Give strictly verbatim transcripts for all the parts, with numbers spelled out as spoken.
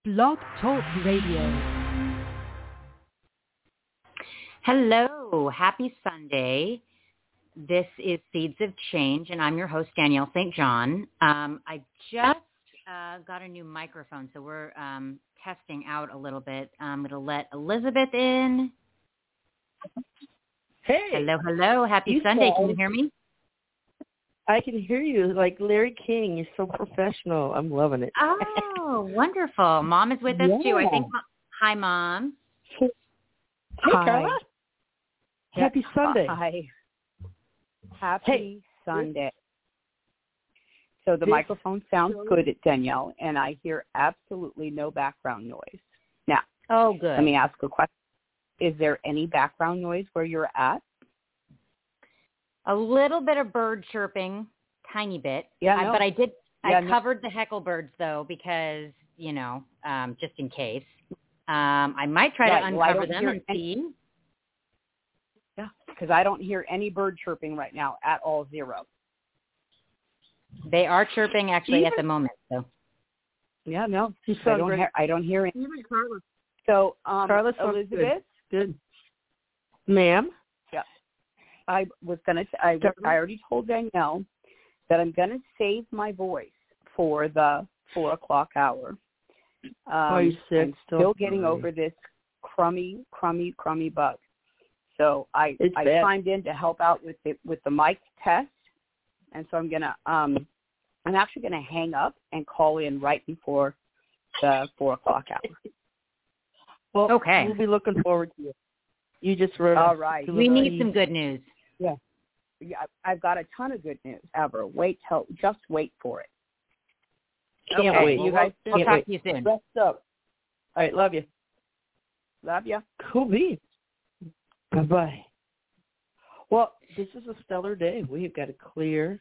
Blog Talk Radio. Hello, happy Sunday. This is Seeds of Change, and I'm your host, Danielle Saint John. Um, I just uh, got a new microphone, so we're um, testing out a little bit. I'm going to let Elizabeth in. Hey. Hello, hello. Happy you Sunday. said, Can you hear me? I can hear you like Larry King. You're so professional. I'm loving it. Oh, wonderful. Mom is with us, yeah. too. I think. Hi, Mom. Hey, Hi. Carla. Happy Sunday. Hi. Happy Hey. Sunday. So the This microphone sounds show- good, Danielle, and I hear absolutely no background noise. Now, Oh, good. let me ask a question. Is there any background noise where you're at? A little bit of bird chirping, tiny bit. Yeah, I, no. but I did. Yeah, I no. covered the heckle birds though because you know, um, just in case. Um, I might try Right, to well, I uncover don't them hear and any- see. Yeah, because I don't hear any bird chirping right now at all, zero. They are chirping actually at Even- the moment. So Yeah, no. You I sound don't great. hear. I don't hear any. Even Carla. So, um, Carla sounds Elizabeth. Good. Ma'am? I was gonna. I, I already told Danielle that I'm gonna save my voice for the four o'clock hour. Um, Are you sick? I'm still getting over this crummy, crummy, crummy bug. So I It's I bad. chimed in to help out with the with the mic test, and so I'm gonna um I'm actually gonna hang up and call in right before the four o'clock hour. Well, Okay. we'll be looking forward to you. You just wrote. All us right. to we look need at some you. good news. Yeah, yeah. I've got a ton of good news. Ever wait till just wait for it. Can't Okay, wait. well, You we'll- guys we'll can't talk wait. to you soon. Rest up. All right, love you. Love you. Cool beans. Bye-bye. Well, this is a stellar day. We've got a clear,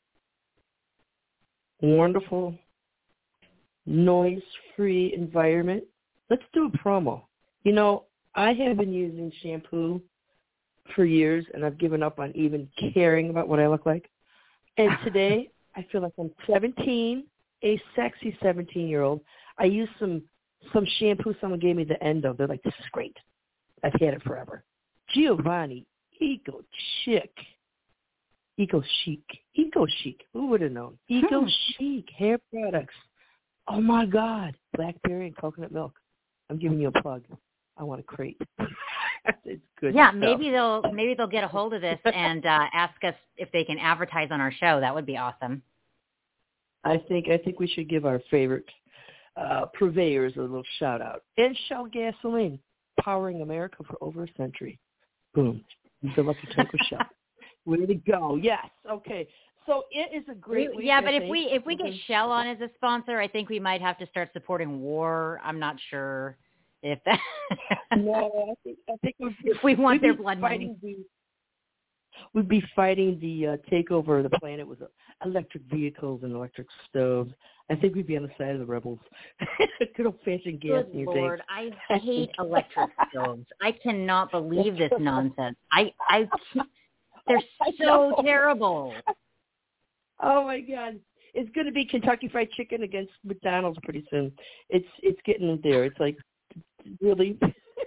wonderful, noise-free environment. Let's do a promo. You know, I have been using shampoo for years, and I've given up on even caring about what I look like. And today, I feel like I'm seventeen, a sexy seventeen-year-old. I used some some shampoo someone gave me the end of. They're like, this is great. I've had it forever. Giovanni Eco Chic. Eco Chic. Eco Chic. Who would have known? Eco Chic hair products. Oh, my God. Blackberry and coconut milk. I'm giving you a plug. I want a crate. It's good Yeah, stuff. maybe they'll maybe they'll get a hold of this and uh, ask us if they can advertise on our show. That would be awesome. I think I think we should give our favorite uh, purveyors a little shout out. And Shell Gasoline, powering America for over a century. Boom. Good luck to Taco Shell. Way to go. Yes. Okay. So it is a great We- week. yeah, I but if think. we if we get Mhm. Shell on as a sponsor, I think we might have to start supporting war. I'm not sure if that. No, I think I think we'd, if we want we'd their be blood fighting money. the, we'd be fighting the uh, takeover of the planet with uh, electric vehicles and electric stoves. I think we'd be on the side of the rebels. Good old fashioned gas Good in your Lord, tank. I hate electric stoves. I cannot believe this nonsense. I I can't, they're I so know. terrible. Oh my God. It's going to be Kentucky Fried Chicken against McDonald's pretty soon. It's it's getting there. It's like, really?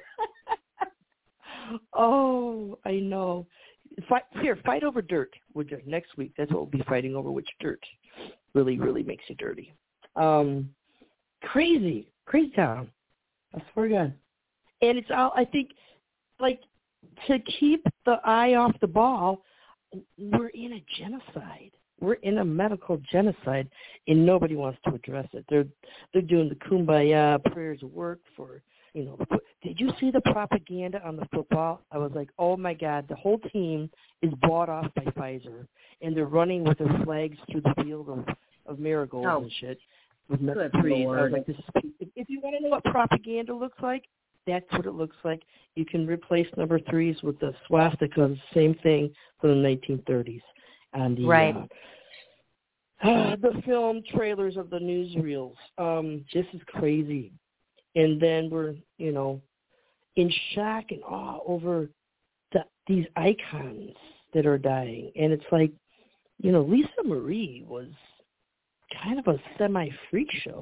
Oh, I know. Fight, here, fight over dirt. We're doing next week. That's what we'll be fighting over, which dirt really, really makes you dirty. Um, crazy. Crazy town. I swear to God. And it's all, I think, like, to keep the eye off the ball, we're in a genocide. We're in a medical genocide, and nobody wants to address it. They're they're doing the kumbaya prayers of work for, you know. Did you see the propaganda on the football? I was like, oh my God, the whole team is bought off by Pfizer, and they're running with their flags through the field of, of marigolds Oh, and shit with number good threes. I was Lord. like, this is. If, if you want to know what propaganda looks like, that's what it looks like. You can replace number threes with the swastika, same thing from the nineteen thirties. And the, Right. Uh, the film trailers of the newsreels. Um, this is crazy. And then we're, you know, in shock and awe over the, these icons that are dying. And it's like, you know, Lisa Marie was kind of a semi-freak show.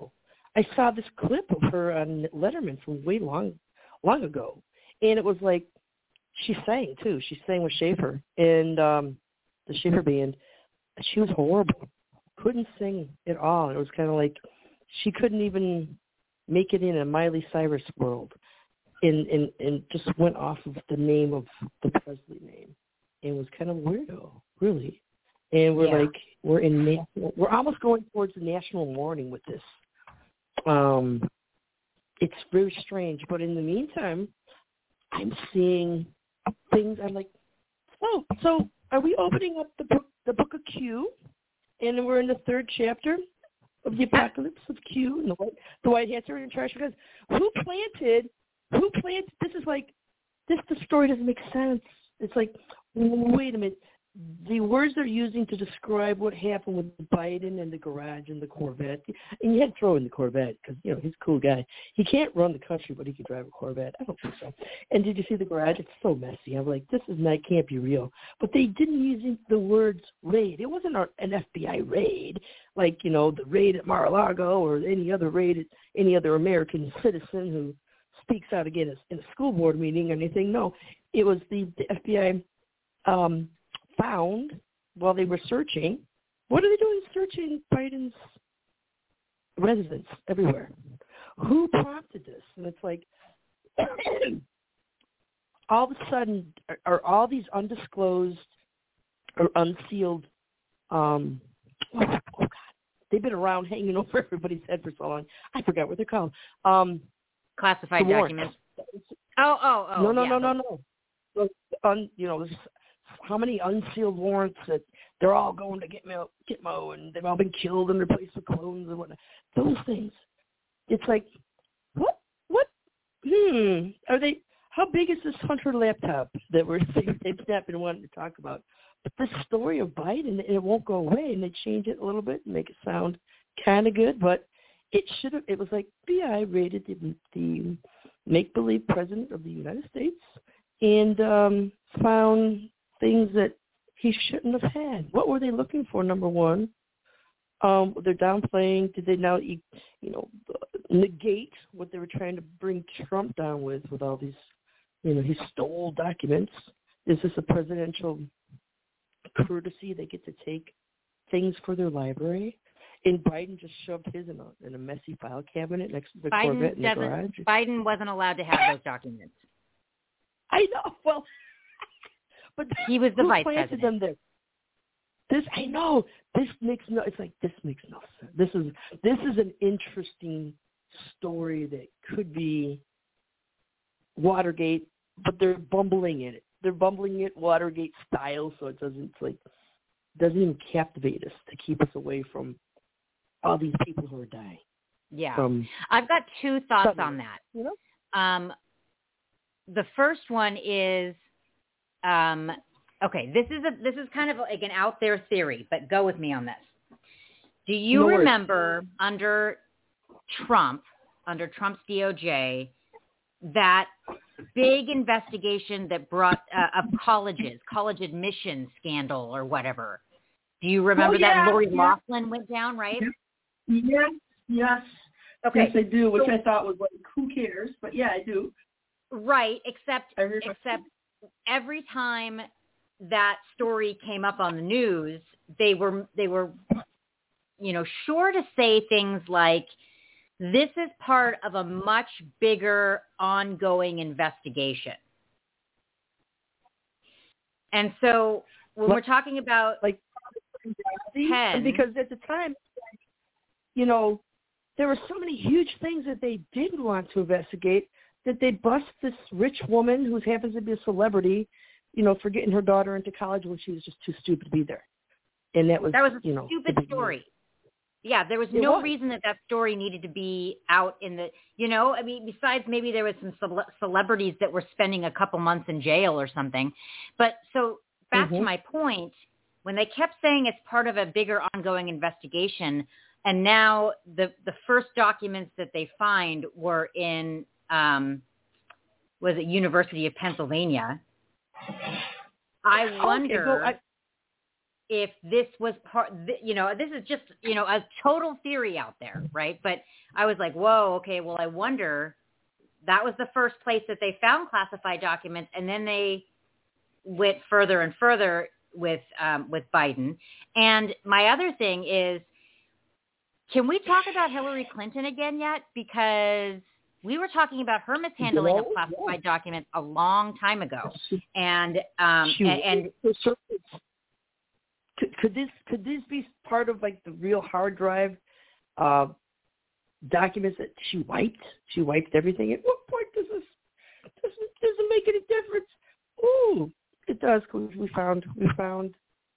I saw this clip of her on Letterman from way long, long ago, and it was like she sang too. She sang with Schaefer and um, the Schaefer band. She was horrible. Couldn't sing at all. It was kind of like she couldn't even make it in a Miley Cyrus world, and and and just went off of the name of the Presley name. It was kind of weirdo, really. And we're yeah. like, we're in national, we're almost going towards the national mourning with this. Um, it's very strange, but in the meantime, I'm seeing things. I'm like, oh, so are we opening up the book, the book of Q, and we're in the third chapter of the apocalypse of Q, and the white, the white hats are in charge because who planted? Who planted? This is like, this the story doesn't make sense. It's like, wait a minute. The words they're using to describe what happened with Biden and the garage and the Corvette, and you had to throw in the Corvette because, you know, he's a cool guy. He can't run the country, but he can drive a Corvette. I don't think so. And did you see the garage? It's so messy. I'm like, this is not, can't be real. But they didn't use the words raid. It wasn't an F B I raid, like, you know, the raid at Mar-a-Lago or any other raid at any other American citizen who speaks out again in a school board meeting or anything. No, it was the, the F B I um, found while they were searching. What are they doing searching Biden's residence everywhere? Who prompted this? And it's like, all of a sudden, are, are all these undisclosed or unsealed, um, oh, oh God, they've been around hanging over everybody's head for so long. I forgot what they're called. Um, Classified documents. Oh, oh, oh. No, no, yeah. no, no, no. So, un, you know, how many unsealed warrants that they're all going to Gitmo, Gitmo and they've all been killed and replaced with clones and whatnot. Those things. It's like, what? What? Hmm. Are they? How big is this Hunter laptop that we're they've not been wanting to talk about? But the story of Biden, it won't go away, and they change it a little bit and make it sound kind of good, but it should have. It was like F B I raided the, the make-believe president of the United States and um, found things that he shouldn't have had. What were they looking for? Number one, um, they're downplaying. Did they now, you know, negate what they were trying to bring Trump down with, with all these, you know, he stole documents? Is this a presidential courtesy? They get to take things for their library, and Biden just shoved his in a, in a messy file cabinet next to the Biden Corvette in the doesn't. garage. Biden wasn't allowed to have those documents. I know. Well. But he was the who vice planted president. them there? This I know. This makes no. It's like this makes no sense. This is this is an interesting story that could be Watergate, but they're bumbling in it. They're bumbling it Watergate style, so it doesn't like doesn't even captivate us to keep us away from all these people who are dying. Yeah, from I've got two thoughts suddenly, on that. You know, um, the first one is. Um, okay, this is a this is kind of like an out there theory, but go with me on this. Do you no remember under Trump, under Trump's D O J, that big investigation that brought uh, of colleges, college admissions scandal or whatever? Do you remember oh, yeah, that Lori yeah. Loughlin went down, right? Yes, yes. Okay. Yes, I do, which so, I thought was like, who cares? But yeah, I do. Right, except except. Every time that story came up on the news, they were they were, you know, sure to say things like, "This is part of a much bigger ongoing investigation." And so when what? we're talking about like Penn, because at the time, you know, there were so many huge things that they didn't want to investigate. That they bust this rich woman who happens to be a celebrity, you know, for getting her daughter into college when she was just too stupid to be there. And that was, that was a you know, stupid story. Yeah, there was it no was. reason that that story needed to be out in the, you know, I mean, besides maybe there was some cele- celebrities that were spending a couple months in jail or something. But so back Mm-hmm. to my point, when they kept saying it's part of a bigger ongoing investigation, and now the, the first documents that they find were in, um, was it University of Pennsylvania? I wonder. Okay, well, I, if this was part, you know, this is just, you know, a total theory out there, right? But I was like, whoa, okay, well, I wonder, that was the first place that they found classified documents, and then they went further and further with um, with Biden. And my other thing is, can we talk about Hillary Clinton again yet? Because we were talking about her mishandling You know, of classified yeah. documents a long time ago, and um, She, and, and could, could this could this be part of like the real hard drive uh, documents that she wiped? She wiped everything. At what point does this doesn't doesn't make any difference? Ooh, it does. 'Cause we found we found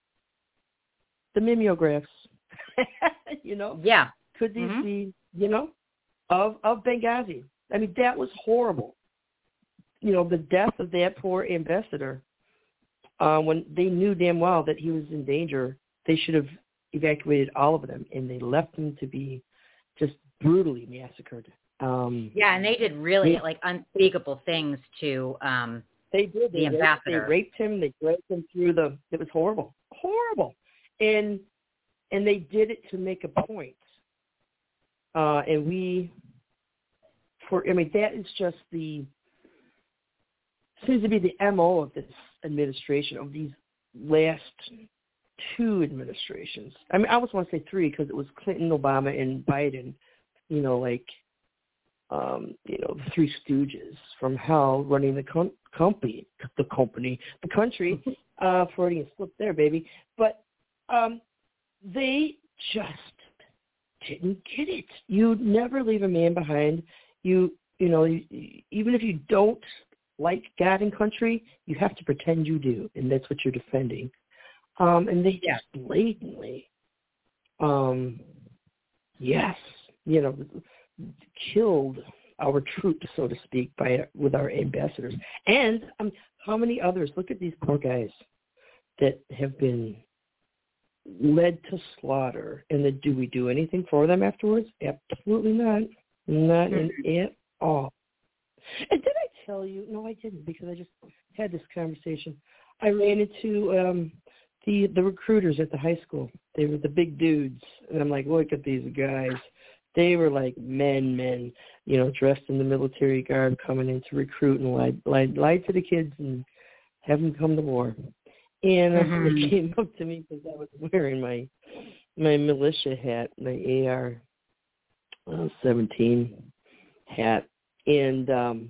the mimeographs. You know, yeah, could these mm-hmm. be, you know, of of Benghazi? I mean, that was horrible. You know, the death of that poor ambassador. Uh, when they knew damn well that he was in danger, they should have evacuated all of them, and they left him to be just brutally massacred. Um, yeah, and they did really they, like unspeakable things to um, they did. They the raped, ambassador. They raped him. They dragged him through the. It was horrible, horrible, and and they did it to make a point. Uh, and we, for I mean, that is just the seems to be the M O of this administration, of these last two administrations. I mean, I almost want to say three because it was Clinton, Obama, and Biden. You know, like, um, you know, the Three Stooges from hell running the com- company, the company, the country. Uh, Freudian slip there, baby. But um, they just didn't get it. You never leave a man behind. You, you know, you, even if you don't like God and country, you have to pretend you do, and that's what you're defending. Um, and they yeah. just blatantly, um, yes, you know, killed our troops, so to speak, by with our ambassadors. And um, how many others? Look at these poor guys that have been led to slaughter. And then do we do anything for them afterwards? Absolutely not. Not Mm-hmm. in at all. And did I tell you? No, I didn't, because I just had this conversation. I ran into um, the the recruiters at the high school. They were the big dudes, and I'm like, look at these guys. They were like men, men, you know, dressed in the military garb, coming in to recruit and lied, lied, lied to the kids and have them come to war. And uh, Mm-hmm. they came up to me because I was wearing my my militia hat, my A R seventeen hat. And um,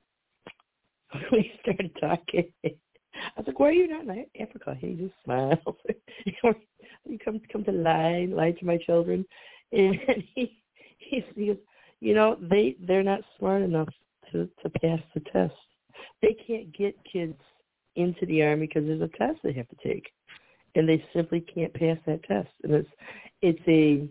we started talking. I was like, why are you not in Africa? He just smiled. You come come to lie, lie to my children. And he, he, he goes, you know, they, they're not smart enough to, to pass the test. They can't get kids into the Army because there's a test they have to take. And they simply can't pass that test. And it's, it's a...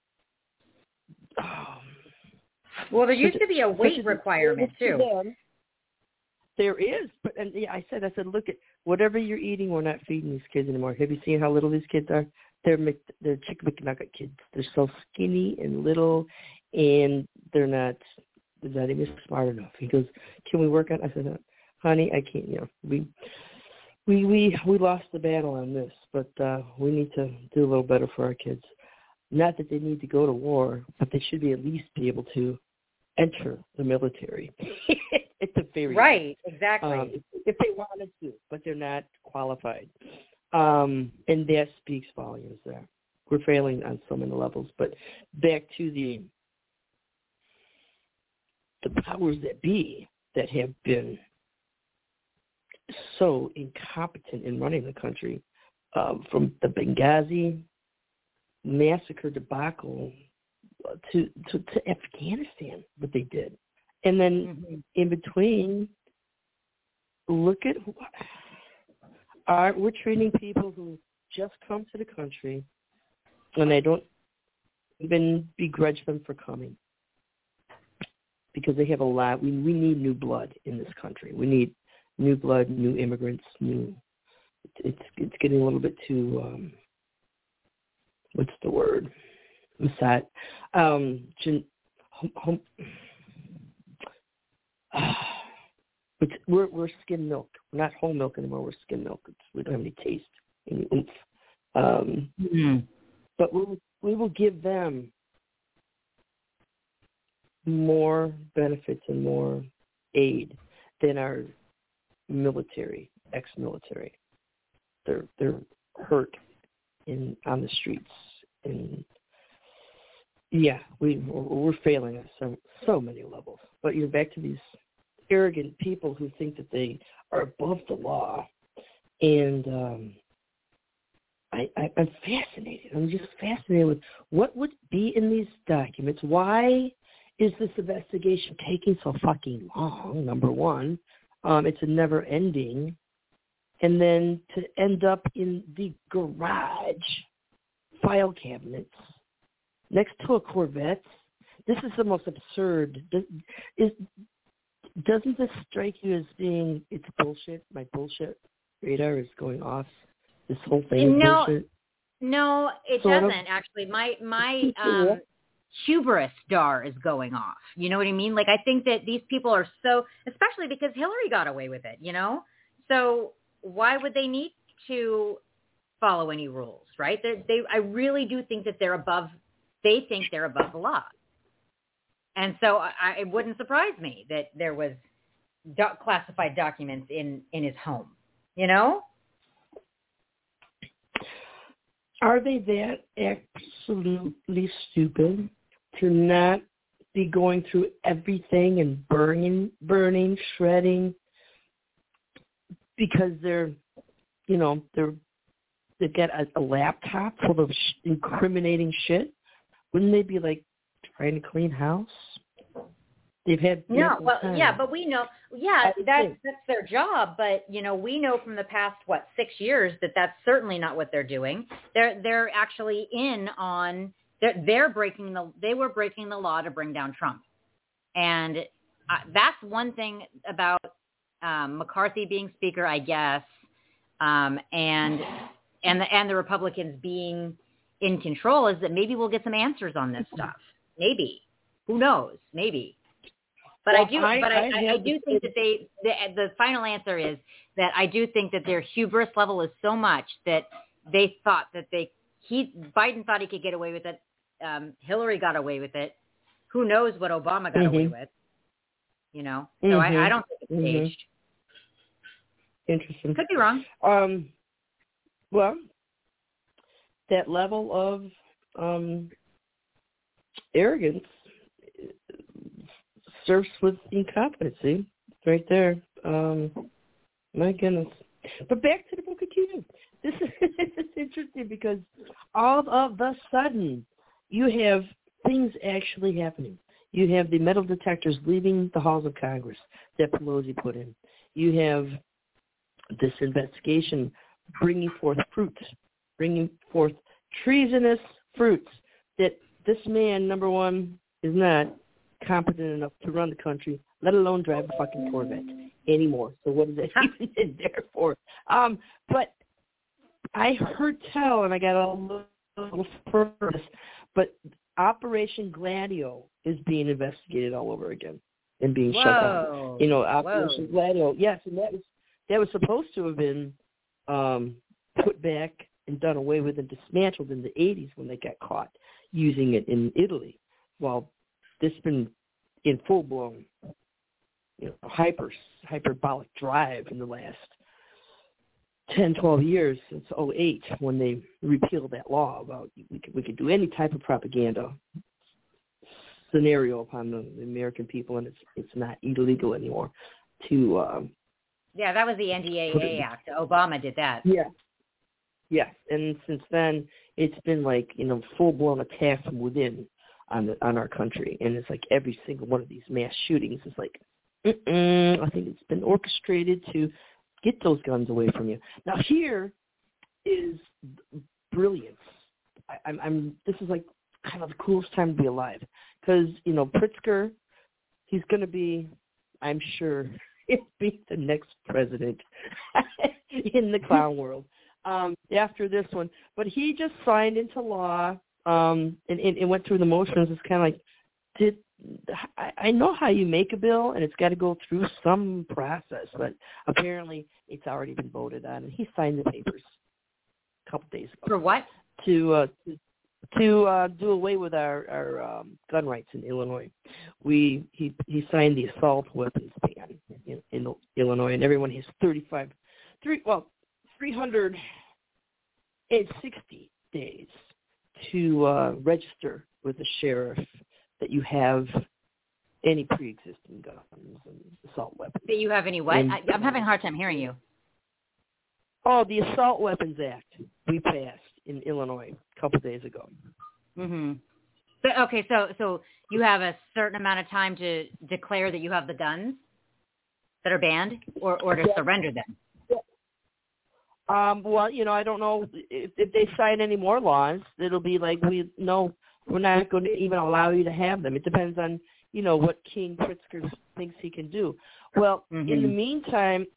Um, Well, there used to be a weight requirement too. There is, but and yeah, I said, I said, look at whatever you're eating, we're not feeding these kids anymore. Have you seen how little these kids are? They're Mc, they're Chicken McNugget kids. They're so skinny and little, and they're not they're not even smart enough. He goes, can we work on? I said, honey, I can't. You know, we we we we lost the battle on this, but uh, we need to do a little better for our kids. Not that they need to go to war, but they should be at least be able to enter the military. It's a very right, exactly. Um, if, if they wanted to, but they're not qualified, um, and that speaks volumes. There, we're failing on so many levels. But back to the the powers that be that have been so incompetent in running the country, um, from the Benghazi massacre debacle to, to, to Afghanistan, what they did. And then mm-hmm. in between, look at what are, we're treating people who just come to the country, and I don't even begrudge them for coming, because they have a lot. We, we need new blood in this country. We need new blood, new immigrants, new. It's it's getting a little bit too. Um, what's the word? What's that? Um, gen, hum, hum, uh, we're we're skim milk. We're not whole milk anymore. We're skim milk. It's, we don't have any taste, any oomph. Um, mm-hmm. But we will, we will give them more benefits and more aid than our military, ex-military. They're they're hurt in on the streets, and yeah, we we're failing at so so many levels. But you're back to these arrogant people who think that they are above the law, and um, I, I I'm fascinated. I'm just fascinated with what would be in these documents. Why is this investigation taking so fucking long? Number one, um, it's a never ending. And then to end up in the garage file cabinets next to a Corvette, this is the most absurd. Does, is, doesn't this strike you as being, it's bullshit? My bullshit radar is going off. This whole thing is no, bullshit. No, it sort doesn't of. actually. My my um, hubris star is going off. You know what I mean? Like, I think that these people are so, especially because Hillary got away with it, you know? So why would they need to follow any rules, right? They, they, I really do think that they're above, they think they're above the law. And so I, it wouldn't surprise me that there was do- classified documents in, in his home, you know? Are they that absolutely stupid to not be going through everything and burning, burning, shredding, because they're, you know, they're they've got a, a laptop full of sh- incriminating shit? Wouldn't they be like trying to clean house? They've had no, well, time. yeah, but we know, yeah, that's that's their job. But you know, we know from the past what six years that that's certainly not what they're doing. They're they're actually in on they're they're breaking the they were breaking the law to bring down Trump, and uh, that's one thing about um, McCarthy being speaker, I guess, um, and and the and the Republicans being in control is that maybe we'll get some answers on this stuff. Maybe, who knows? Maybe. But well, I do, I, but I, I, I do think that they, the, the final answer is that I do think that their hubris level is so much that they thought that they, he, Biden thought he could get away with it. Um, Hillary got away with it. Who knows what Obama got mm-hmm. away with, you know? So mm-hmm. I, I don't think it's mm-hmm. staged. Interesting. Could be wrong. Um, well, that level of um, arrogance serves with incompetency right there. Um, my goodness. But back to the Book of Keys. This is, this is interesting because all of the sudden you have things actually happening. You have the metal detectors leaving the halls of Congress that Pelosi put in. You have this investigation bringing forth fruits, bringing forth treasonous fruits that this man, number one, is not competent enough to run the country, let alone drive a fucking Corvette anymore. So what is it even in there for? Um, but I heard tell, and I got a little, little further, but Operation Gladio is being investigated all over again and being Whoa. shut down. You know, Operation Whoa. Gladio, yes, and that was that was supposed to have been um, put back and done away with and dismantled in the eighties when they got caught using it in Italy. While this has been in full-blown, you know, hyper, hyperbolic drive in the last ten, twelve years, since oh eight, when they repealed that law about we could, we could do any type of propaganda scenario upon the, the American people, and it's it's not illegal anymore to... Um, yeah, that was the N D A A Act. Obama did that. Yeah. Yes, and since then, it's been like, you know, full-blown attack from within on the, on our country, and it's like every single one of these mass shootings is like, mm-mm, I think it's been orchestrated to get those guns away from you. Now here is brilliance. I, I'm, I'm. This is like kind of the coolest time to be alive because you know Pritzker, he's going to be, I'm sure, he'll be the next president in the clown world um, after this one. But he just signed into law. Um, and, and, and went through the motions. It's kind of like, did I, I know how you make a bill, and it's got to go through some process, but apparently it's already been voted on, and he signed the papers. a couple days ago. For what? To uh, to, to uh, do away with our our um, gun rights in Illinois. We he he signed the assault weapons ban in, in Illinois, and everyone has thirty-five, three well three hundred and sixty days to uh, register with the sheriff that you have any pre-existing guns and assault weapons. That you have any what? And, I, I'm having a hard time hearing you. Oh, the Assault Weapons Act we passed in Illinois a couple days ago. Mm-hmm. But, okay, so so you have a certain amount of time to declare that you have the guns that are banned, or, or to Yeah. surrender them. Um, well, you know, I don't know if, if they sign any more laws. It'll be like we no, we're not going to even allow you to have them. It depends on you know what King Pritzker thinks he can do. Well, Mm-hmm. in the meantime,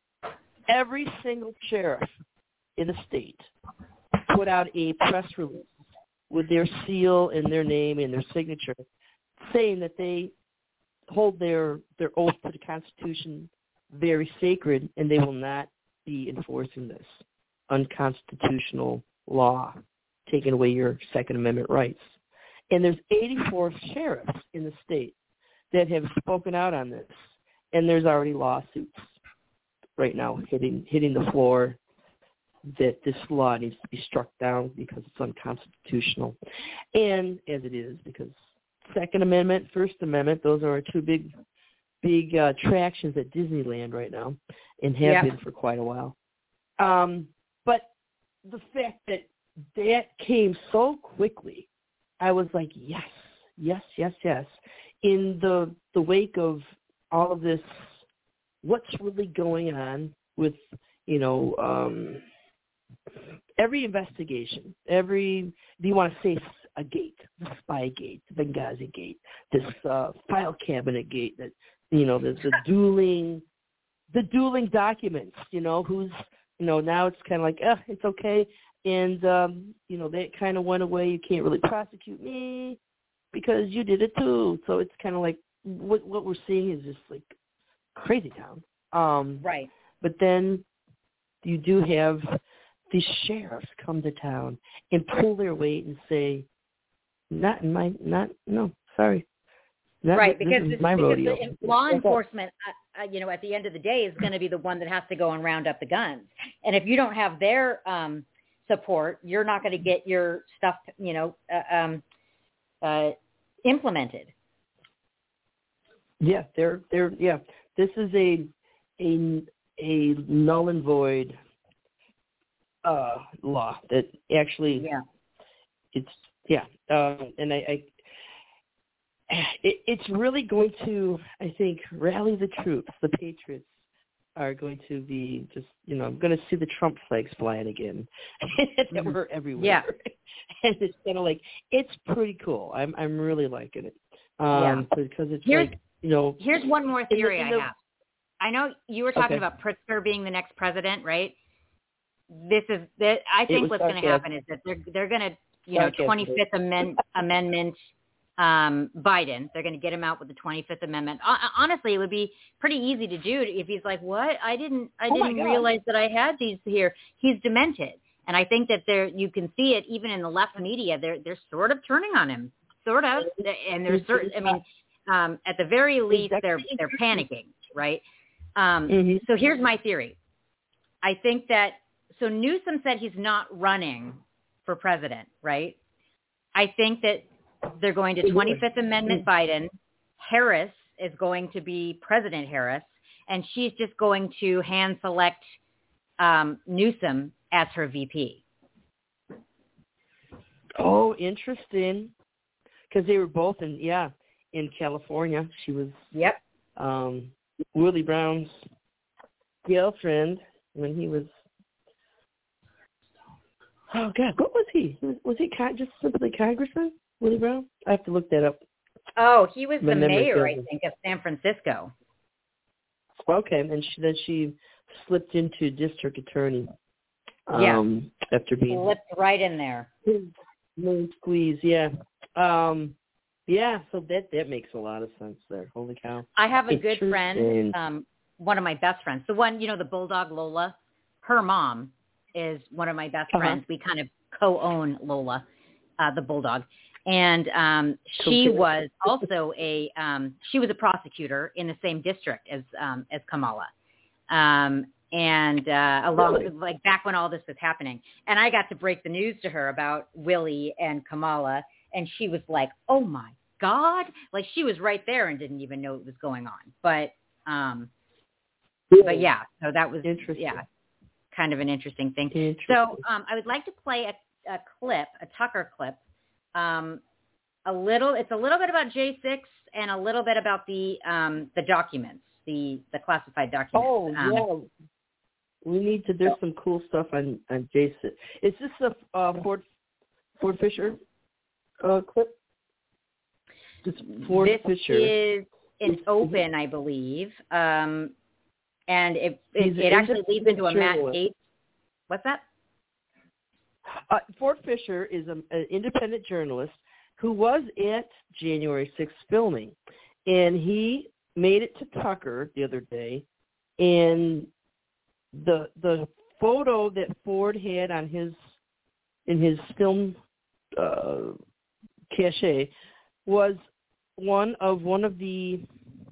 every single sheriff in the state put out a press release with their seal and their name and their signature, saying that they hold their their oath to the Constitution very sacred, and they will not be enforcing this unconstitutional law, taking away your Second Amendment rights. And there's eighty-four sheriffs in the state that have spoken out on this, and there's already lawsuits right now hitting hitting the floor that this law needs to be struck down because it's unconstitutional, and as it is, because Second Amendment, First Amendment, those are our two big big uh, attractions at Disneyland right now, and have Yeah. been for quite a while. Um, but the fact that that came so quickly, I was like, yes, yes, yes, yes. In the the wake of all of this, what's really going on with, you know, um, every investigation, every, do you want to say a gate, the spy gate, the Benghazi gate, this uh, file cabinet gate, that, you know, the, the dueling, the dueling documents, you know, who's, you know, now it's kind of like, eh, it's okay. And, um, you know, that kind of went away. You can't really prosecute me because you did it too. So it's kind of like what what we're seeing is just like crazy town. Um, Right. But then you do have these sheriffs come to town and pull their weight and say, not in my, not, no, sorry. Not Right, this because, is this, my because rodeo. the law enforcement, uh, uh, you know, at the end of the day is going to be the one that has to go and round up the guns. And if you don't have their um, support, you're not going to get your stuff, you know, uh, um, uh, implemented. Yeah, they're they're yeah. This is a a a null and void uh, law that actually Yeah. it's yeah, um, and I, I it, it's really going to, I think, rally the troops. The patriots are going to be just, you know, I'm going to see the Trump flags flying again. That were everywhere. Yeah. And it's kind of like, it's pretty cool. I'm I'm really liking it. Yeah. Um, because it's Here's- like, you know. Here's one more theory in the, in the, I have. I know you were talking Okay. about Pritzker being the next president, right? This is that I think was what's going to sarcastic. happen is that they're they're going to, you know, Sarcastic. twenty-fifth amend, Amendment um, Biden. They're going to get him out with the twenty-fifth Amendment. Uh, honestly, it would be pretty easy to do if he's like, "What? I didn't I Oh my didn't God. realize that I had these here." He's demented, and I think that there you can see it even in the left media. They're they're sort of turning on him, sort of, and there's certain. I mean, um, at the very least, they're they're panicking, right? Um, mm-hmm. So here's my theory. I think that, so Newsom said he's not running for president, right? I think that they're going to twenty-fifth Amendment Biden. Harris is going to be President Harris, and she's just going to hand select um, Newsom as her V P. Oh, interesting. Because they were both in, yeah, in California. She was Yep. um, Willie Brown's girlfriend when he was, oh, God, what was he? Was, was he con- just simply congressman, Willie Brown? I have to look that up. Oh, he was My the memory mayor, I doesn't- think, of San Francisco. Okay, and she, then she slipped into district attorney Yeah. um, after being Slipped right in there. Moon squeeze, yeah. Um, yeah, so that that makes a lot of sense there. Holy cow. I have a good Interesting. friend, um, one of my best friends, the one, you know, the bulldog Lola, her mom is one of my best Uh-huh. friends. We kind of co-own Lola, uh, the bulldog. And um, she Okay. was also a um, she was a prosecutor in the same district as um, as Kamala, um, and uh, along Really? like back when all this was happening. And I got to break the news to her about Willie and Kamala, and she was like, "Oh my God!" Like she was right there and didn't even know it was going on. But um, but yeah, so that was Interesting. yeah, kind of an interesting thing. Interesting. So um, I would like to play a, a clip, a Tucker clip. Um, a little, it's a little bit about J six and a little bit about the um, the documents, the the classified documents. Oh um, yeah, we need to. There's some cool stuff on on J six. Is this the uh, Ford Ford Fisher uh, clip? This Ford this Fisher. is it's is- open, I believe, um, and it He's it, an it actually leads into a Matt journalist. Gaetz. What's that? Uh, Ford Fisher is a, an independent journalist who was at January sixth filming, and he made it to Tucker the other day, and the the photo that Ford had on his in his film uh, cache was one of one of the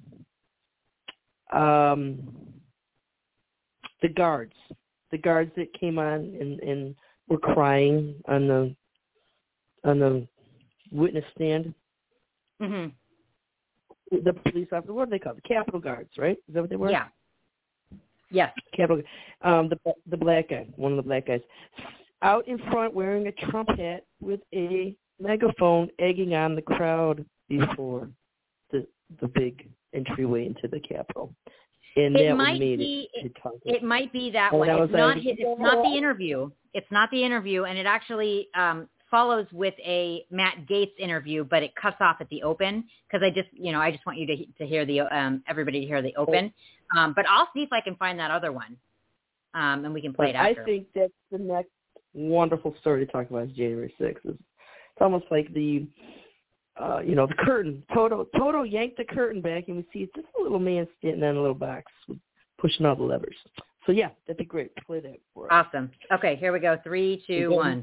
um, the guards, the guards that came on and, and were crying on the on the witness stand. Mm-hmm. The police officer, what are they called? The Capitol Guards, right? Is that what they were? Yeah. Yes. Capitol. Um, the the black guy, one of the black guys, out in front wearing a Trump hat with a megaphone, egging on the crowd before the the big entryway into the Capitol. And It that might made be. it. It, it might be that Oh, one. that It's was not. like- his- It's not the interview. It's not the interview, and it actually um, follows with a Matt Gaetz interview, but it cuts off at the open because I just, you know, I just want you to to hear the um, everybody to hear the open. Um, but I'll see if I can find that other one, um, and we can play But it I after. think that's the next wonderful story to talk about is January sixth. It's, it's almost like the, uh, you know, the curtain. Toto Toto yanked the curtain back, and we see it's just a little man standing on a little box with, pushing all the levers. So, yeah, that'd be great. Play that for us. Awesome. Okay, here we go. Three, two, one.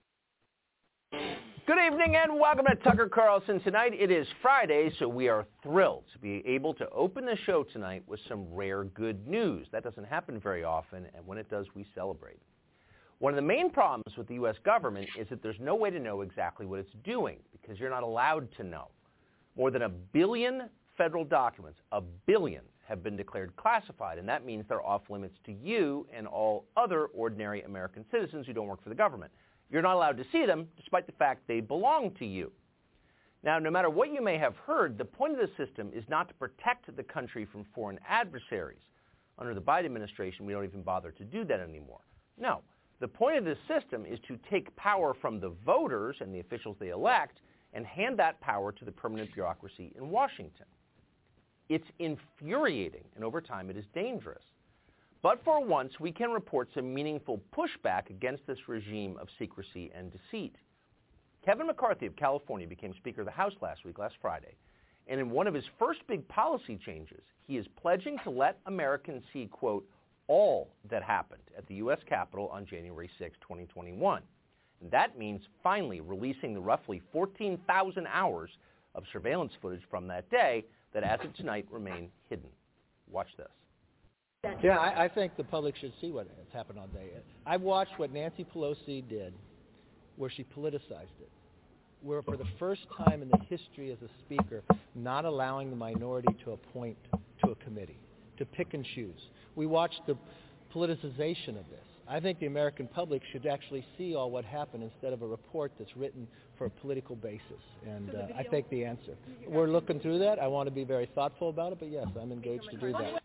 Good evening and welcome to Tucker Carlson. Tonight it is Friday, so we are thrilled to be able to open the show tonight with some rare good news. That doesn't happen very often, and when it does, we celebrate. One of the main problems with the U S government is that there's no way to know exactly what it's doing because you're not allowed to know. More than a billion federal documents, a billion, have been declared classified, and that means they're off limits to you and all other ordinary American citizens who don't work for the government. You're not allowed to see them, despite the fact they belong to you. Now, no matter what you may have heard, the point of the system is not to protect the country from foreign adversaries. Under the Biden administration, we don't even bother to do that anymore. No, the point of this system is to take power from the voters and the officials they elect and hand that power to the permanent bureaucracy in Washington. It's infuriating, and over time it is dangerous. But for once, we can report some meaningful pushback against this regime of secrecy and deceit. Kevin McCarthy of California became Speaker of the House last week, last Friday, and in one of his first big policy changes, he is pledging to let Americans see, quote, all that happened at the U S Capitol on January sixth, twenty twenty-one. And that means finally releasing the roughly fourteen thousand hours of surveillance footage from that day that, as of tonight, remain hidden. Watch this. Yeah, I, I think the public should see what has happened all day. I've watched what Nancy Pelosi did, where she politicized it, where for the first time in the history as a speaker, not allowing the minority to appoint to a committee, to pick and choose. We watched the politicization of this. I think the American public should actually see all what happened instead of a report that's written for a political basis. And uh, I think the answer. We're looking through that. I want to be very thoughtful about it, but yes, I'm engaged to do that.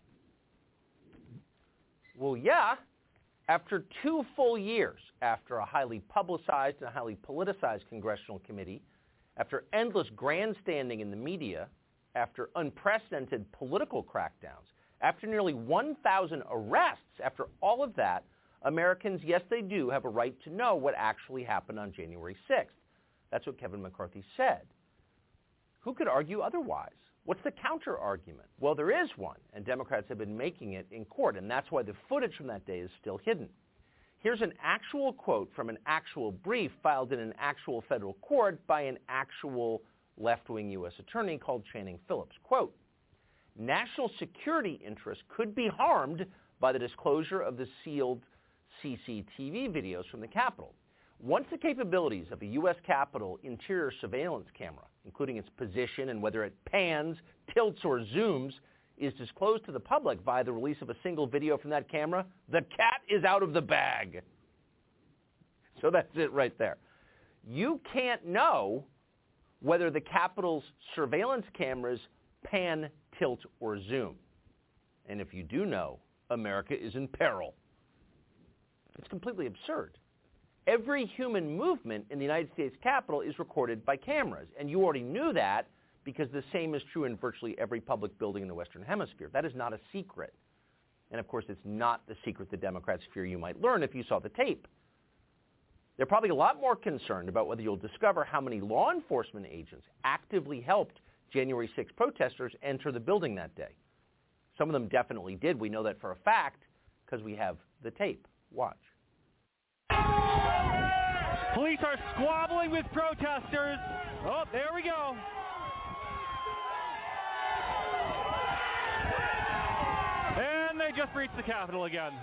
Well, yeah, after two full years, after a highly publicized and highly politicized congressional committee, after endless grandstanding in the media, after unprecedented political crackdowns, after nearly one thousand arrests, after all of that, Americans, yes, they do have a right to know what actually happened on January sixth. That's what Kevin McCarthy said. Who could argue otherwise? What's the counter-argument? Well, there is one, and Democrats have been making it in court, and that's why the footage from that day is still hidden. Here's an actual quote from an actual brief filed in an actual federal court by an actual left-wing U S attorney called Channing Phillips. Quote, national security interests could be harmed by the disclosure of the sealed C C T V videos from the Capitol. Once the capabilities of a U S Capitol interior surveillance camera, including its position and whether it pans, tilts, or zooms, is disclosed to the public via the release of a single video from that camera, the cat is out of the bag. So that's it right there. You can't know whether the Capitol's surveillance cameras pan, tilt, or zoom. And if you do know, America is in peril. It's completely absurd. Every human movement in the United States Capitol is recorded by cameras, and you already knew that because the same is true in virtually every public building in the Western Hemisphere. That is not a secret. And of course, it's not the secret the Democrats fear you might learn if you saw the tape. They're probably a lot more concerned about whether you'll discover how many law enforcement agents actively helped January sixth protesters enter the building that day. Some of them definitely did. We know that for a fact because we have the tape. Watch. Police are squabbling with protesters. Oh, there we go. And they just reached the Capitol again.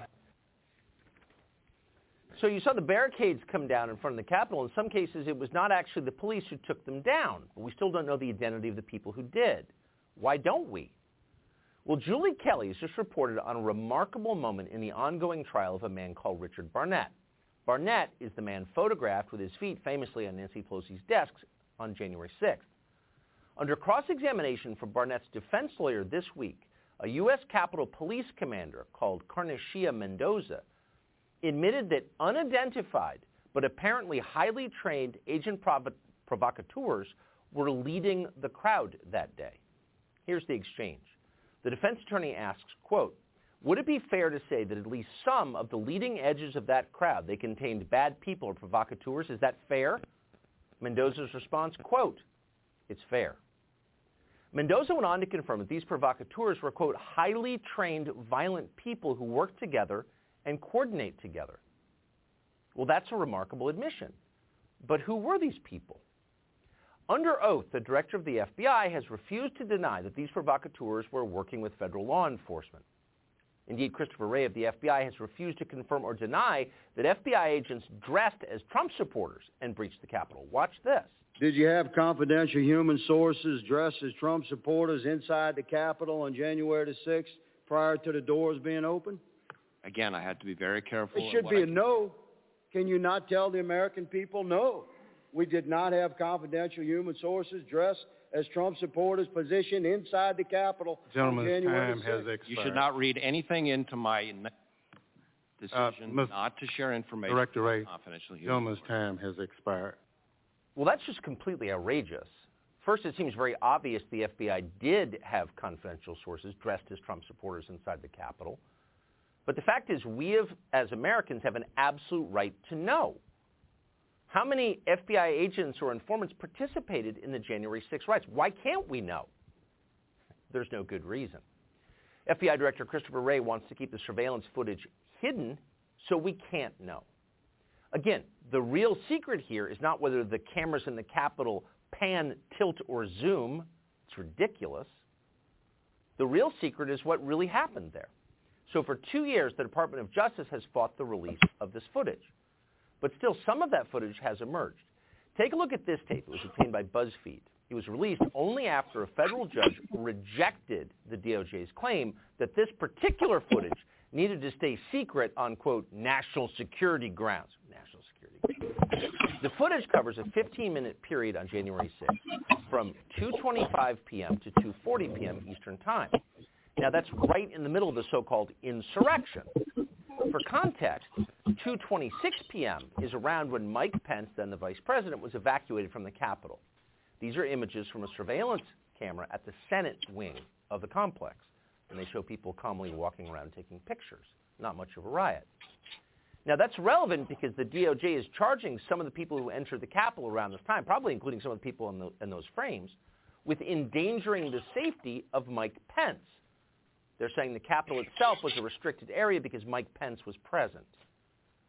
So you saw the barricades come down in front of the Capitol. In some cases, it was not actually the police who took them down. But we still don't know the identity of the people who did. Why don't we? Well, Julie Kelly has just reported on a remarkable moment in the ongoing trial of a man called Richard Barnett. Barnett is the man photographed with his feet famously on Nancy Pelosi's desk on January sixth. Under cross-examination from Barnett's defense lawyer this week, a U S Capitol Police commander called Carnecia Mendoza admitted that unidentified but apparently highly trained agent provo- provocateurs were leading the crowd that day. Here's the exchange. The defense attorney asks, quote, would it be fair to say that at least some of the leading edges of that crowd, they contained bad people or provocateurs? Is that fair? Mendoza's response, quote, it's fair. Mendoza went on to confirm that these provocateurs were, quote, highly trained, violent people who work together and coordinate together. Well, that's a remarkable admission. But who were these people? Under oath, the director of the F B I has refused to deny that these provocateurs were working with federal law enforcement. Indeed, Christopher Wray of the F B I has refused to confirm or deny that F B I agents dressed as Trump supporters and breached the Capitol. Watch this. Did you have confidential human sources dressed as Trump supporters inside the Capitol on January the sixth prior to the doors being open? Again, I had to be very careful. It should be a no. Can you not tell the American people no? We did not have confidential human sources dressed as Trump supporters positioned inside the Capitol on January the sixth. Has expired. You should not read anything into my decision uh, not to share information. Director Wray, confidential human gentleman's time has expired. Well, that's just completely outrageous. First, it seems very obvious the F B I did have confidential sources dressed as Trump supporters inside the Capitol. But the fact is, we have, as Americans, have an absolute right to know. How many F B I agents or informants participated in the January sixth riots? Why can't we know? There's no good reason. F B I Director Christopher Wray wants to keep the surveillance footage hidden so we can't know. Again, the real secret here is not whether the cameras in the Capitol pan, tilt, or zoom. It's ridiculous. The real secret is what really happened there. So for two years, the Department of Justice has fought the release of this footage. But still, some of that footage has emerged. Take a look at this tape. It was obtained by BuzzFeed. It was released only after a federal judge rejected the D O J's claim that this particular footage needed to stay secret on, quote, national security grounds. National security grounds. The footage covers a fifteen-minute period on January sixth from two twenty-five p.m. to two forty p.m. Eastern Time. Now, that's right in the middle of the so-called insurrection. For context, two twenty-six p.m. is around when Mike Pence, then the vice president, was evacuated from the Capitol. These are images from a surveillance camera at the Senate wing of the complex, and they show people calmly walking around taking pictures. Not much of a riot. Now, that's relevant because the D O J is charging some of the people who entered the Capitol around this time, probably including some of the people in, the, in those frames, with endangering the safety of Mike Pence. They're saying the Capitol itself was a restricted area because Mike Pence was present.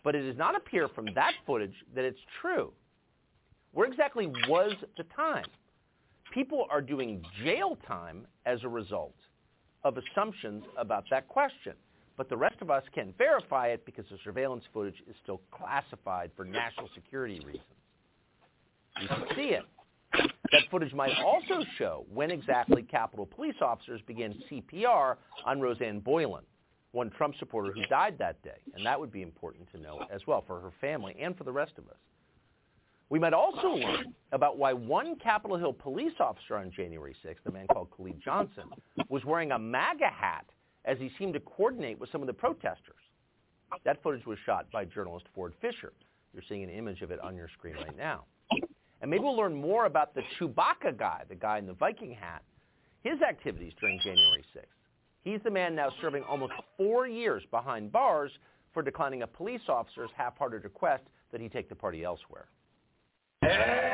but it does not appear from that footage that it's true. Where exactly was the time? People are doing jail time as a result of assumptions about that question. But the rest of us can't verify it because the surveillance footage is still classified for national security reasons. You can see it. That footage might also show when exactly Capitol Police officers began C P R on Roseanne Boylan, one Trump supporter who died that day. And that would be important to know as well for her family and for the rest of us. We might also learn about why one Capitol Hill police officer on January sixth, a man called Khalid Johnson, was wearing a MAGA hat as he seemed to coordinate with some of the protesters. That footage was shot by journalist Ford Fisher. You're seeing an image of it on your screen right now. And maybe we'll learn more about the Chewbacca guy, the guy in the Viking hat, his activities during January sixth. He's the man now serving almost four years behind bars for declining a police officer's half-hearted request that he take the party elsewhere. Hey,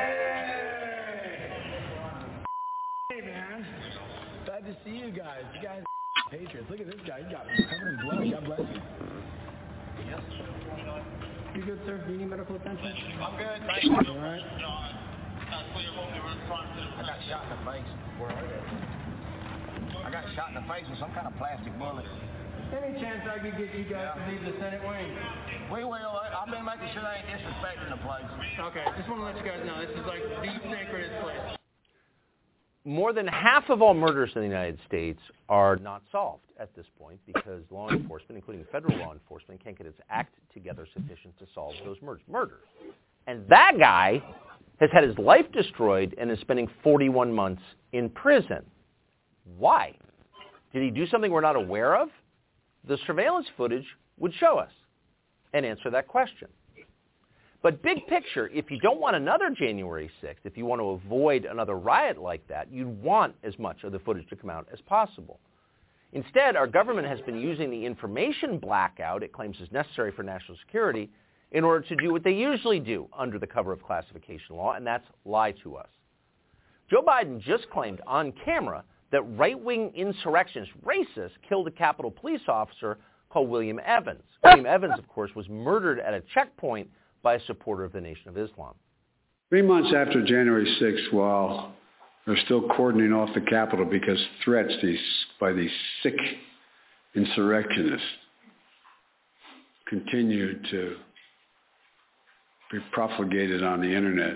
man. Glad to see you guys. You guys are patriots. Look at this guy. He's got covered in blood. God bless you. Yes. You good, sir? Do you need medical attention? I'm good. Thank you. All right. I got shot in the face. Where are they? I got shot in the face with some kind of plastic bullet. Any chance I could get you guys yeah. to leave the Senate wing? We will. I've been making sure they ain't disrespecting the place. Okay, just want to let you guys know, this is like the sacredest place. More than half of all murders in the United States are not solved at this point because law enforcement, including federal law enforcement, can't get its act together sufficient to solve those murders. And that guy has had his life destroyed and is spending forty-one months in prison. Why? Did he do something we're not aware of? The surveillance footage would show us and answer that question. But big picture, if you don't want another January sixth, if you want to avoid another riot like that, you'd want as much of the footage to come out as possible. Instead, our government has been using the information blackout it claims is necessary for national security in order to do what they usually do under the cover of classification law, and that's lie to us. Joe Biden just claimed on camera that right-wing insurrectionists, racists, killed a Capitol Police officer called William Evans. William Evans, of course, was murdered at a checkpoint by a supporter of the Nation of Islam. Three months after January sixth, while they're still cordoning off the Capitol because threats these, by these sick insurrectionists continued to be profligated on the internet.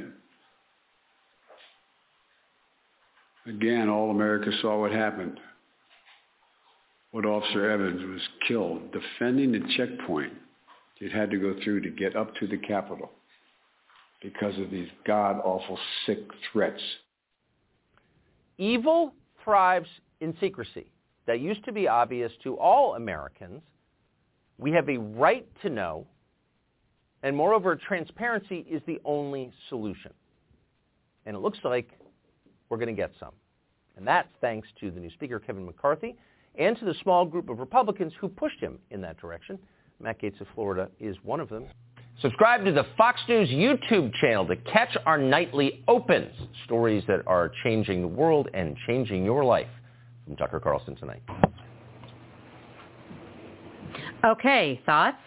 Again, all America saw what happened. What Officer Evans was killed defending the checkpoint it had to go through to get up to the Capitol because of these god-awful sick threats. Evil thrives in secrecy. That used to be obvious to all Americans. We have a right to know, and moreover, transparency is the only solution. And it looks like we're going to get some. And that's thanks to the new Speaker, Kevin McCarthy, and to the small group of Republicans who pushed him in that direction. Matt Gaetz of Florida is one of them. Subscribe to the Fox News YouTube channel to catch our nightly opens, stories that are changing the world and changing your life. From Tucker Carlson tonight. Okay, thoughts?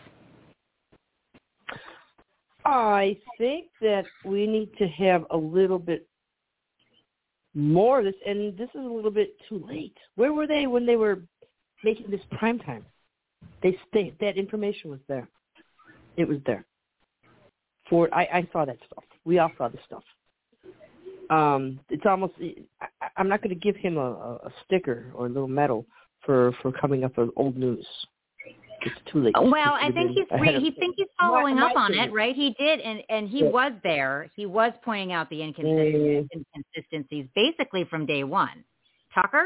I think that we need to have a little bit more of this, and this is a little bit too late. Where were they when they were making this prime time? They stayed. That information was there. It was there. For I, I saw that stuff. We all saw the stuff. Um, it's almost. I, I'm not going to give him a, a sticker or a little medal for, for coming up with old news. It's too late. Well, I think he's re- he think he's following up on it, right? He did, and and he yeah. was there. He was pointing out the inconsistencies, mm. inconsistencies basically from day one. Tucker?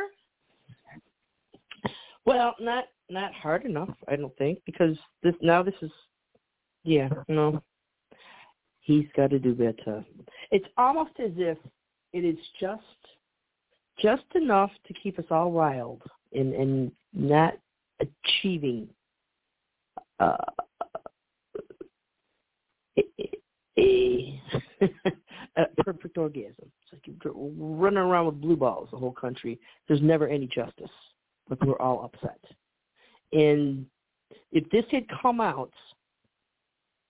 Well, not not hard enough, I don't think, because this now this is, yeah, no. He's got to do better. It's almost as if it is just just enough to keep us all riled and and not achieving uh, a, a, a perfect orgasm. It's like you're running around with blue balls the whole country. There's never any justice, but we're all upset. And if this had come out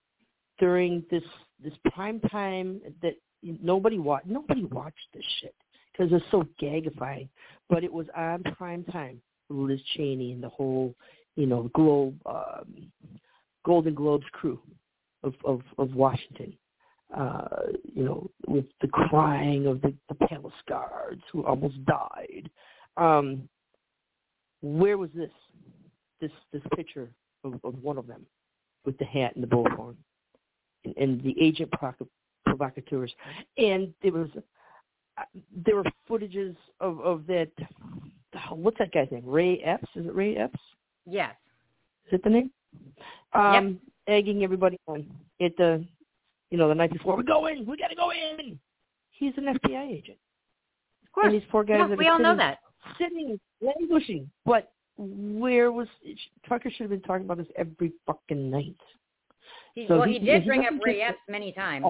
during this this prime time that nobody watched. Nobody watched this shit because it's so gagifying. But it was on prime time. Liz Cheney and the whole, you know, Globe, um, Golden Globes crew of of, of Washington. Uh, you know, with the crying of the, the palace guards who almost died. Um, where was this? This this picture of, of one of them with the hat and the bullhorn, and, and the agent provoc- provocateurs, and there was uh, there were footages of, of that. What's that guy's name? Ray Epps? Is it Ray Epps? Yes. Is it the name? Um, yep. Egging everybody on at the, you know, the night before. We go in. We got to go in. He's an F B I agent. Of course. And these four guys yeah, that we are all sitting, know that. Sitting, languishing. But where was Tucker? Should have been talking about this every fucking night. He, so well, he, he did he bring up Ray get, Epps many times.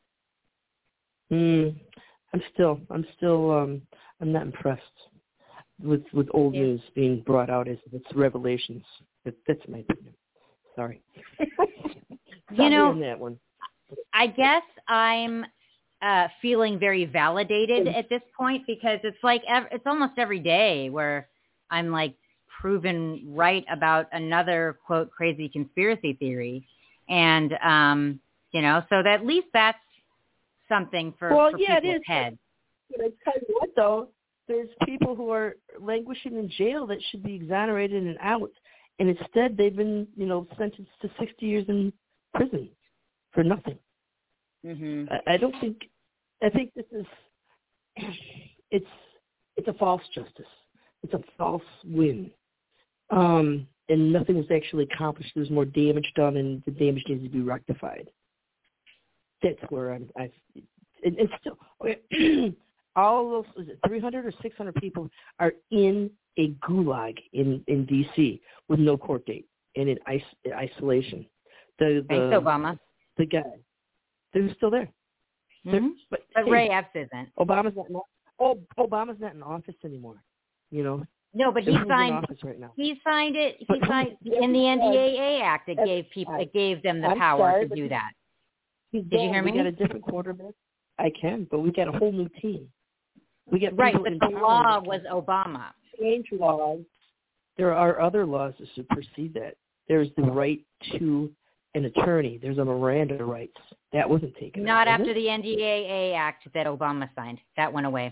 Mm, I'm still, I'm still, um, I'm not impressed with with old yeah. news being brought out as it's revelations. That, that's my opinion. Sorry. you know, that one. I guess I'm uh, feeling very validated at this point because it's like ev- it's almost every day where I'm like proven right about another quote crazy conspiracy theory, and um, you know, so that, at least that's something for, well, for yeah, people's it is. heads. But I tell you what, though, there's people who are languishing in jail that should be exonerated and out, and instead they've been, you know, sentenced to sixty years in prison for nothing. Mm-hmm. I, I don't think. I think this is. It's it's a false justice. It's a false win, um, and nothing was actually accomplished. There's more damage done, and the damage needs to be rectified. That's where I'm. I. And, and still, okay, all of those, is it three hundred or six hundred people are in a gulag in, in D C with no court date and in is, isolation. The, the, Thanks, Obama. The guy, they're still there. Mm-hmm. But, but hey, Ray Epps isn't. Obama's not. In, oh, Obama's not in office anymore. You know. No, but he Everyone's signed. In office right now. He signed it. He but signed who, in the N D A A Act. It gave people. It gave them the I'm power sorry, to do that. Did you hear me? We got a different quarterback. I can, but we got a whole new team. We get right, but the law was Obama. Change laws. There are other laws that supersede that. There's the right to an attorney. There's a Miranda rights. That wasn't taken. Not out, after it? the N D A A Act that Obama signed. That went away.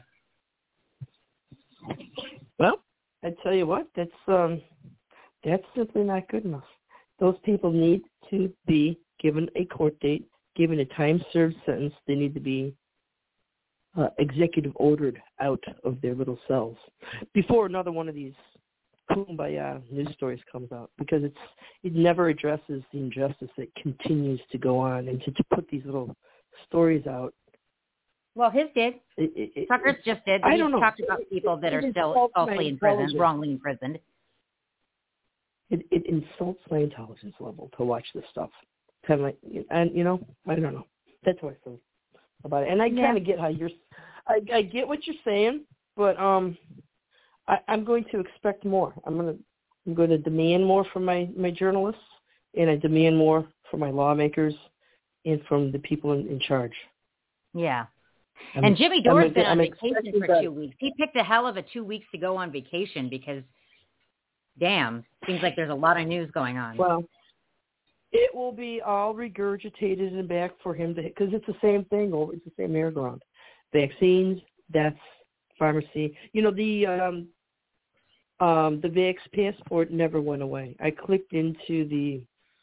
Well, I tell you what, that's um, that's simply not good enough. Those people need to be given a court date, given a time-served sentence. They need to be uh, executive ordered out of their little cells before another one of these kumbaya news stories comes out, because it's it never addresses the injustice that continues to go on, and to, to put these little stories out. Well, his did. It, it, it, Tucker's just did. I He don't know. talked about people that it, are it still falsely imprisoned, wrongly imprisoned. It, it insults my intelligence level to watch this stuff. Kind of like, and you know, I don't know. That's what I feel about it. And I yeah. kind of get how you're. I, I get what you're saying, but um, I, I'm going to expect more. I'm going to. I'm going to demand more from my, my journalists, and I demand more from my lawmakers, and from the people in, in charge. Yeah. I'm, and Jimmy Dore's I'm, been on I'm vacation for that. two weeks. He picked a hell of a two weeks to go on vacation because, damn, seems like there's a lot of news going on. Well, it will be all regurgitated and back for him to, because it's the same thing over. It's the same merry-go-round. Vaccines, deaths, pharmacy. You know, the um, um, the Vax passport never went away. I clicked into the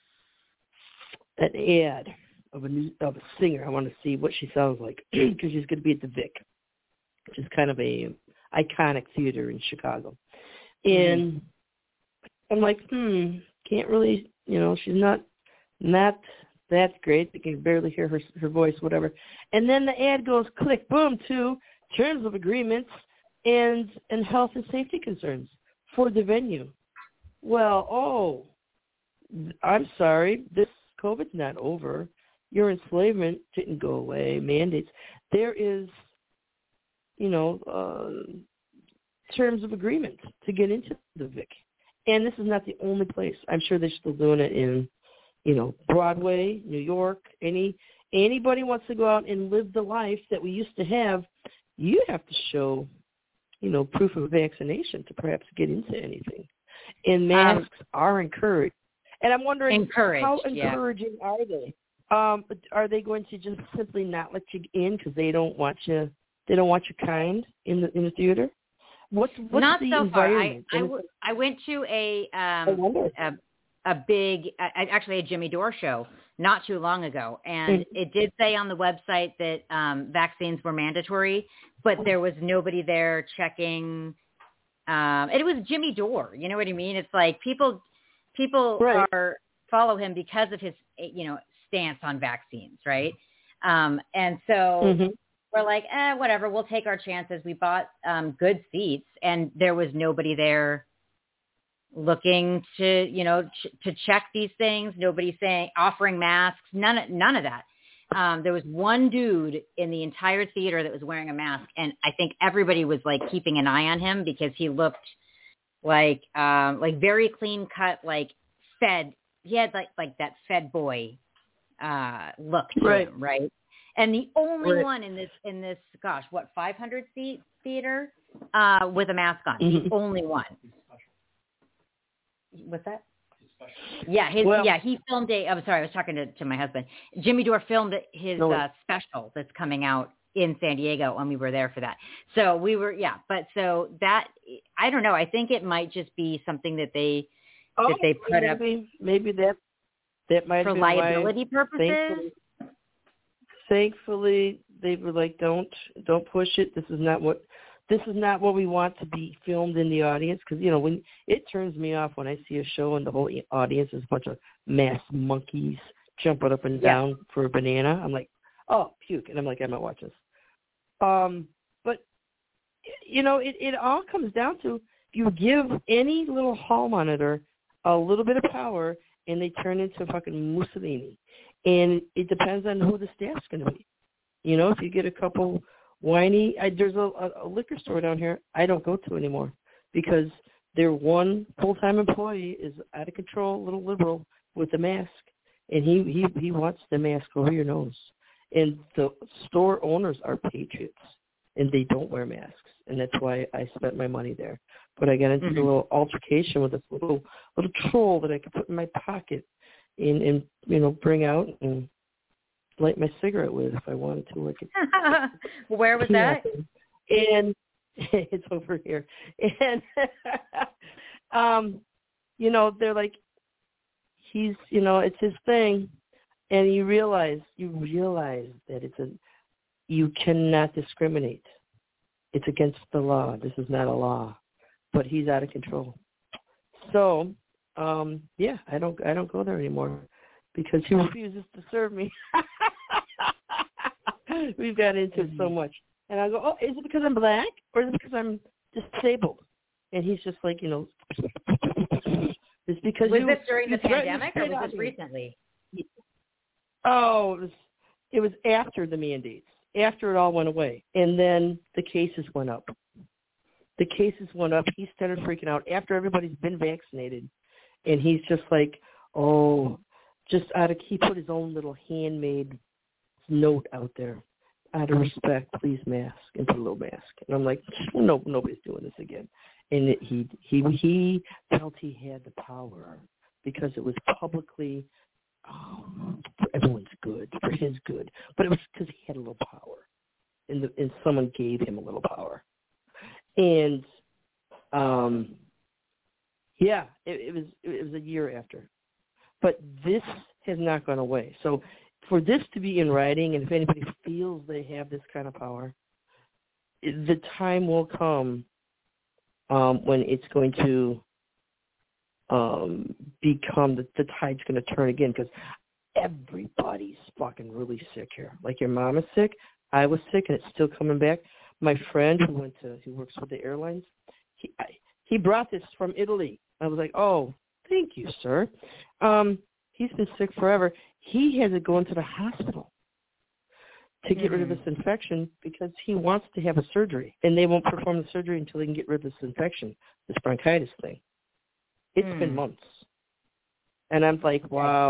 an ad of a new, of a singer. I want to see what she sounds like, because she's going to be at the Vic, which is kind of a iconic theater in Chicago. And mm-hmm. I'm like, hmm, can't really, you know, she's not not that great. You can barely hear her her voice, whatever. And then the ad goes, click, boom, to terms of agreements and and health and safety concerns for the venue. Well, oh, I'm sorry, this COVID's not over. Your enslavement didn't go away. Mandates. There is, you know, uh, terms of agreement to get into the Vic. And this is not the only place. I'm sure they're still doing it in you know, Broadway, New York, any anybody wants to go out and live the life that we used to have, you have to show, you know, proof of vaccination to perhaps get into anything. And masks um, are encouraged. And I'm wondering, encouraged, how encouraging yeah. are they? Um, are they going to just simply not let you in because they don't want you? They don't want you kind in the in the theater. What's what's not the so environment? far. I, I, w- I went to a um a, a big uh, actually a Jimmy Dore show not too long ago, and mm-hmm. it did say on the website that um, vaccines were mandatory, but there was nobody there checking. Um, it was Jimmy Dore. You know what I mean? It's like people people right. are follow him because of his you know stance on vaccines, right? Um, and so. Mm-hmm. We're like, eh, whatever, we'll take our chances. We bought um, good seats, and there was nobody there looking to, you know, ch- to check these things. Nobody saying, offering masks, none of, none of that. Um, there was one dude in the entire theater that was wearing a mask, and I think everybody was like keeping an eye on him because he looked like, um, like very clean cut, like fed. He had like like that fed boy uh, look to right. him, right? And the only right. one in this, in this, gosh, what, five hundred seat theater uh, with a mask on. Mm-hmm. The only one. What's that? Yeah, his, well, yeah, he filmed a, I'm sorry, I was talking to, to my husband. Jimmy Dore filmed his no uh, special that's coming out in San Diego, and we were there for that. So we were, yeah, but so that, I don't know, I think it might just be something that they, oh, that they put maybe, up. Maybe that, that might for have been liability why, purposes. Thankfully, thankfully, they were like, "Don't, don't push it. This is not what, this is not what we want to be filmed in the audience." Because you know, when it turns me off when I see a show and the whole audience is a bunch of masked monkeys jumping up and down yeah. for a banana. I'm like, "Oh, puke!" And I'm like, "I'm not watching this." Um, but you know, it it all comes down to you give any little hall monitor a little bit of power, and they turn into fucking Mussolini. And it depends on who the staff's going to be. You know, if you get a couple whiny, I, there's a, a, a liquor store down here I don't go to anymore because their one full-time employee is out of control, a little liberal with the mask, and he, he, he wants the mask over your nose. And the store owners are patriots, and they don't wear masks, and that's why I spent my money there. But I got into mm-hmm. a little altercation with this little little troll that I could put in my pocket and, and you know, bring out and light my cigarette with if I wanted to. I could, Where was that? And it's over here. And, um, you know, they're like, he's, you know, it's his thing. And you realize, you realize that it's a, you cannot discriminate. It's against the law. This is not a law. But he's out of control. So, um, yeah, I don't, I don't go there anymore because he refuses to serve me. We've got into it so much, and I go, "Oh, is it because I'm black, or is it because I'm disabled?" And he's just like, you know, it's because was you, this during you the pandemic, or was this recently? Oh, it was, it was after the mandates, after it all went away, and then the cases went up. The cases went up. He started freaking out after everybody's been vaccinated. And he's just like, oh, just out of, he put his own little handmade note out there. Out of respect, please mask, and put a little mask. And I'm like, no, nobody's doing this again. And it, he, he, he felt he had the power because it was publicly, oh, for everyone's good, for his good. But it was because he had a little power. And, the, and someone gave him a little power. And, um, yeah, it, it was it was a year after. But this has not gone away. So for this to be in writing, and if anybody feels they have this kind of power, the time will come um, when it's going to um, become, the, the tide's going to turn again because everybody's fucking really sick here. Like your mom is sick. I was sick, and it's still coming back. My friend who went to, who works with the airlines, he I, he brought this from Italy. I was like, oh, thank you, sir. Um, he's been sick forever. He has to go into the hospital to get mm-hmm. rid of this infection because he wants to have a surgery, and they won't perform the surgery until they can get rid of this infection, this bronchitis thing. It's mm. been months. And I'm like, wow,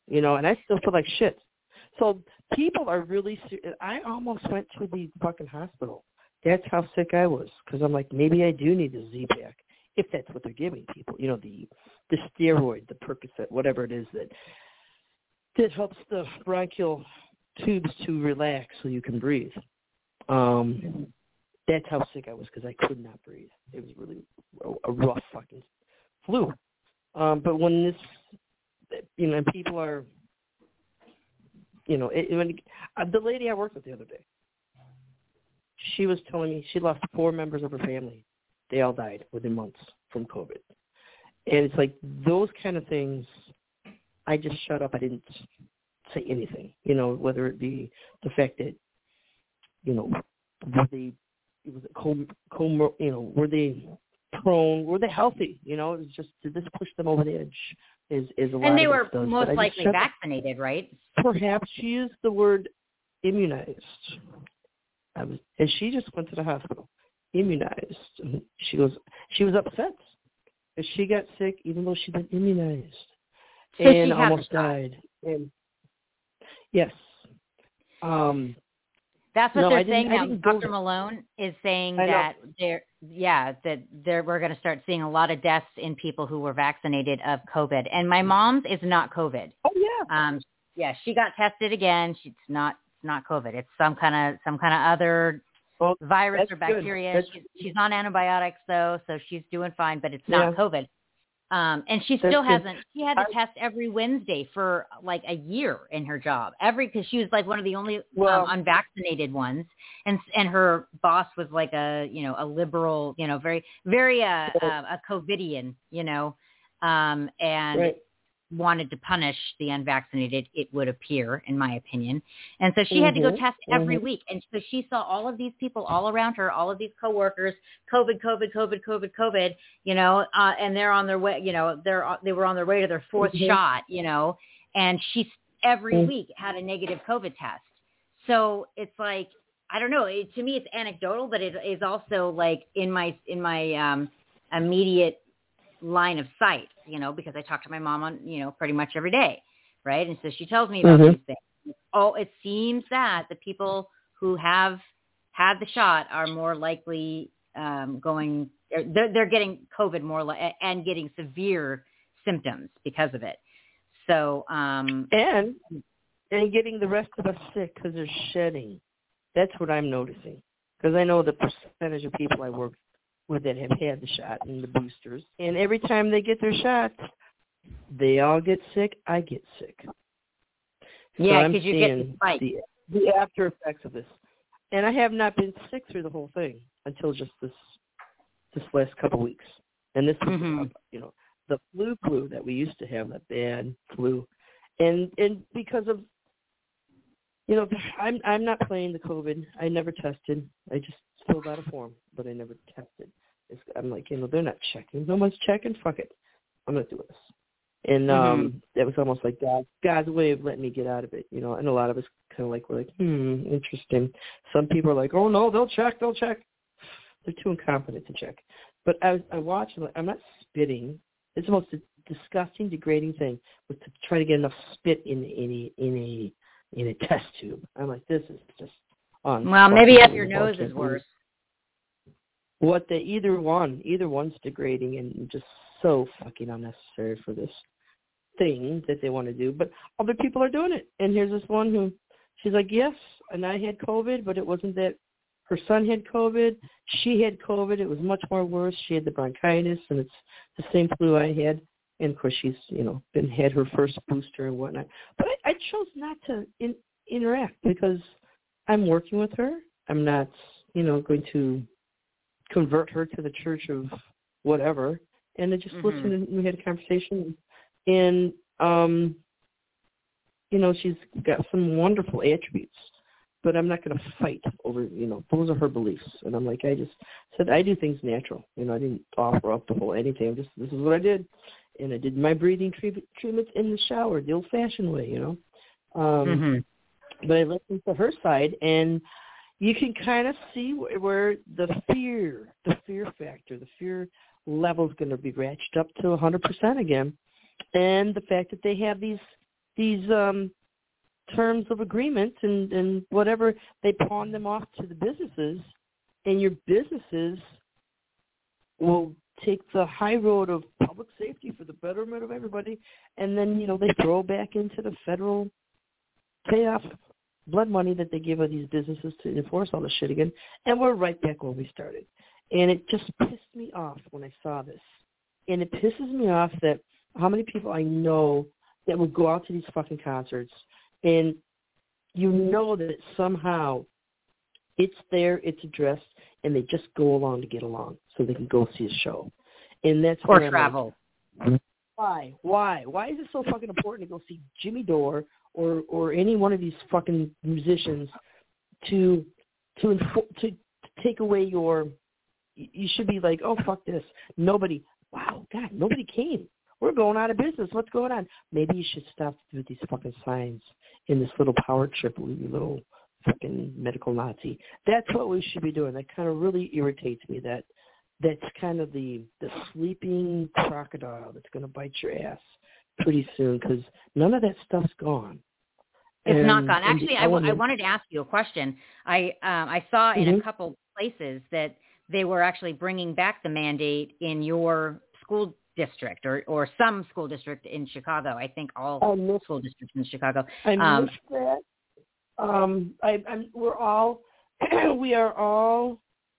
you know, and I still feel like shit. So people are really serious. I almost went to the fucking hospital. That's how sick I was, because I'm like, maybe I do need the Z-Pack, if that's what they're giving people. You know, the the steroid, the Percocet, whatever it is that that helps the bronchial tubes to relax so you can breathe. Um, that's how sick I was, because I could not breathe. It was really a, a rough fucking flu. Um, but when this, you know, people are, you know, it, when, uh, the lady I worked with the other day, she was telling me she lost four members of her family. They all died within months from COVID. And it's like those kind of things, I just shut up. I didn't say anything, you know, whether it be the fact that, you know, were they, it was com, com, you know, were they prone, were they healthy? You know, it was just, did this push them over the edge? Is, is a lot and they of were does, most likely vaccinated, right? Perhaps she used the word immunized. I was, and she just went to the hospital, immunized. And she goes, she was upset. And she got sick even though she'd been immunized. So and she almost died. And yes. Um, That's what no, they're saying now. Doctor go, Malone is saying I that know. they're, yeah, that they're, we're going to start seeing a lot of deaths in people who were vaccinated of COVID. And my mom's is not COVID. Oh yeah. Um, yeah, she got tested again. She's not, it's not COVID. It's some kind of, some kind of other well, virus or bacteria. She's, she's on antibiotics though, so she's doing fine, but it's not yeah. COVID. Um, and she That's still good. hasn't, she had to I, test every Wednesday for like a year in her job. Every, cause she was like one of the only well, um, unvaccinated ones. And, and her boss was like a, you know, a liberal, you know, very, very, uh, uh a COVIDian, you know, um, and right. wanted to punish the unvaccinated, it would appear, in my opinion. And so she mm-hmm. had to go test every mm-hmm. week. And so she saw all of these people all around her, all of these coworkers, COVID, COVID, COVID, COVID, COVID, you know, uh, and they're on their way, you know, they're, they were on their way to their fourth mm-hmm. shot, you know, and she every mm-hmm. week had a negative COVID test. So it's like, I don't know, it, to me it's anecdotal, but it is also like in my, in my um, immediate line of sight, you know, because I talk to my mom on, you know, pretty much every day, right? And so she tells me about mm-hmm. these things. Oh, it seems that the people who have had the shot are more likely um, going, they're, they're getting COVID more li- and getting severe symptoms because of it. So, um, and and getting the rest of us sick because they're shedding. That's what I'm noticing, because I know the percentage of people I work with that have had the shot and the boosters, and every time they get their shots, they all get sick. I get sick. Yeah, because so you get the spike. The, the after effects of this, and I have not been sick through the whole thing until just this this last couple of weeks. And this was, mm-hmm. you know, the flu flu that we used to have, that bad flu, and and because of, you know, I'm I'm not playing the COVID. I never tested. I just filled out a form, but I never tested. It's, I'm like, you know, they're not checking. No one's checking. Fuck it. I'm going to do this. And um, mm-hmm. that was almost like God, God's way of letting me get out of it, you know. And a lot of us kind of like, we're like, hmm, interesting. Some people are like, oh, no, they'll check, they'll check. They're too incompetent to check. But I, I watch, and I'm not spitting. It's the most disgusting, degrading thing was to try to get enough spit in, in, a, in, a, in a test tube. I'm like, this is just on. Well, maybe up your nose is worse. What the either one, either one's degrading and just so fucking unnecessary for this thing that they want to do. But other people are doing it. And here's this one who, she's like, yes, and I had COVID, but it wasn't that. Her son had COVID. She had COVID. It was much more worse. She had the bronchitis, and it's the same flu I had. And of course, she's, you know, been had her first booster and whatnot. But I, I chose not to in, interact because I'm working with her. I'm not, you know, going to convert her to the church of whatever. And I just mm-hmm. listened, and we had a conversation. And, um, you know, she's got some wonderful attributes, but I'm not going to fight over, you know, those are her beliefs. And I'm like, I just said, I do things natural. You know, I didn't offer up the whole anything. I'm just, this is what I did. And I did my breathing treatment, treatments in the shower, the old-fashioned way, you know. Um, mm-hmm. But I listened to her side, and you can kind of see where, where the fear, the fear factor, the fear level is going to be ratcheted up to one hundred percent again. And the fact that they have these these um, terms of agreement and, and whatever, they pawn them off to the businesses, and your businesses will take the high road of public safety for the betterment of everybody, and then, you know, they throw back into the federal payoff blood money that they give these businesses to enforce all this shit again, and we're right back where we started. And it just pissed me off when I saw this. And it pisses me off that how many people I know that would go out to these fucking concerts, and you know that somehow it's there, it's addressed, and they just go along to get along so they can go see a show. And that's or travel. Like, why? Why? Why is it so fucking important to go see Jimmy Dore or or any one of these fucking musicians to to info- to take away your? You should be like, oh fuck this. Nobody. Wow, God, nobody came. We're going out of business. What's going on? Maybe you should stop with these fucking signs in this little power trip, you little fucking medical Nazi. That's what we should be doing. That kind of really irritates me. That that's kind of the the sleeping crocodile that's going to bite your ass pretty soon, because none of that stuff's gone. It's and, not gone. Actually, I, w- I element- wanted to ask you a question. I um, I saw in mm-hmm. a couple places that they were actually bringing back the mandate in your school district or, or some school district in Chicago. I think all missed, school districts in Chicago. I um, missed that. Um, I, I'm, we're all, we are all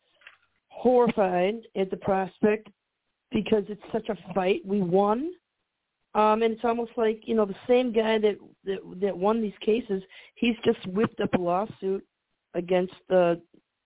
horrified at the prospect because it's such a fight. We won. Um, and it's almost like, you know, the same guy that, that, that won these cases, he's just whipped up a lawsuit against the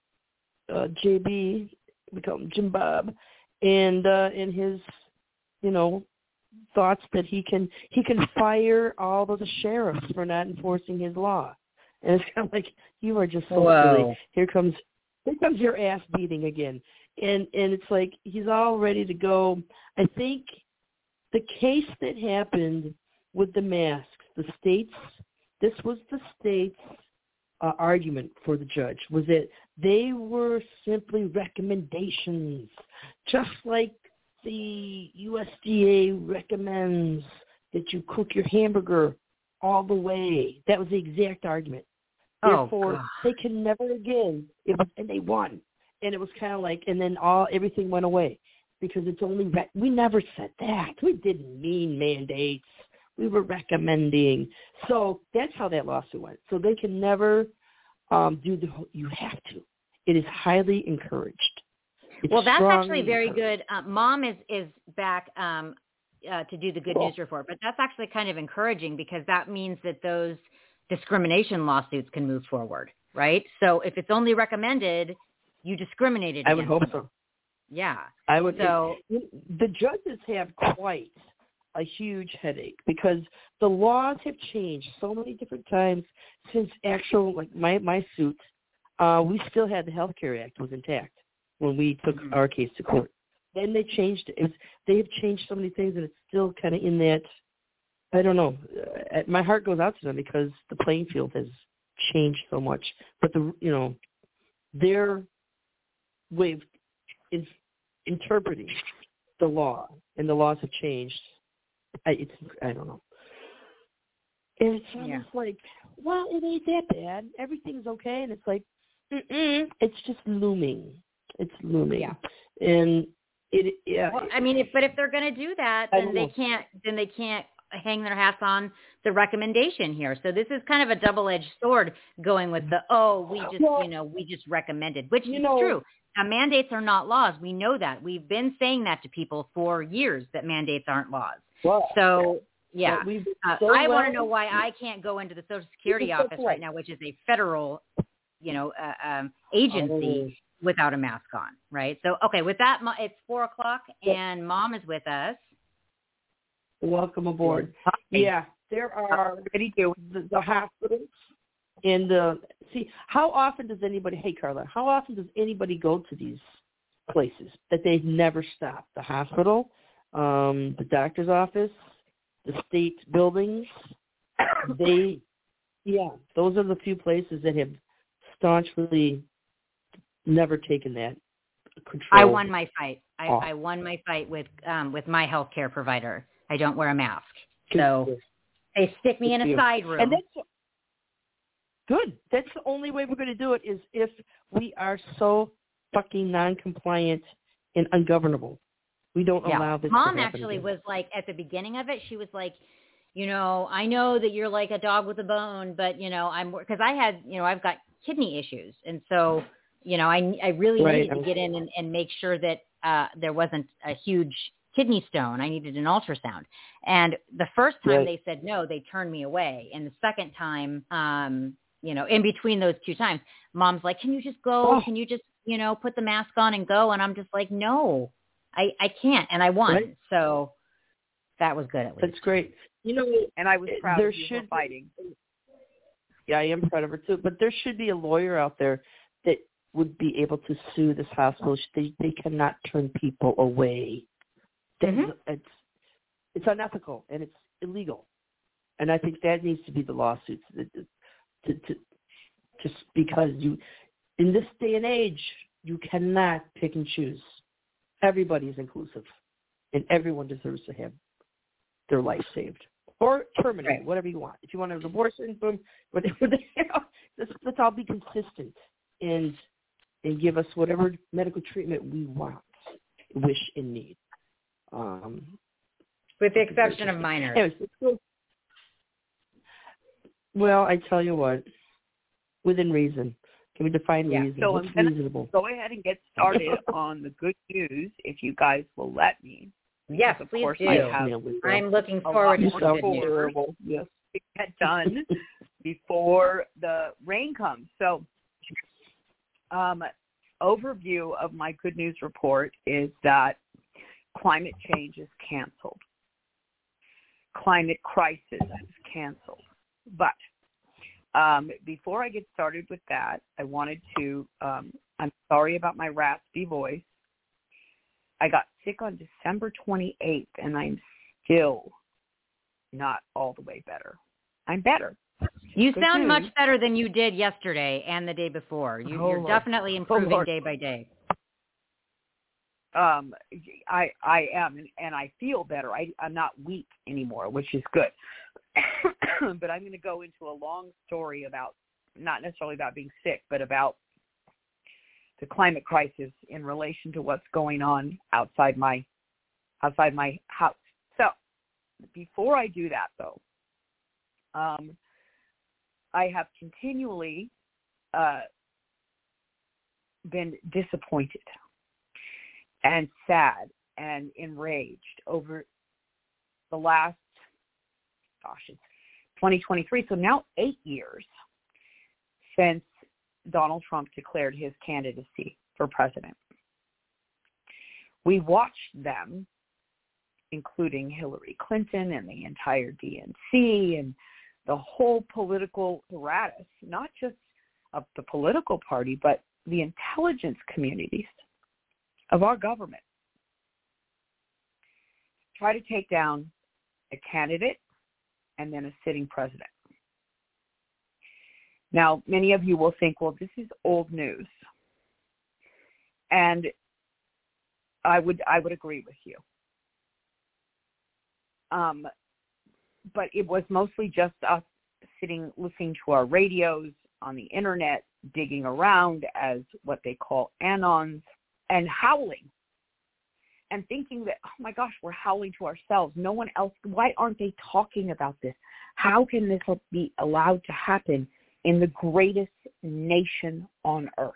uh, J B, we call him Jim Bob, and uh, in his, you know, thoughts that he can he can fire all of the sheriffs for not enforcing his law. And it's kind of like, you are just so Whoa. silly. Here comes here comes your ass beating again. And and it's like he's all ready to go. I think the case that happened with the masks, the states, this was the states' uh, argument for the judge, was that they were simply recommendations, just like the U S D A recommends that you cook your hamburger all the way. That was the exact argument. Oh, Therefore, God. they can never again. It was, and they won. And it was kind of like, and then all everything went away because it's only re- we never said that. We didn't mean mandates. We were recommending. So that's how that lawsuit went. So they can never um, do the. You have to. It is highly encouraged. It's well, that's actually strongly very encouraged. good. Uh, Mom is is back um, uh, to do the Good Cool. News Report, but that's actually kind of encouraging because that means that those discrimination lawsuits can move forward, right? So if it's only recommended, you discriminated I would against hope them. so. Yeah. I would. So The judges have quite a huge headache because the laws have changed so many different times since actual, like my, my suit, uh, we still had the Health Care Act was intact when we took mm-hmm. our case to court. Then they changed it. It's, they have changed so many things, and it's still kind of in that, I don't know. Uh, my heart goes out to them because the playing field has changed so much. But, the you know, their way of in, interpreting the law, and the laws have changed. I, it's I don't know. And it's almost yeah. like, well, it ain't that bad. Everything's okay. And it's like, mm-mm. It's just looming. It's looming. Yeah. And it, yeah. Well, I mean, if, but if they're going to do that, I then don't they know. can't. Then they can't hang their hats on the recommendation here. So this is kind of a double-edged sword going with the, oh, we just, Well, you know, we just recommended, which you is know, true. Now, mandates are not laws. We know that. We've been saying that to people for years, that mandates aren't laws. Well, so, yeah. but we've Uh, so I well, want to know why I can't go into the Social Security This is so office cool. right now, which is a federal, you know, uh, um, agency Oh. without a mask on, right? So, okay, with that, Mo- it's four o'clock, and Mom is with us. Welcome aboard. Hi. Yeah, there are the, the hospitals and the see. How often does anybody? Hey, Carla, how often does anybody go to these places that they've never stopped? The hospital, um, the doctor's office, the state buildings. They, yeah, those are the few places that have staunchly never taken that control. I won my fight. I, off. I won my fight with um, with my healthcare provider. I don't wear a mask. So, They stick me in a side room. And that's good. That's the only way we're going to do it is if we are so fucking non-compliant and ungovernable. We don't yeah. allow this Mom to happen actually again. was like, at the beginning of it, she was like, you know, I know that you're like a dog with a bone, but, you know, I'm, because I had, you know, I've got kidney issues. And so, you know, I, I really right. needed to get in and, and make sure that uh, there wasn't a huge kidney stone. I needed an ultrasound. And the first time right. they said no, they turned me away. And the second time, um, you know, in between those two times, Mom's like, can you just go? Oh. Can you just, you know, put the mask on and go? And I'm just like, no, I, I can't. And I won. Right. So that was good at least. That's great. You know, and I was proud there of you should for fighting. Be, yeah, I am proud of her too. But there should be a lawyer out there that would be able to sue this hospital. They they cannot turn people away. Mm-hmm. It's it's unethical and it's illegal. And I think that needs to be the lawsuits. To, to, to, just because you, in this day and age, you cannot pick and choose. Everybody is inclusive, and everyone deserves to have their life saved or terminated, right. whatever you want. If you want an abortion, boom, whatever. You know, let's, let's all be consistent and and give us whatever medical treatment we want, wish, and need. Um, With the exception of minors. Anyways, let's go. Well, I tell you what, within reason. Can we define yeah. reason? So What's I'm gonna reasonable? Go ahead and get started on the good news, if you guys will let me. Yes, of please course do. I have I'm looking forward to so the good news. Yes. To get done before the rain comes. So, um, overview of my good news report is that climate change is canceled. Climate crisis is canceled. But um, before I get started with that, I wanted to, um, I'm sorry about my raspy voice. I got sick on December twenty-eighth, and I'm still not all the way better. I'm better. You Good sound news. much better than you did yesterday and the day before. You, Oh, you're Lord. definitely improving oh, day by day. Um, I I am, and, and I feel better. I, I'm not weak anymore, which is good. But I'm going to go into a long story about, not necessarily about being sick, but about the climate crisis in relation to what's going on outside my outside my house. So before I do that, though, um, I have continually uh, been disappointed and sad and enraged over the last, gosh, it's twenty twenty-three, so now eight years since Donald Trump declared his candidacy for president. We watched them, including Hillary Clinton and the entire D N C and the whole political apparatus, not just of the political party, but the intelligence communities of our government, try to take down a candidate and then a sitting president. Now, many of you will think, well, this is old news. And I would I would agree with you. Um, but it was mostly just us sitting, listening to our radios on the internet, digging around as what they call anons, and howling and thinking that, oh my gosh, we're howling to ourselves. No one else, why aren't they talking about this? How can this be allowed to happen in the greatest nation on earth?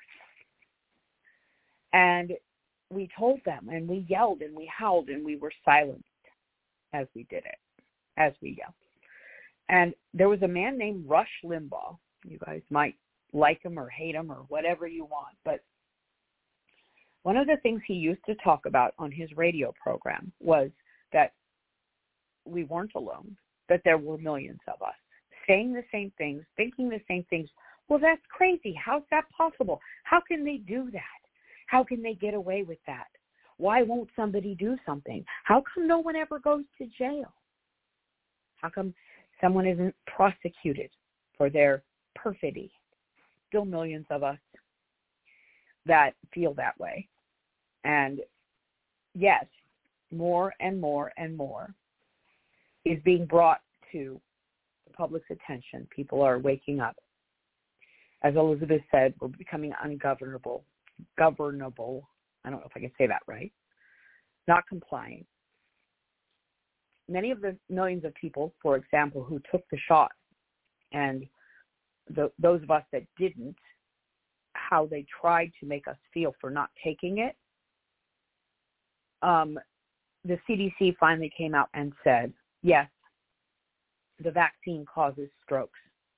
And we told them, and we yelled, and we howled, and we were silenced as we did it, as we yelled. And there was a man named Rush Limbaugh. You guys might like him or hate him or whatever you want, but one of the things he used to talk about on his radio program was that we weren't alone, that there were millions of us saying the same things, thinking the same things. Well, that's crazy. How's that possible? How can they do that? How can they get away with that? Why won't somebody do something? How come no one ever goes to jail? How come someone isn't prosecuted for their perfidy? Still millions of us that feel that way. And yes, more and more and more is being brought to public's attention. People are waking up. As Elizabeth said, we're becoming ungovernable. Governable. I don't know if I can say that right. Not complying. Many of the millions of people, for example, who took the shot, and the, those of us that didn't, how they tried to make us feel for not taking it, um, the C D C finally came out and said, yes, the vaccine causes strokes.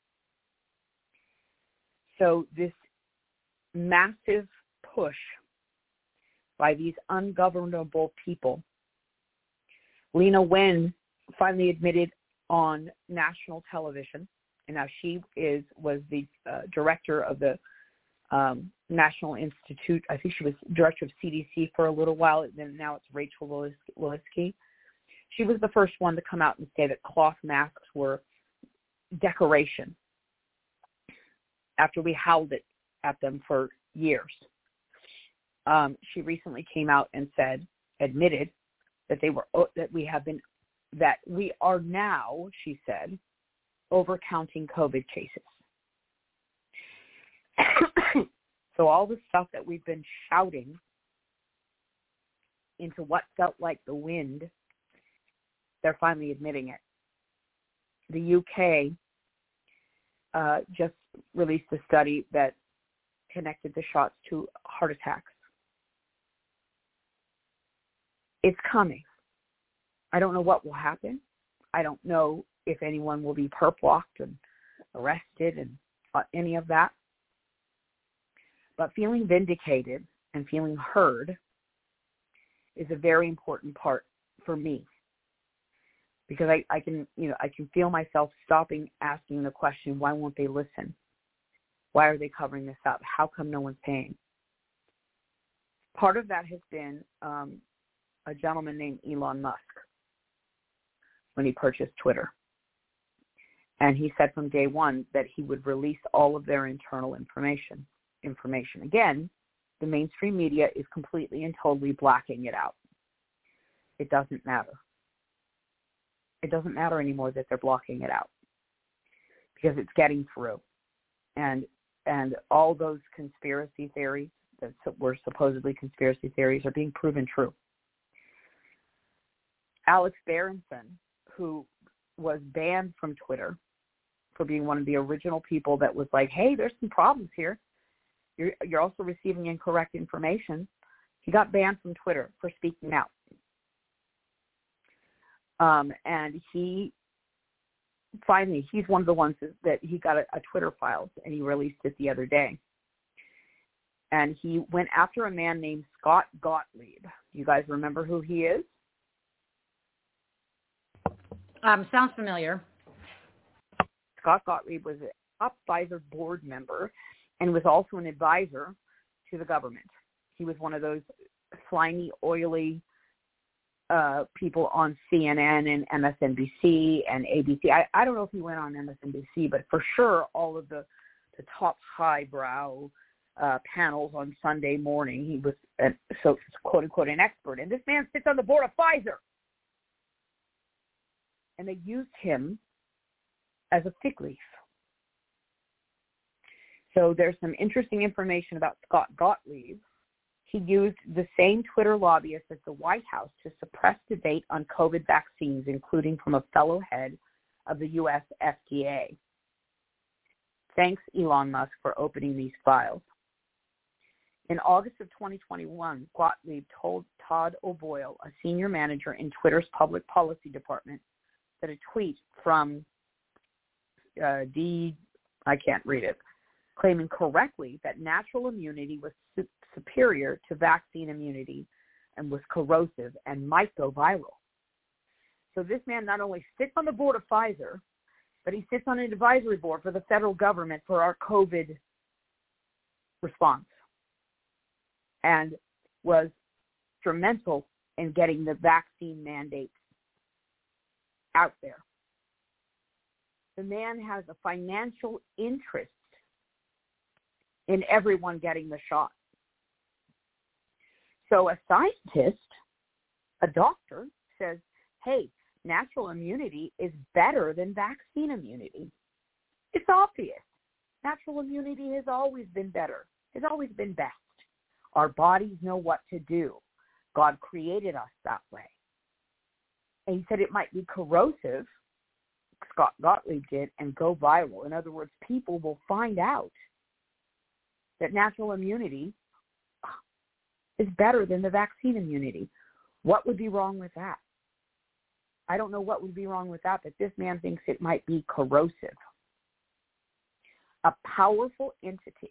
So this massive push by these ungovernable people, Lena Wen finally admitted on national television, and now she is was the uh, director of the um, National Institute. I think she was director of C D C for a little while, and then now it's Rachel Walensky. She was the first one to come out and say that cloth masks were decoration after we howled it at them for years. Um, she recently came out and said, admitted that they were that we have been that we are now, she said, overcounting COVID cases. So all the stuff that we've been shouting into what felt like the wind, they're finally admitting it. The U K uh, just released a study that connected the shots to heart attacks. It's coming. I don't know what will happen. I don't know if anyone will be perp walked and arrested and uh, any of that. But feeling vindicated and feeling heard is a very important part for me, because I, I can, you know, I can feel myself stopping, asking the question, why won't they listen? Why are they covering this up? How come no one's paying? Part of that has been um, a gentleman named Elon Musk when he purchased Twitter. And he said from day one that he would release all of their internal information. Information. Again, the mainstream media is completely and totally blacking it out. It doesn't matter. It doesn't matter anymore that they're blocking it out, because it's getting through. And and all those conspiracy theories that were supposedly conspiracy theories are being proven true. Alex Berenson, who was banned from Twitter for being one of the original people that was like, hey, there's some problems here. You're, you're also receiving incorrect information. He got banned from Twitter for speaking out. Um, and he finally, he's one of the ones that he got a, a Twitter files, and he released it the other day. And he went after a man named Scott Gottlieb. You guys remember who he is? Um, sounds familiar. Scott Gottlieb was a top Pfizer board member and was also an advisor to the government. He was one of those slimy, oily uh, people on C N N and M S N B C and A B C. I, I don't know if he went on M S N B C, but for sure all of the, the top highbrow uh, panels on Sunday morning, he was, a, so quote-unquote, an expert. And this man sits on the board of Pfizer. And they used him as a fig leaf. So there's some interesting information about Scott Gottlieb. He used the same Twitter lobbyist at the White House to suppress debate on COVID vaccines, including from a fellow head of the U S F D A. Thanks, Elon Musk, for opening these files. In August of twenty twenty-one, Gottlieb told Todd O'Boyle, a senior manager in Twitter's public policy department, that a tweet from uh, D, I can't read it, claiming correctly that natural immunity was su- superior to vaccine immunity and was corrosive and might go viral. So this man not only sits on the board of Pfizer, but he sits on an advisory board for the federal government for our COVID response, and was instrumental in getting the vaccine mandates out there. The man has a financial interest in everyone getting the shot. So a scientist, a doctor, says, hey, natural immunity is better than vaccine immunity. It's obvious. Natural immunity has always been better, has always been best. Our bodies know what to do. God created us that way. And he said it might be corrosive, Scott Gottlieb did, and go viral. In other words, people will find out that natural immunity is better than the vaccine immunity. What would be wrong with that? I don't know what would be wrong with that, but this man thinks it might be corrosive. A powerful entity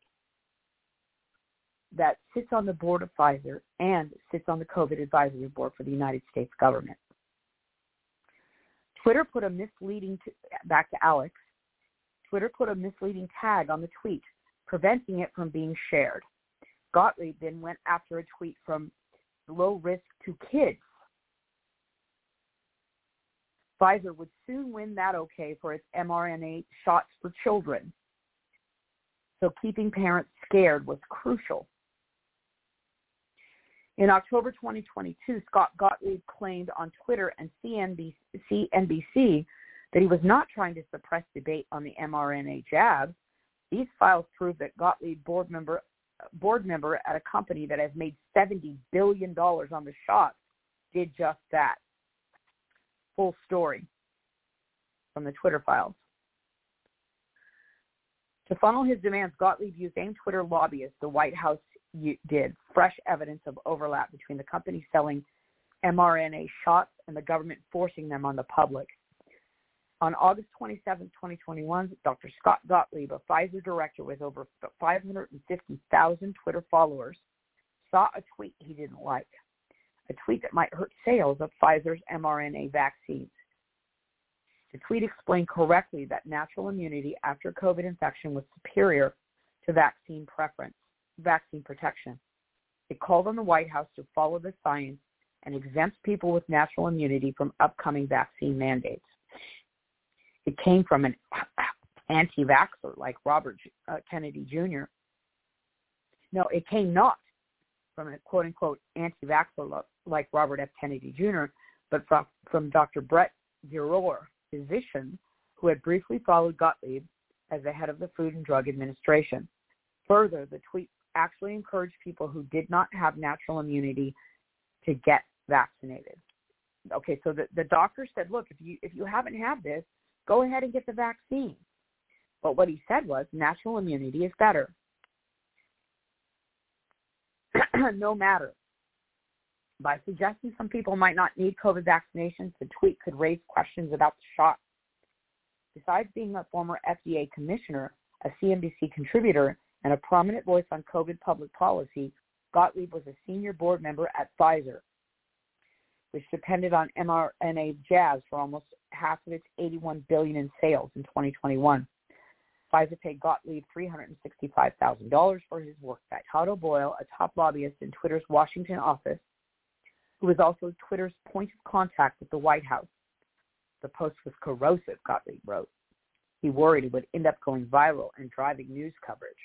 that sits on the board of Pfizer and sits on the COVID advisory board for the United States government. Twitter put a misleading, t- back to Alex, Twitter put a misleading tag on the tweet, preventing it from being shared. Gottlieb then went after a tweet from Low Risk to Kids. Pfizer would soon win that okay for its mRNA shots for children. So keeping parents scared was crucial. In October twenty twenty-two, Scott Gottlieb claimed on Twitter and C N B C that he was not trying to suppress debate on the mRNA jab. These files prove that Gottlieb, board member, board member at a company that has made seventy billion dollars on the shots, did just that. Full story from the Twitter files. To funnel his demands, Gottlieb used same Twitter lobbyists the White House did, fresh evidence of overlap between the company selling mRNA shots and the government forcing them on the public. On August twenty-seventh, twenty twenty-one, Doctor Scott Gottlieb, a Pfizer director with over five hundred fifty thousand Twitter followers, saw a tweet he didn't like, a tweet that might hurt sales of Pfizer's mRNA vaccines. The tweet explained correctly that natural immunity after COVID infection was superior to vaccine preference, vaccine protection. It called on the White House to follow the science and exempt people with natural immunity from upcoming vaccine mandates. It came from an anti-vaxxer like Robert uh, Kennedy Junior No, it came not from a quote-unquote anti-vaxxer like Robert F. Kennedy Junior, but from, from Doctor Brett Giroir, physician who had briefly followed Gottlieb as the head of the Food and Drug Administration. Further, the tweet actually encouraged people who did not have natural immunity to get vaccinated. Okay, so the, the doctor said, look, if you if you haven't had this, go ahead and get the vaccine. But what he said was natural immunity is better. No matter. By suggesting some people might not need COVID vaccinations, the tweet could raise questions about the shot. Besides being a former F D A commissioner, a C N B C contributor, and a prominent voice on COVID public policy, Gottlieb was a senior board member at Pfizer, which depended on mRNA jabs for almost half of its eighty-one billion dollars in sales in twenty twenty-one. Pfizer paid Gottlieb three hundred sixty-five thousand dollars for his work. Todd O'Boyle, a top lobbyist in Twitter's Washington office, who was also Twitter's point of contact with the White House. The post was corrosive, Gottlieb wrote. He worried it would end up going viral and driving news coverage.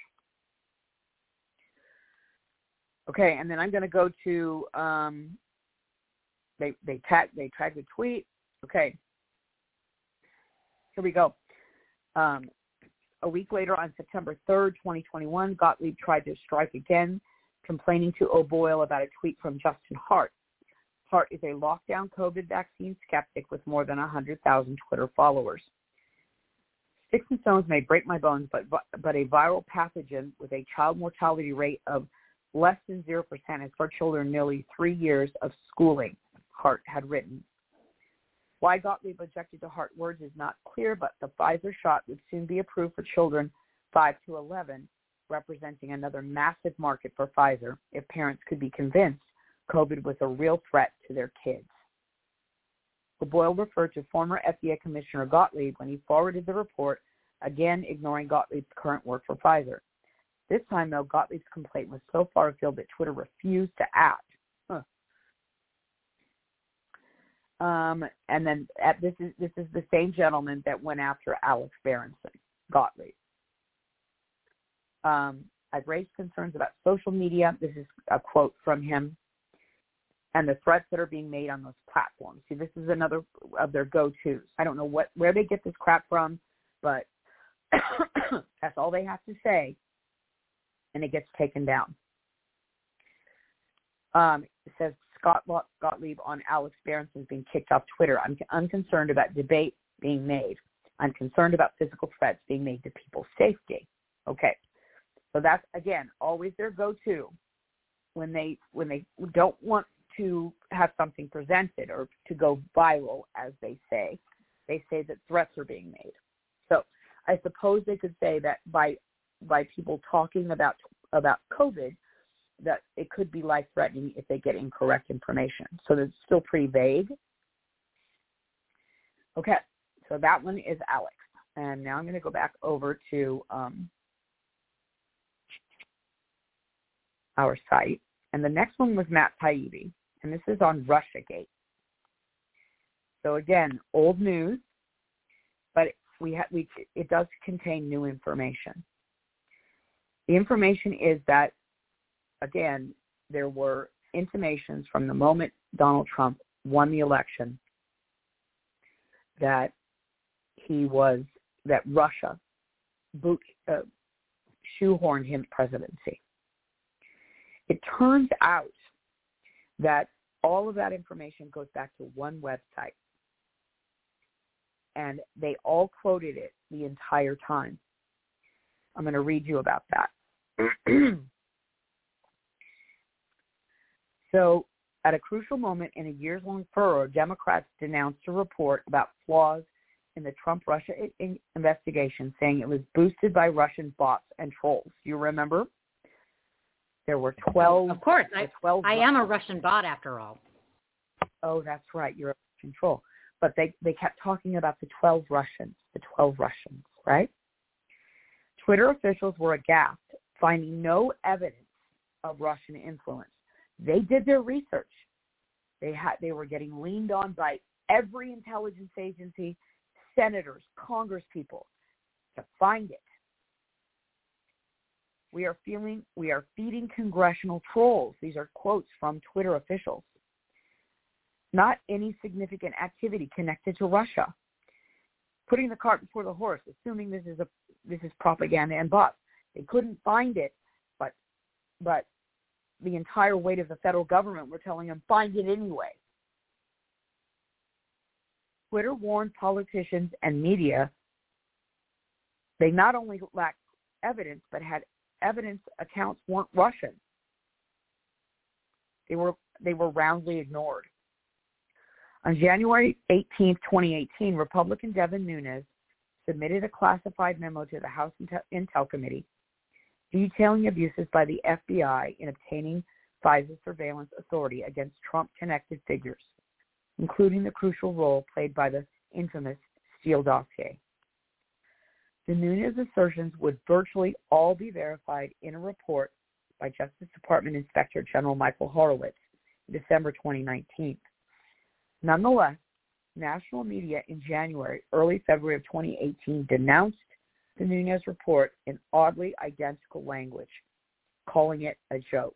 Okay, and then I'm going to go to, um, they they tag they tagged the tweet. Okay, here we go. Um, a week later, on September third, twenty twenty-one, Gottlieb tried to strike again, complaining to O'Boyle about a tweet from Justin Hart. Hart is a lockdown COVID vaccine skeptic with more than one hundred thousand Twitter followers. Sticks and stones may break my bones, but but a viral pathogen with a child mortality rate of less than zero percent is for children nearly three years of schooling, Hart had written. Why Gottlieb objected to Hart words is not clear, but the Pfizer shot would soon be approved for children five to eleven, representing another massive market for Pfizer if parents could be convinced COVID was a real threat to their kids. O'Boyle referred to former F D A Commissioner Gottlieb when he forwarded the report, again ignoring Gottlieb's current work for Pfizer. This time, though, Gottlieb's complaint was so far afield that Twitter refused to act. Huh. Um, and then at, this is this is the same gentleman that went after Alex Berenson, Gottlieb. Um, I've raised concerns about social media. This is a quote from him. and the threats that are being made on those platforms. See, this is another of their go-tos. I don't know what where they get this crap from, but that's all they have to say, and it gets taken down. Um, it says Scott Gottlieb on Alex Berenson's being kicked off Twitter. I'm unconcerned about debate being made. I'm concerned about physical threats being made to people's safety. Okay, so that's again always their go-to when they when they don't want to have something presented or to go viral, as they say. They say that threats are being made. So I suppose they could say that by by people talking about about COVID, that it could be life-threatening if they get incorrect information. So it's still pretty vague. Okay, so that one is Alex. And now I'm going to go back over to um, our site. And the next one was Matt Taibbi, and this is on Russiagate. So again, old news, but we ha- we it does contain new information. The information is that, again, there were intimations from the moment Donald Trump won the election that he was, that Russia boot, uh, shoehorned him presidency. It turns out that all of that information goes back to one website, and they all quoted it the entire time. I'm going to read you about that. So, at a crucial moment in a years-long furor, Democrats denounced a report about flaws in the Trump-Russia in- investigation, saying it was boosted by Russian bots and trolls. You remember? There were twelve. Of course, I, twelve I am a Russian bot after all. Oh, that's right. You're a Russian troll. But they, they kept talking about the twelve Russians, the twelve Russians, right? Twitter officials were aghast, finding no evidence of Russian influence. They did their research. They had they were getting leaned on by every intelligence agency, senators, congresspeople to find it. We are feeling we are feeding congressional trolls. These are quotes from Twitter officials. Not any significant activity connected to Russia. Putting the cart before the horse, assuming this is a this is propaganda and bots. They couldn't find it, but but the entire weight of the federal government were telling them, find it anyway. Twitter warned politicians and media they not only lacked evidence, but had evidence accounts weren't Russian. They were they were roundly ignored. On January eighteenth, twenty eighteen, Republican Devin Nunes submitted a classified memo to the House Intel Committee detailing abuses by the F B I in obtaining FISA surveillance authority against Trump-connected figures, including the crucial role played by the infamous Steele dossier. The Nunes assertions would virtually all be verified in a report by Justice Department Inspector General Michael Horowitz in December twenty nineteen. Nonetheless, national media in January, early February of twenty eighteen denounced the Nunes report in oddly identical language, calling it a joke.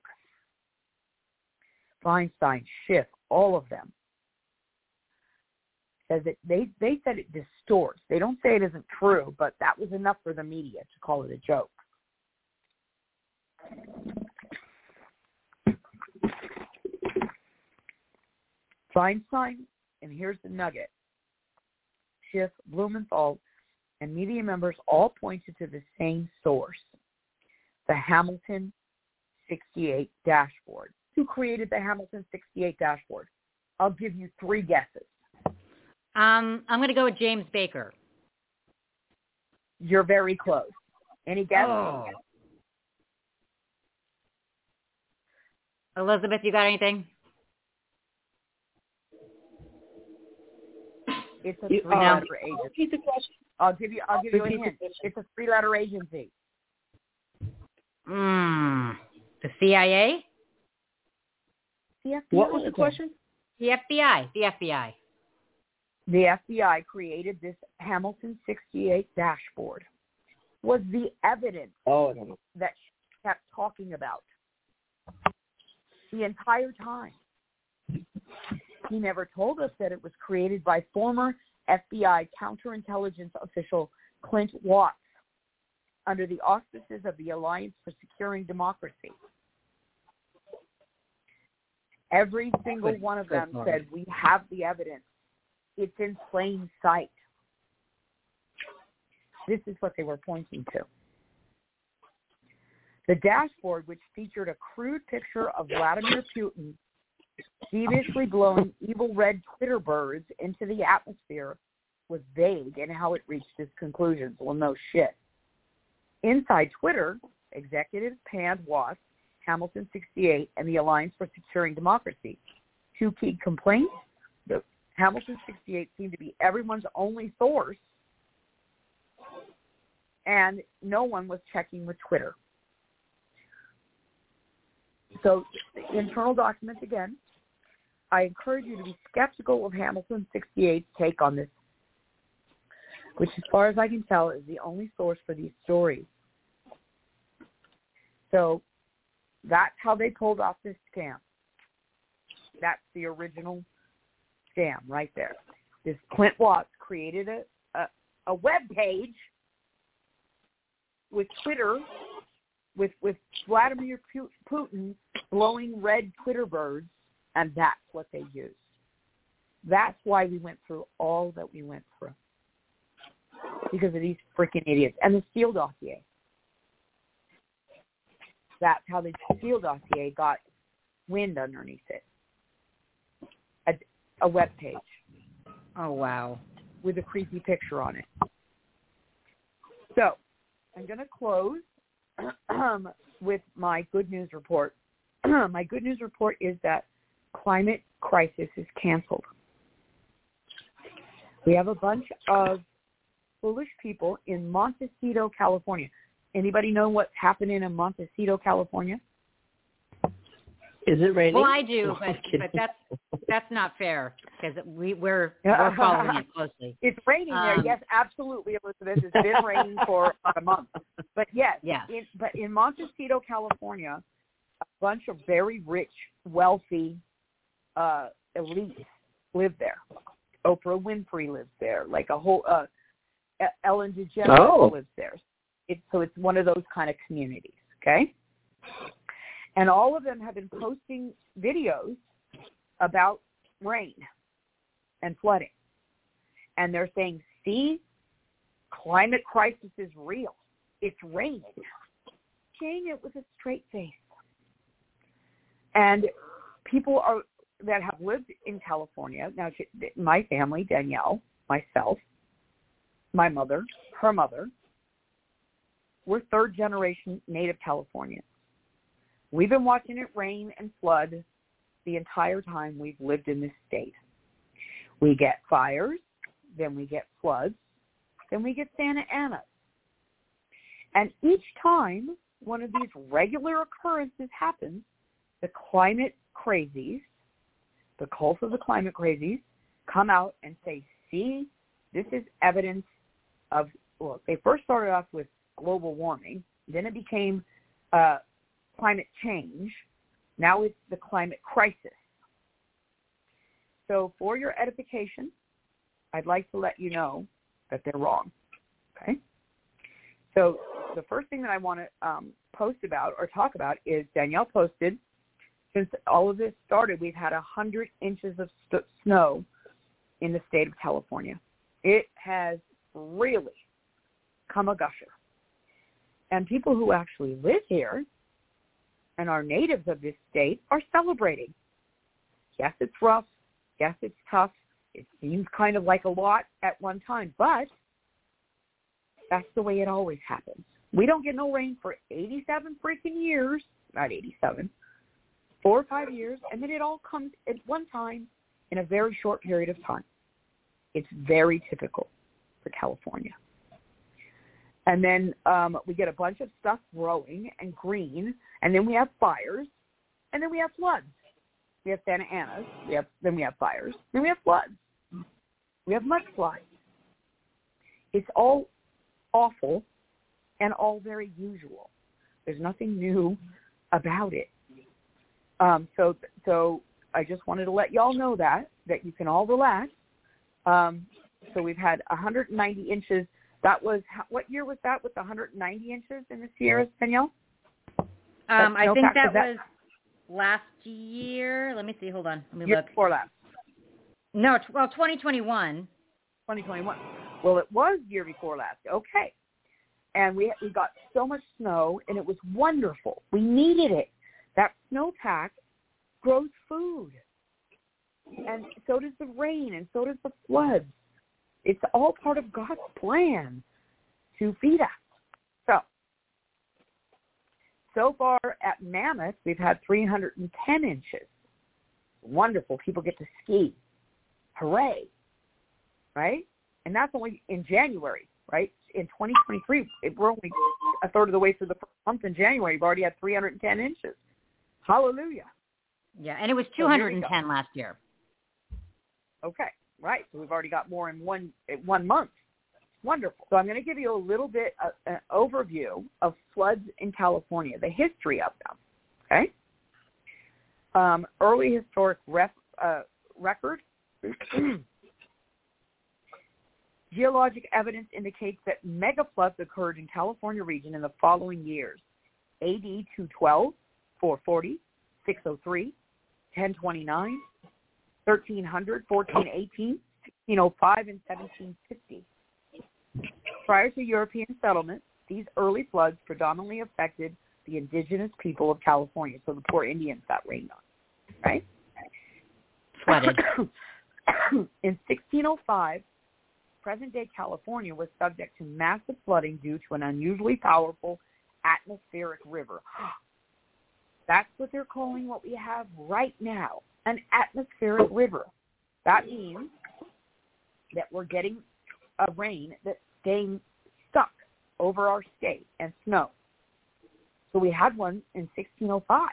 Feinstein, Schiff, all of them says that they, they said it distorts. They don't say it isn't true, but that was enough for the media to call it a joke. Feinstein, and here's the nugget, Schiff, Blumenthal, and media members all pointed to the same source, the Hamilton sixty-eight dashboard. Who created the Hamilton sixty-eight dashboard? I'll give you three guesses. Um, I'm going to go with James Baker. You're very close. Any guesses? Oh. Elizabeth, you got anything? It's a three-letter uh, agency. I'll give you. I'll give you a hint. It's a three-letter agency. Hmm. The C I A. The F B I. What was the question? The F B I. The F B I. The F B I created this Hamilton sixty-eight dashboard. Was the evidence oh, I don't know. that she kept talking about the entire time. He never told us that it was created by former F B I counterintelligence official Clint Watts under the auspices of the Alliance for Securing Democracy. Every single one of them said, we have the evidence. It's in plain sight. This is what they were pointing to. The dashboard, which featured a crude picture of Vladimir Putin deviously blowing evil red Twitter birds into the atmosphere, was vague in how it reached its conclusions. Well, no shit. Inside Twitter, executives panned Watts, Hamilton sixty-eight, and the Alliance for Securing Democracy. Two key complaints. The Hamilton sixty-eight seemed to be everyone's only source, and no one was checking with Twitter. So, the internal documents again. I encourage you to be skeptical of Hamilton sixty-eight's take on this, which, as far as I can tell, is the only source for these stories. So that's how they pulled off this scam. That's the original scam right there. This Clint Watts created a, a, a web page with Twitter, with, with Vladimir Putin blowing red Twitter birds, and that's what they used. That's why we went through all that we went through. Because of these freaking idiots. And the Steele dossier. That's how the Steele dossier got wind underneath it. A, a web page. Oh, wow. With a creepy picture on it. So, I'm going to close um, with my good news report. My good news report is that climate crisis is canceled. We have a bunch of foolish people in Montecito, California. Anybody know what's happening in Montecito, California? Is it raining? Well, I do, but, but that's that's not fair because we, we're we're following it closely. It's raining um, there, yes, absolutely, Elizabeth. It's been raining for about a month, but yes, yeah. In, but in Montecito, California, a bunch of very rich, wealthy uh, elites live there. Oprah Winfrey lives there, like a whole. Uh, Ellen DeGeneres oh. lives there. It, so it's one of those kind of communities, okay? And all of them have been posting videos about rain and flooding. And they're saying, see, climate crisis is real. It's raining. Saying it with a straight face. And people are that have lived in California, now my family, Danielle, myself, my mother, her mother, we're third generation native Californians. We've been watching it rain and flood the entire time we've lived in this state. We get fires, then we get floods, then we get Santa Anas. And each time one of these regular occurrences happens, the climate crazies, the cult of the climate crazies, come out and say, see, this is evidence of, well, they first started off with global warming, then it became uh, climate change, now it's the climate crisis. So for your edification, I'd like to let you know that they're wrong, okay? So the first thing that I want to um, post about or talk about is Danielle posted, since all of this started, we've had one hundred inches of st- snow in the state of California. It has really come a gusher. And people who actually live here and are natives of this state are celebrating. Yes, it's rough. Yes, it's tough. It seems kind of like a lot at one time, but that's the way it always happens. We don't get no rain for eighty-seven freaking years, not eighty-seven, four or five years, and then it all comes at one time in a very short period of time. It's very typical for California. And then um, we get a bunch of stuff growing and green, and then we have fires, and then we have floods. We have Santa Anas, we have, then we have fires, then we have floods. We have mudslides. It's all awful and all very usual. There's nothing new about it. Um, so, so I just wanted to let y'all know that, that you can all relax. Um, so we've had one hundred ninety inches. That was, what year was that with the one hundred ninety inches in the Sierras, Danielle? Um, I think that, that was last year. Let me see. Hold on. Let me year look. Before that. No, t- well, twenty twenty-one. twenty twenty-one. Well, it was year before last. Okay. And we we got so much snow, and it was wonderful. We needed it. That snowpack grows food. And so does the rain, and so does the floods. It's all part of God's plan to feed us. So, so far at Mammoth, we've had three hundred ten inches. Wonderful. People get to ski. Hooray. Right? And that's only in January, right? In twenty twenty-three, we're only a third of the way through the first month in January. We've already had three hundred ten inches. Hallelujah. Yeah, and it was two hundred ten so last year. Okay, right. So we've already got more in one in one month. Wonderful. So I'm going to give you a little bit of an overview of floods in California, the history of them. Okay. Um, early historic ref, uh, record. Geologic evidence indicates that mega floods occurred in California region in the following years: A D two twelve, four forty, six oh three, ten twenty-nine, thirteen hundred, fourteen eighteen, sixteen oh five, and seventeen fifty. Prior to European settlement, these early floods predominantly affected the indigenous people of California, so the poor Indians got rained on, right? Flooded. In sixteen oh five, present-day California was subject to massive flooding due to an unusually powerful atmospheric river. That's what they're calling what we have right now, an atmospheric river. That means that we're getting a rain that's staying stuck over our state and snow. So we had one in sixteen oh five.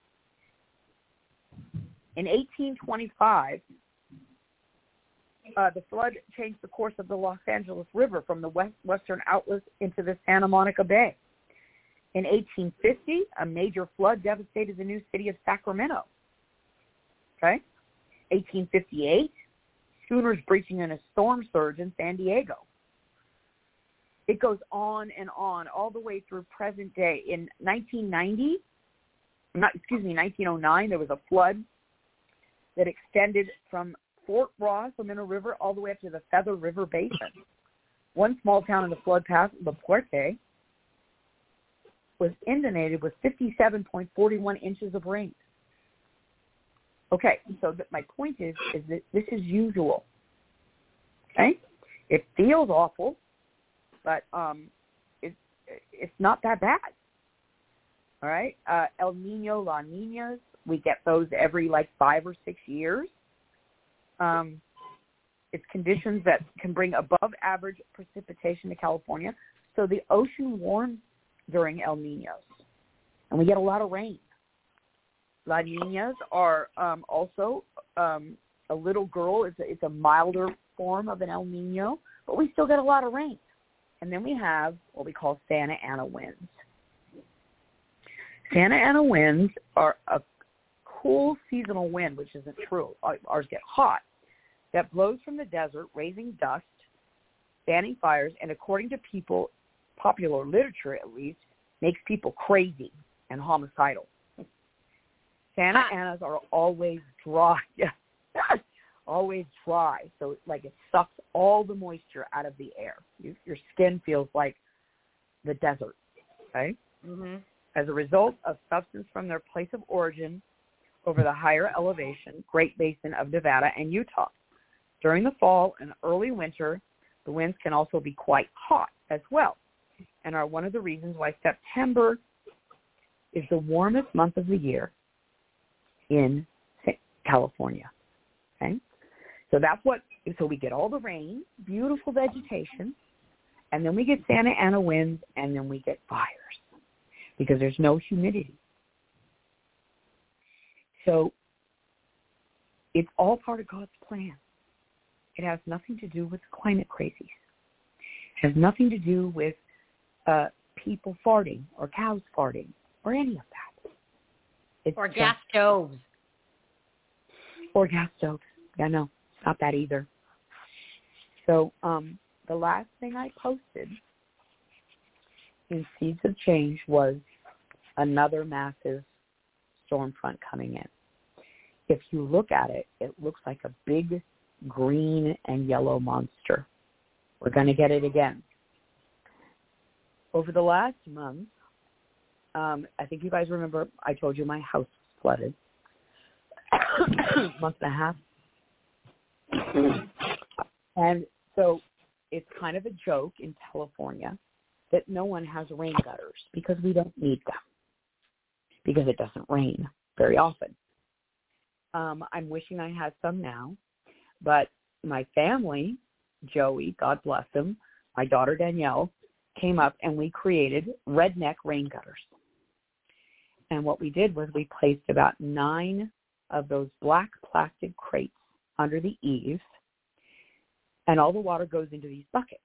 In eighteen twenty-five, uh, the flood changed the course of the Los Angeles River from the west, western outlet into the Santa Monica Bay. In eighteen fifty, a major flood devastated the new city of Sacramento. Okay? eighteen fifty-eight, schooners breaching in a storm surge in San Diego. It goes on and on all the way through present day. In nineteen ninety, not excuse me, nineteen oh nine, there was a flood that extended from Fort Ross, the Mineral River, all the way up to the Feather River Basin. One small town in the flood path, La Puerte, was inundated with fifty-seven point four one inches of rain. Okay, so that my point is, is that this is usual. Okay? It feels awful, but um, it, it's not that bad. All right? Uh, El Nino, La Niñas, we get those every like five or six years. Um, it's conditions that can bring above average precipitation to California. So the ocean warms during El Niños, and we get a lot of rain. La Niñas are um, also um, a little girl. It's a, it's a milder form of an El Nino, but we still get a lot of rain. And then we have what we call Santa Ana winds. Santa Ana winds are a cool seasonal wind, which isn't true. Ours get hot, that blows from the desert, raising dust, fanning fires, and according to people, popular literature at least, makes people crazy and homicidal. Santa Anas are always dry. Yeah. Always dry. So it's like it sucks all the moisture out of the air. You, your skin feels like the desert. Okay? Mm-hmm. As a result of substance from their place of origin over the higher elevation, Great Basin of Nevada and Utah. During the fall and early winter, the winds can also be quite hot as well, and are one of the reasons why September is the warmest month of the year in California. Okay? So that's what, so we get all the rain, beautiful vegetation, and then we get Santa Ana winds, and then we get fires because there's no humidity. So it's all part of God's plan. It has nothing to do with climate crazies. It has nothing to do with uh, people farting or cows farting or any of that. It's or gas stoves. four gas stoves. Yeah, no, it's not that either. So um, the last thing I posted in Seeds of Change was another massive storm front coming in. If you look at it, it looks like a big green and yellow monster. We're going to get it again. Over the last month, um, I think you guys remember I told you my house was flooded. month and a half. And so it's kind of a joke in California that no one has rain gutters because we don't need them because it doesn't rain very often. Um, I'm wishing I had some now, but my family, Joey, God bless him, my daughter Danielle, came up and we created redneck rain gutters. And what we did was we placed about nine of those black plastic crates under the eaves, and all the water goes into these buckets.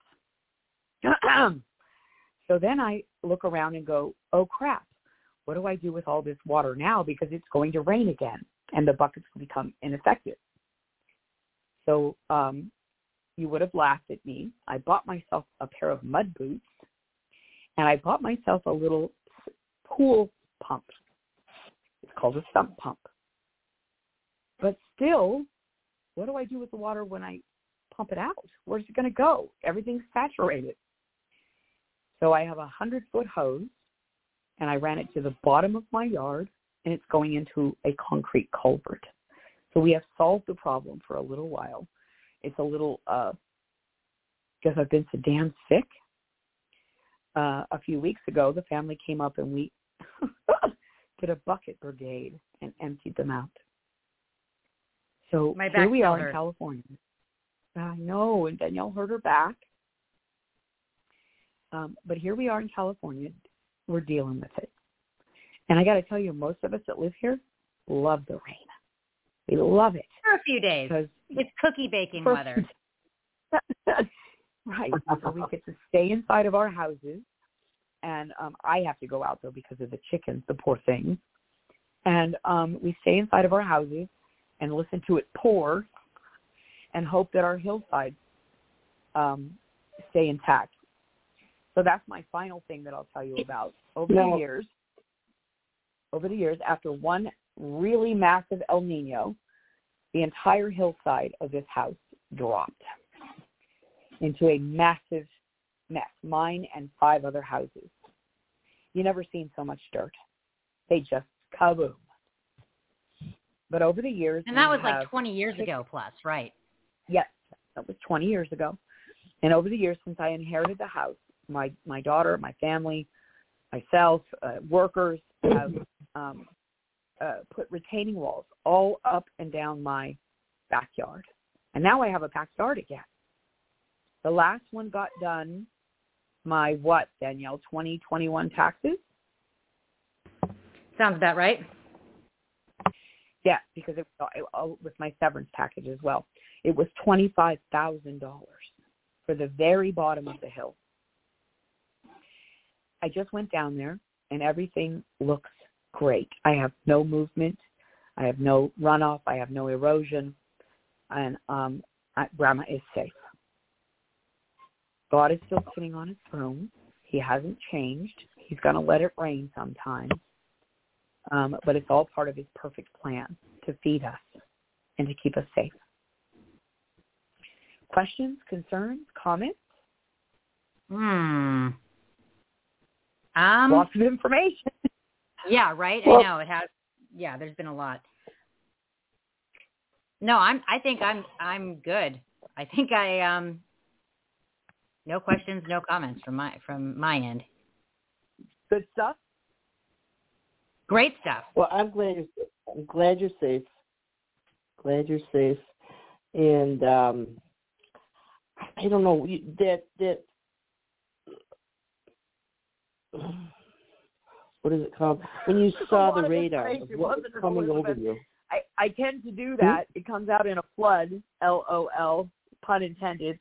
So then I look around and go, oh, crap, what do I do with all this water now because it's going to rain again, and the buckets will become ineffective. So um, you would have laughed at me. I bought myself a pair of mud boots, and I bought myself a little pool pump. It's called a sump pump. But still, what do I do with the water when I pump it out? Where's it going to go? Everything's saturated. So I have a hundred-foot hose, and I ran it to the bottom of my yard, and it's going into a concrete culvert. So we have solved the problem for a little while. It's a little, uh, because I've been so damn sick. Uh, a few weeks ago, the family came up, and we did a bucket brigade and emptied them out. So My here we are hurt. in California. I know, and Danielle hurt her back. Um, but here we are in California. We're dealing with it. And I got to tell you, most of us that live here love the rain. We love it. For a few days. It's cookie baking for, weather. Right. So we get to stay inside of our houses. And um, I have to go out, though, because of the chickens, the poor things. And um, we stay inside of our houses and listen to it pour and hope that our hillsides um, stay intact. So that's my final thing that I'll tell you about. Over no. the years, over the years, after one really massive El Nino, the entire hillside of this house dropped into a massive mess, mine and five other houses. You never seen so much dirt. They just kaboom. But over the years... And that was like have, twenty years ago plus, right? Yes, that was twenty years ago. And over the years since I inherited the house, my, my daughter, my family, myself, uh, workers have um, uh, put retaining walls all up and down my backyard. And now I have a backyard again. The last one got done, my what, Danielle, twenty twenty-one taxes? Sounds about right. Yeah, because it was it, with my severance package as well. It was twenty-five thousand dollars for the very bottom of the hill. I just went down there, and everything looks great. I have no movement. I have no runoff. I have no erosion. And um, I, Grandma is safe. God is still sitting on his throne. He hasn't changed. He's going to let it rain sometime. Um, but it's all part of his perfect plan to feed us and to keep us safe. Questions, concerns, comments? Hmm. Um, Lots of information. Yeah, right? Well, I know. It has, yeah, there's been a lot. No, I'm, I think I'm, I'm good. I think I, um, no questions, no comments from my, from my end. Good stuff. Great stuff. Well, I'm glad you're, I'm glad you're safe. Glad you're safe. And um, I don't know that that what is it called? When you saw the radar, what was coming over you? I, I tend to do that. It comes out in a flood. L O L, pun intended.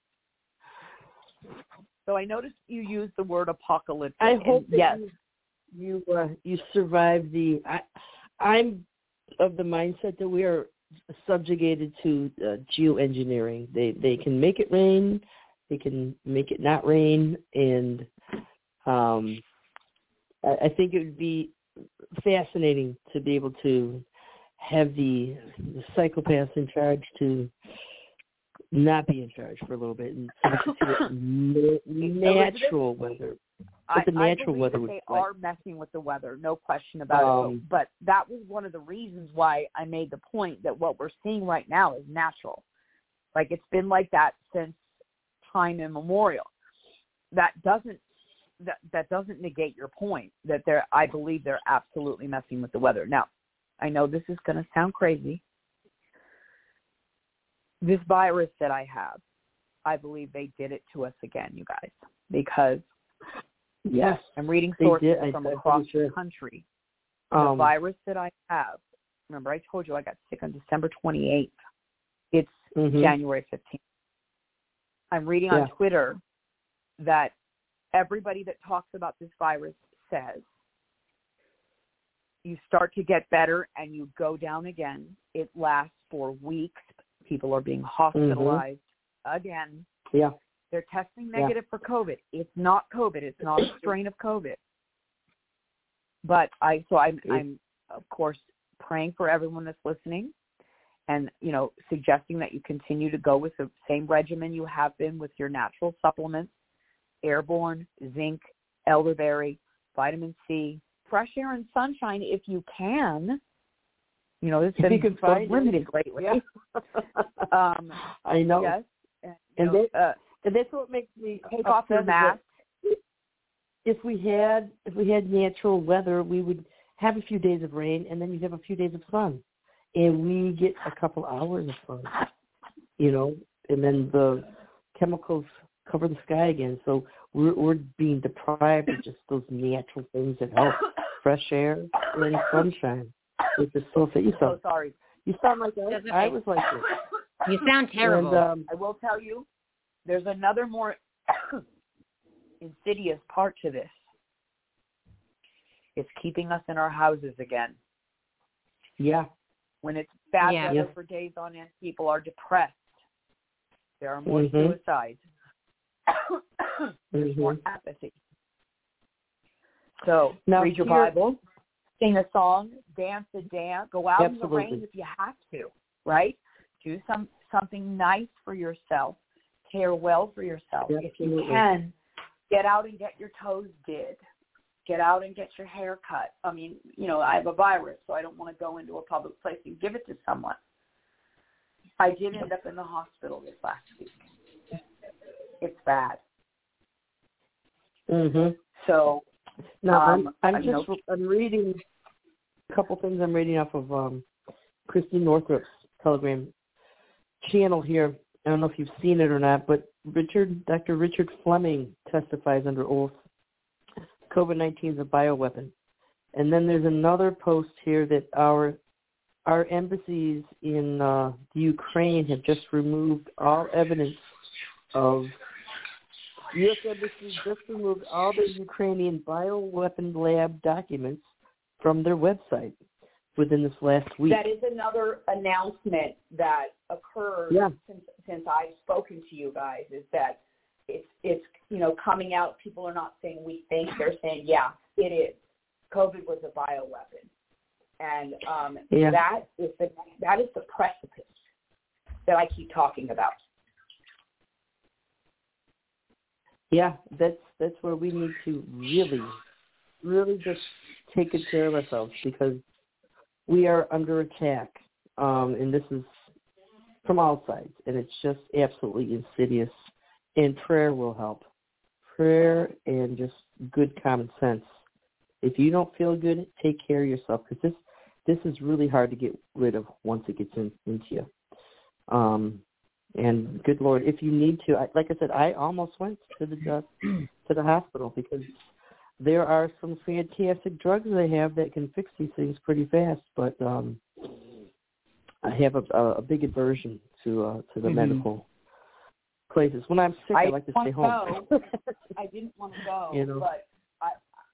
So I noticed you used the word apocalyptic. I hope that yes. you, you uh, you survive the. I, I'm of the mindset that we are subjugated to uh, geoengineering. They they can make it rain, they can make it not rain, and um, I, I think it would be fascinating to be able to have the, the psychopaths in charge to not be in charge for a little bit and see natural weather. What the natural I weather that would they like. are messing with the weather, no question about Um, it. But that was one of the reasons why I made the point that what we're seeing right now is natural. Like it's been like that since time immemorial. That doesn't that that doesn't negate your point that they're. I believe they're absolutely messing with the weather. Now, I know this is going to sound crazy. This virus that I have, I believe they did it to us again, you guys, because yes, I'm reading they sources did. I- from I'm across pretty sure. the country. Um, the virus that I have, remember I told you I got sick on December twenty-eighth. It's Mhm. January fifteenth. I'm reading Yeah. on Twitter that everybody that talks about this virus says you start to get better and you go down again. It lasts for weeks. People are being hospitalized again. Yeah. They're testing Yeah. negative for COVID. It's not COVID. It's not a strain of COVID. But I, so I'm, I'm of course praying for everyone that's listening, and you know, suggesting that you continue to go with the same regimen you have been with your natural supplements: airborne, zinc, elderberry, vitamin C, fresh air and sunshine if you can. You know, this If you has can been find limited it. lately. Yeah. um, I know. Yes. And, And, you know, that, uh, and that's what makes me take off your upset is that mask. If we had if we had natural weather, we would have a few days of rain, and then you'd have a few days of sun, and we get a couple hours of sun, you know, and then the chemicals cover the sky again. So we're we're being deprived of just those natural things that help: fresh air and sunshine. It's just so you So sound sorry. you sound like that. I was like this. You sound terrible. And, um, I will tell you, there's another more insidious part to this. It's keeping us in our houses again. Yeah. When it's bad Yeah. weather Yeah. for days on end, people are depressed. There are more Mhm. suicides. There's more Mhm. apathy. So Now, read your here- Bible, sing a song, dance a dance, go out in the Absolutely. rain if you have to, right? Do some something nice for yourself. Care well for yourself. If you Absolutely. can, get out and get your toes did. Get out and get your hair cut. I mean, you know, I have a virus, so I don't want to go into a public place and give it to someone. I did end up in the hospital this last week. It's bad. Mhm. So No, um, I'm, I'm you just know, I'm reading a couple things. I'm reading off of um, Christine Northrup's Telegram channel here. I don't know if you've seen it or not, but Richard, Doctor Richard Fleming testifies under oath. COVID nineteen is a bioweapon. And then there's another post here that our our embassies in uh, the Ukraine have just removed all evidence of U S embassies just removed all the Ukrainian bioweapon lab documents from their website within this last week. that is another announcement that occurred Yeah. since since I've spoken to you guys. Is that it's it's you know coming out. People are not saying we think; they're saying yeah, it is. COVID was a bioweapon, and um, Yeah. that is the that is the precipice that I keep talking about. Yeah, that's that's where we need to really, really just take good care of ourselves because we are under attack, um, and this is from all sides, and it's just absolutely insidious. And prayer will help. Prayer and just good common sense. If you don't feel good, take care of yourself because this this is really hard to get rid of once it gets in, into you. Um, and good Lord, if you need to, I, like I said, I almost went to the uh, to the hospital because there are some fantastic drugs they have that can fix these things pretty fast. But um, I have a, a big aversion to uh, to the Mm-hmm. medical places. When I'm sick, I, I like to didn't stay want home. to go. I didn't want to go, You know. but I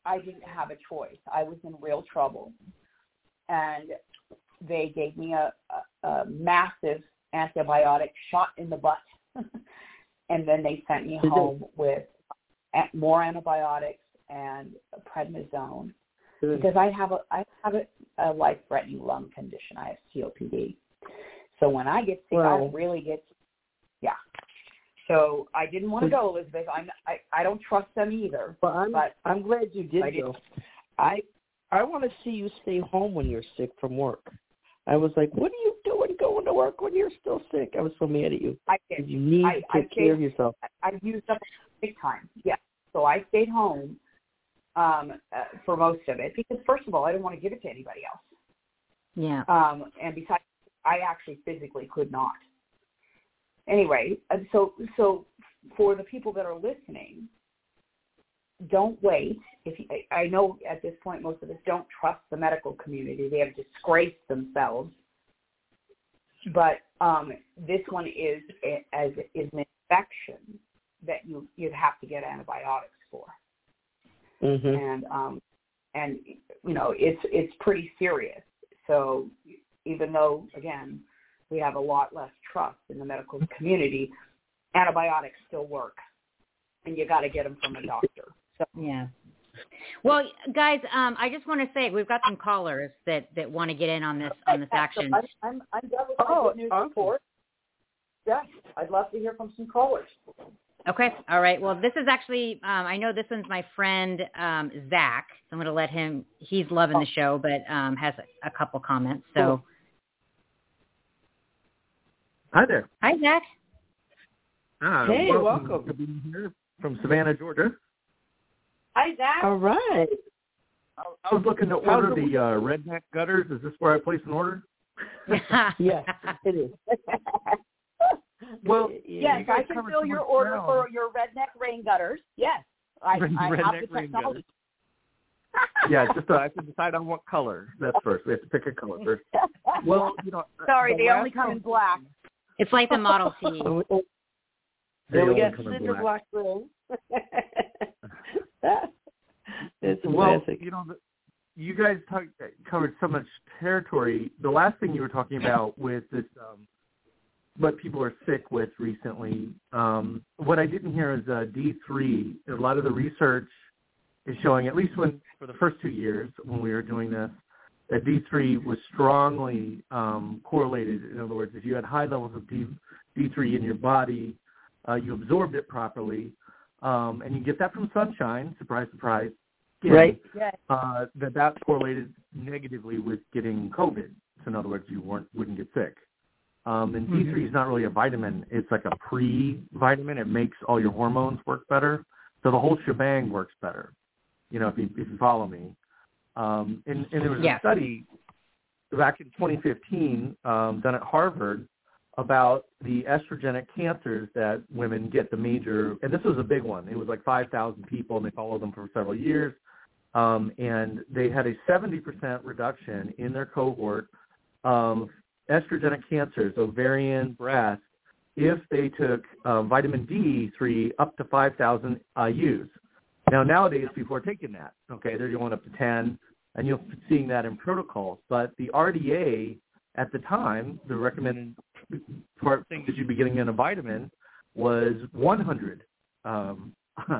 I didn't have a choice. I was in real trouble. And they gave me a, a, a massive antibiotic shot in the butt. And then they sent me home with more antibiotics and prednisone because I have a I have a, a life-threatening lung condition. I have C O P D. So when I get sick, Wow. I really get yeah. So I didn't want to go, Elizabeth. I'm I, I don't trust them either. Well, I'm but I'm glad you did I go. I I want to see you stay home when you're sick from work. I was like, what are you doing going to work when you're still sick? I was so mad at you. I did. You need I, to I take stayed, care of yourself. I, I used up big time. Yeah. So I stayed home um, uh, for most of it because, first of all, I didn't want to give it to anybody else. Yeah. Um, and besides, I actually physically could not. Anyway, so so for the people that are listening, don't wait. If you, I know at this point most of us don't trust the medical community. They have disgraced themselves. But um, this one is as is an infection that you you'd have to get antibiotics for. Mm-hmm. And um, and you know it's it's pretty serious. So even though again we have a lot less trust in the medical community, antibiotics still work, and you got to get them from a doctor. So yeah. Well, guys, um, I just want to say we've got some callers that, that want to get in on this on this action. I'm I'm, I'm done with my Oh, good news awesome. report. Yeah, I'd love to hear from some callers. Okay. All right. Well, this is actually, um, I know this one's my friend, um, Zach. So I'm going to let him, he's loving the show, but um, has a, a couple comments. So. Cool. Hi there. Hi, Zach. Ah, Hey, welcome. welcome. To being here from Savannah, Georgia. Hi, Zach. All right. I, I was looking to order the uh, redneck gutters. Is this where I place an order? Yes, it is. Well, yes, I can fill your order ground. for your redneck rain gutters. Yes, I, I have Redneck the rain technology. Yeah, just uh, I have to decide on what color. That's first. We have to pick a color first. Well, you know. Sorry, the they only last come in one- black. It's like the Model T. There we only got come in cinder black. block roll. It's a Well, classic. you know, the, you guys talk, covered so much territory. The last thing you were talking about with this, um, what people are sick with recently, um, what I didn't hear is uh, D three. A lot of the research is showing, at least when for the first two years when we were doing this, that D three was strongly um, correlated. In other words, if you had high levels of D, D3 in your body, uh, you absorbed it properly, um, and you get that from sunshine, surprise, surprise, Again, right? Yes. Uh, that that correlated negatively with getting COVID. So in other words, you weren't wouldn't get sick. Um, and D three is not really a vitamin; it's like a pre-vitamin. It makes all your hormones work better, so the whole shebang works better. You know, if you if you follow me. Um, and, and there was Yeah. a study back in twenty fifteen um, done at Harvard about the estrogenic cancers that women get, the major, and this was a big one. It was like five thousand people, and they followed them for several years. Um, and they had a seventy percent reduction in their cohort of estrogenic cancers, ovarian, breast, if they took um, vitamin D three up to five thousand I U's. Now, nowadays, people are taking that. Okay, they're going up to ten, and you're seeing that in protocols. But the R D A at the time, the recommended part thing that you'd be getting in a vitamin was one hundred um,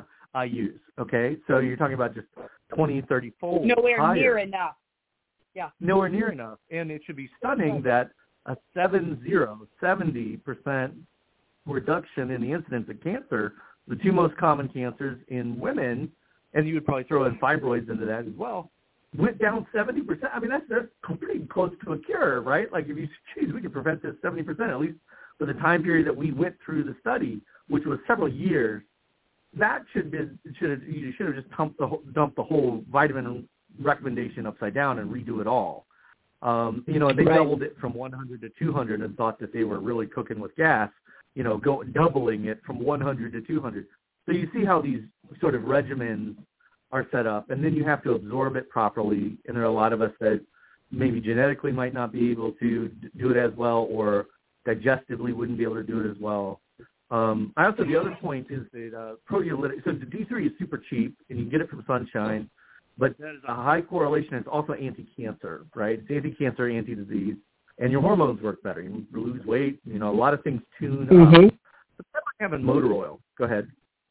I U's. Okay, so you're talking about just twenty, thirty fold Nowhere higher. near enough. Yeah. Nowhere near enough. And it should be stunning that a seven zero, seventy percent reduction in the incidence of cancer, the two most common cancers in women, and you would probably throw in fibroids into that as well, went down seventy percent. I mean, that's, that's pretty close to a cure, right? Like if you, geez, we could prevent this seventy percent, at least for the time period that we went through the study, which was several years. That should be, should have, you should have just dumped the whole, dumped the whole vitamin recommendation upside down and redo it all. Um, you know, they Right. doubled it from one hundred to two hundred and thought that they were really cooking with gas, you know, go, doubling it from one hundred to two hundred. So you see how these sort of regimens are set up, and then you have to absorb it properly, and there are a lot of us that maybe genetically might not be able to do it as well, or digestively wouldn't be able to do it as well. Um, I also, the other point is that uh, proteolytic, so the D three is super cheap, and you can get it from sunshine. but that is a high correlation. It's also anti-cancer, right? It's anti-cancer, anti-disease, and your hormones work better. You lose weight. You know, a lot of things tune mm-hmm. up. But that's like having motor oil. Go ahead.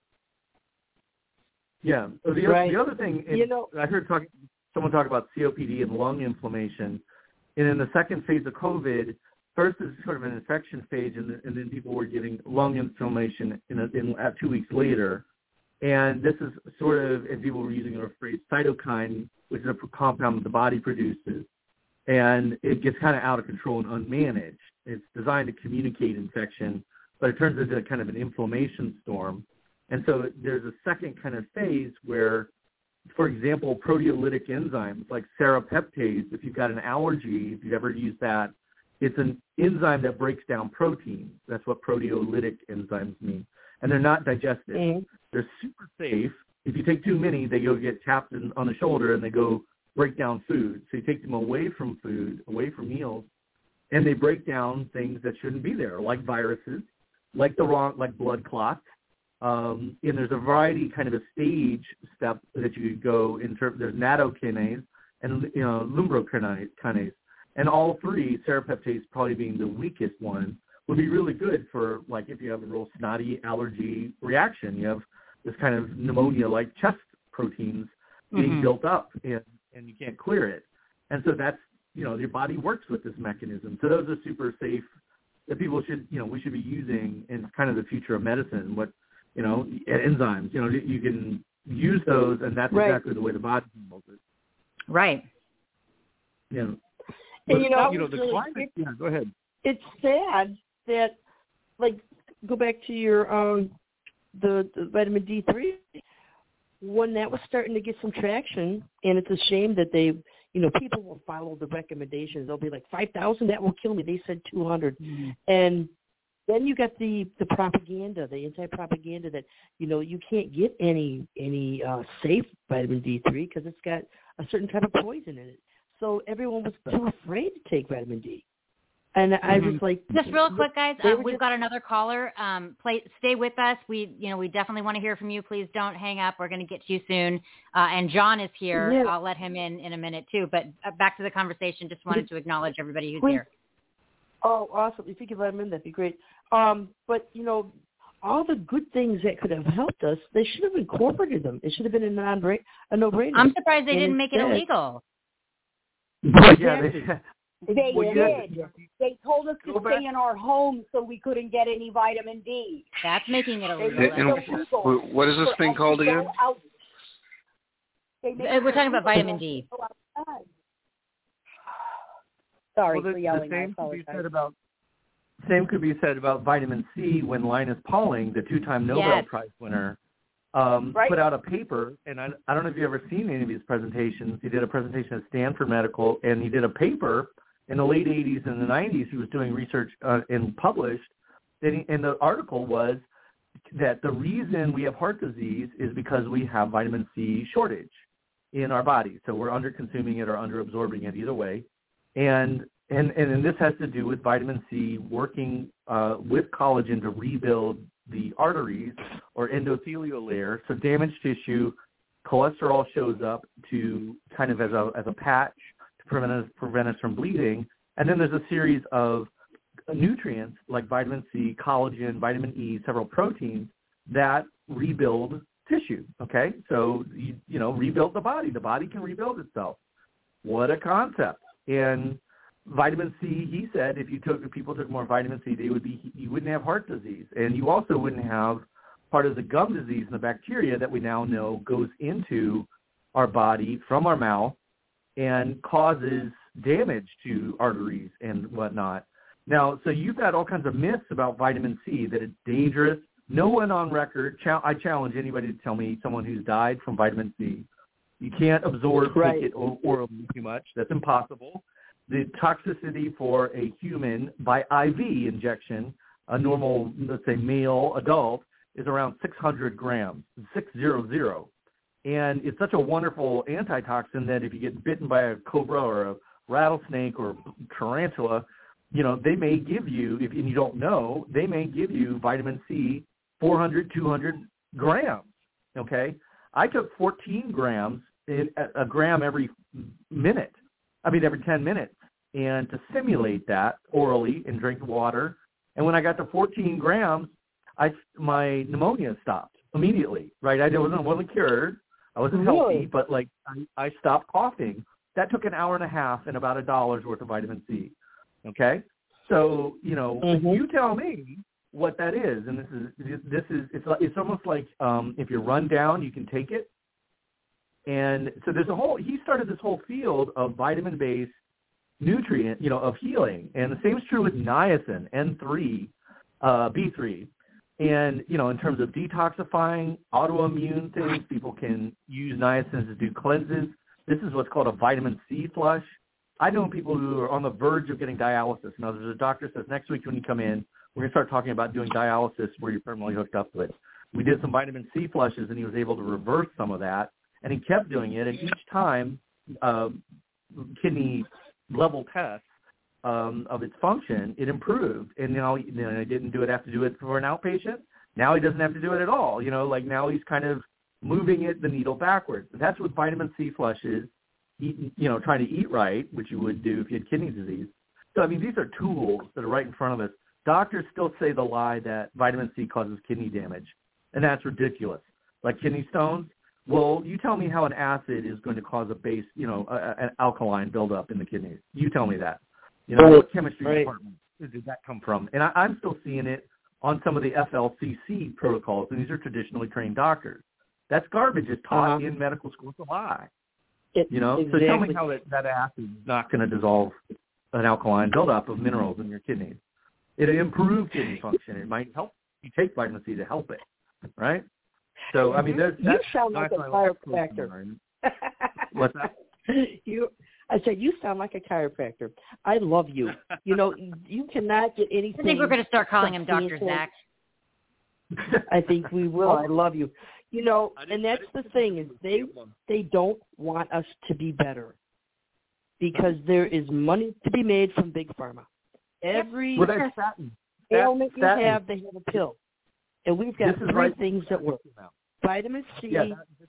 Yeah. So the, right. the other thing, you know, I heard talk, someone talk about C O P D and lung inflammation, and in the second phase of COVID, first is sort of an infection phase, and, the, and then people were getting lung inflammation in, a, in uh, two weeks later. And this is sort of, and people were using a phrase, cytokine, which is a compound that the body produces. And it gets kind of out of control and unmanaged. It's designed to communicate infection, but it turns into kind of an inflammation storm. And so there's a second kind of phase where, for example, proteolytic enzymes like serrapeptase, if you've got an allergy, if you've ever used that, it's an enzyme that breaks down proteins. That's what proteolytic enzymes mean. And they're not digested. Mm-hmm. They're super safe. If you take too many, they go get tapped in, on the shoulder and they go break down food. So you take them away from food, away from meals, and they break down things that shouldn't be there, like viruses, like the wrong, like blood clots. Um, and there's a variety, kind of a stage step that you could go in terms. There's nattokinase and you know lumbrokinase, and all three, serrapeptase probably being the weakest one, would be really good for like if you have a real snotty allergy reaction. You have this kind of pneumonia-like chest proteins being mm-hmm. built up, and, and you can't clear it. And so that's, you know, your body works with this mechanism. So those are super safe that people should, you know, we should be using in kind of the future of medicine. What, you know, enzymes, you know, you can use those, and that's right. exactly the way the body handles it. Right. Yeah. You know, and, you know, you know the really, climate. it, yeah, go ahead. It's sad that, like, go back to your um, the, the vitamin D three, when that was starting to get some traction, and it's a shame that they, you know, people will follow the recommendations. They'll be like, five thousand, that will kill me. They said two hundred. Mm-hmm. And then you got the, the propaganda, the anti-propaganda that, you know, you can't get any any uh, safe vitamin D three because it's got a certain type of poison in it. So everyone was too afraid to take vitamin D. And I was mm-hmm. like, just real quick, guys, uh, we've just... got another caller. Um, play, stay with us. We, you know, we definitely want to hear from you. Please don't hang up. We're going to get to you soon. Uh, and John is here. Yeah. I'll let him in in a minute too. But uh, back to the conversation. Just wanted to acknowledge everybody who's Please. here. Oh, awesome! If you could let him in, that'd be great. Um, but you know, all the good things that could have helped us, they should have incorporated them. It should have been a non a no-brainer. I'm surprised they and didn't make it instead, illegal. Yeah, they, They well, did. Yeah. They told us to Go stay back. in our homes so we couldn't get any vitamin D. That's making it illegal. It illegal what is this thing called again? Out. We're talking about vitamin D. Sorry well, the, for yelling. The same I could be said about same could be said about vitamin C when Linus Pauling, the two-time Nobel yes. Prize winner, um, right. put out a paper. And I, I don't know if you've ever seen any of his presentations. He did a presentation at Stanford Medical, and he did a paper in the late eighties and the nineties. He was doing research uh, and published. And, he, and the article was that the reason we have heart disease is because we have vitamin C shortage in our body. So we're under-consuming it or under-absorbing it, either way. And and and this has to do with vitamin C working uh, with collagen to rebuild the arteries or endothelial layer. So damaged tissue, cholesterol shows up to kind of as a as a patch to prevent us prevent us from bleeding. And then there's a series of nutrients like vitamin C, collagen, vitamin E, several proteins that rebuild tissue. Okay, so you, you know rebuild the body. The body can rebuild itself. What a concept! And vitamin C, he said, if you took if people took more vitamin C, they would be you wouldn't have heart disease, and you also wouldn't have part of the gum disease and the bacteria that we now know goes into our body from our mouth and causes damage to arteries and whatnot. Now, so you've got all kinds of myths about vitamin C, that it's dangerous. No one on record, ch- I challenge anybody to tell me someone who's died from vitamin C. You can't absorb right. take it orally too much. That's impossible. The toxicity for a human by I V injection, a normal, let's say, male adult, is around six hundred grams, six hundred. And it's such a wonderful antitoxin that if you get bitten by a cobra or a rattlesnake or tarantula, you know, they may give you, if you don't know, they may give you vitamin C four hundred, two hundred grams, okay? I took fourteen grams a gram every minute. I mean, every ten minutes. And to simulate that orally and drink water. And when I got to fourteen grams, I, my pneumonia stopped immediately, right? I wasn't, wasn't cured. I wasn't Really? healthy, but like I, I stopped coughing. That took an hour and a half and about a dollar's worth of vitamin C. Okay? So, you know, mm-hmm. you tell me what that is. And this is, this is, it's, it's almost like um, if you're run down, you can take it. And so there's a whole, he started this whole field of vitamin-based nutrient, you know, of healing. And the same is true with niacin, N three, uh, B three. And, you know, in terms of detoxifying, autoimmune things, people can use niacin to do cleanses. This is what's called a vitamin C flush. I know people who are on the verge of getting dialysis. Now, there's a doctor says next week when you come in, we're going to start talking about doing dialysis where you're permanently hooked up to it. We did some vitamin C flushes, and he was able to reverse some of that. And he kept doing it. And each time, uh, kidney level tests um, of its function, it improved. And, you know, you know, I didn't do it, have to do it for an outpatient. Now he doesn't have to do it at all. You know, like now he's kind of moving it, the needle backwards. And that's what vitamin C flush is, eat, you know, trying to eat right, which you would do if you had kidney disease. So, I mean, these are tools that are right in front of us. Doctors still say the lie that vitamin C causes kidney damage, and that's ridiculous. Like kidney stones, well, you tell me how an acid is going to cause a base, you know, a, an alkaline buildup in the kidneys. You tell me that. You know, right. what chemistry right. department did that come from? And I, I'm still seeing it on some of the F L C C protocols, and these are traditionally trained doctors. That's garbage. It's taught uh-huh. in medical school. It's a lie. It, you know, exactly. so tell me how that, that acid is not going to dissolve an alkaline buildup of minerals in your kidneys. It improves kidney function. It might help you take vitamin C to help it, right? So, I mean, there's you sound like a chiropractor. What's that? You, I said you sound like a chiropractor. I love you. You know, you cannot get anything. I think we're going to start calling him Doctor Zach. I think we will. I love you. You know, and that's the thing is they they don't want us to be better because there is money to be made from big pharma. Every well, that's statin. ailment you statin. have, they have a pill. And we've got three right. things that work. Vitamin C, yeah,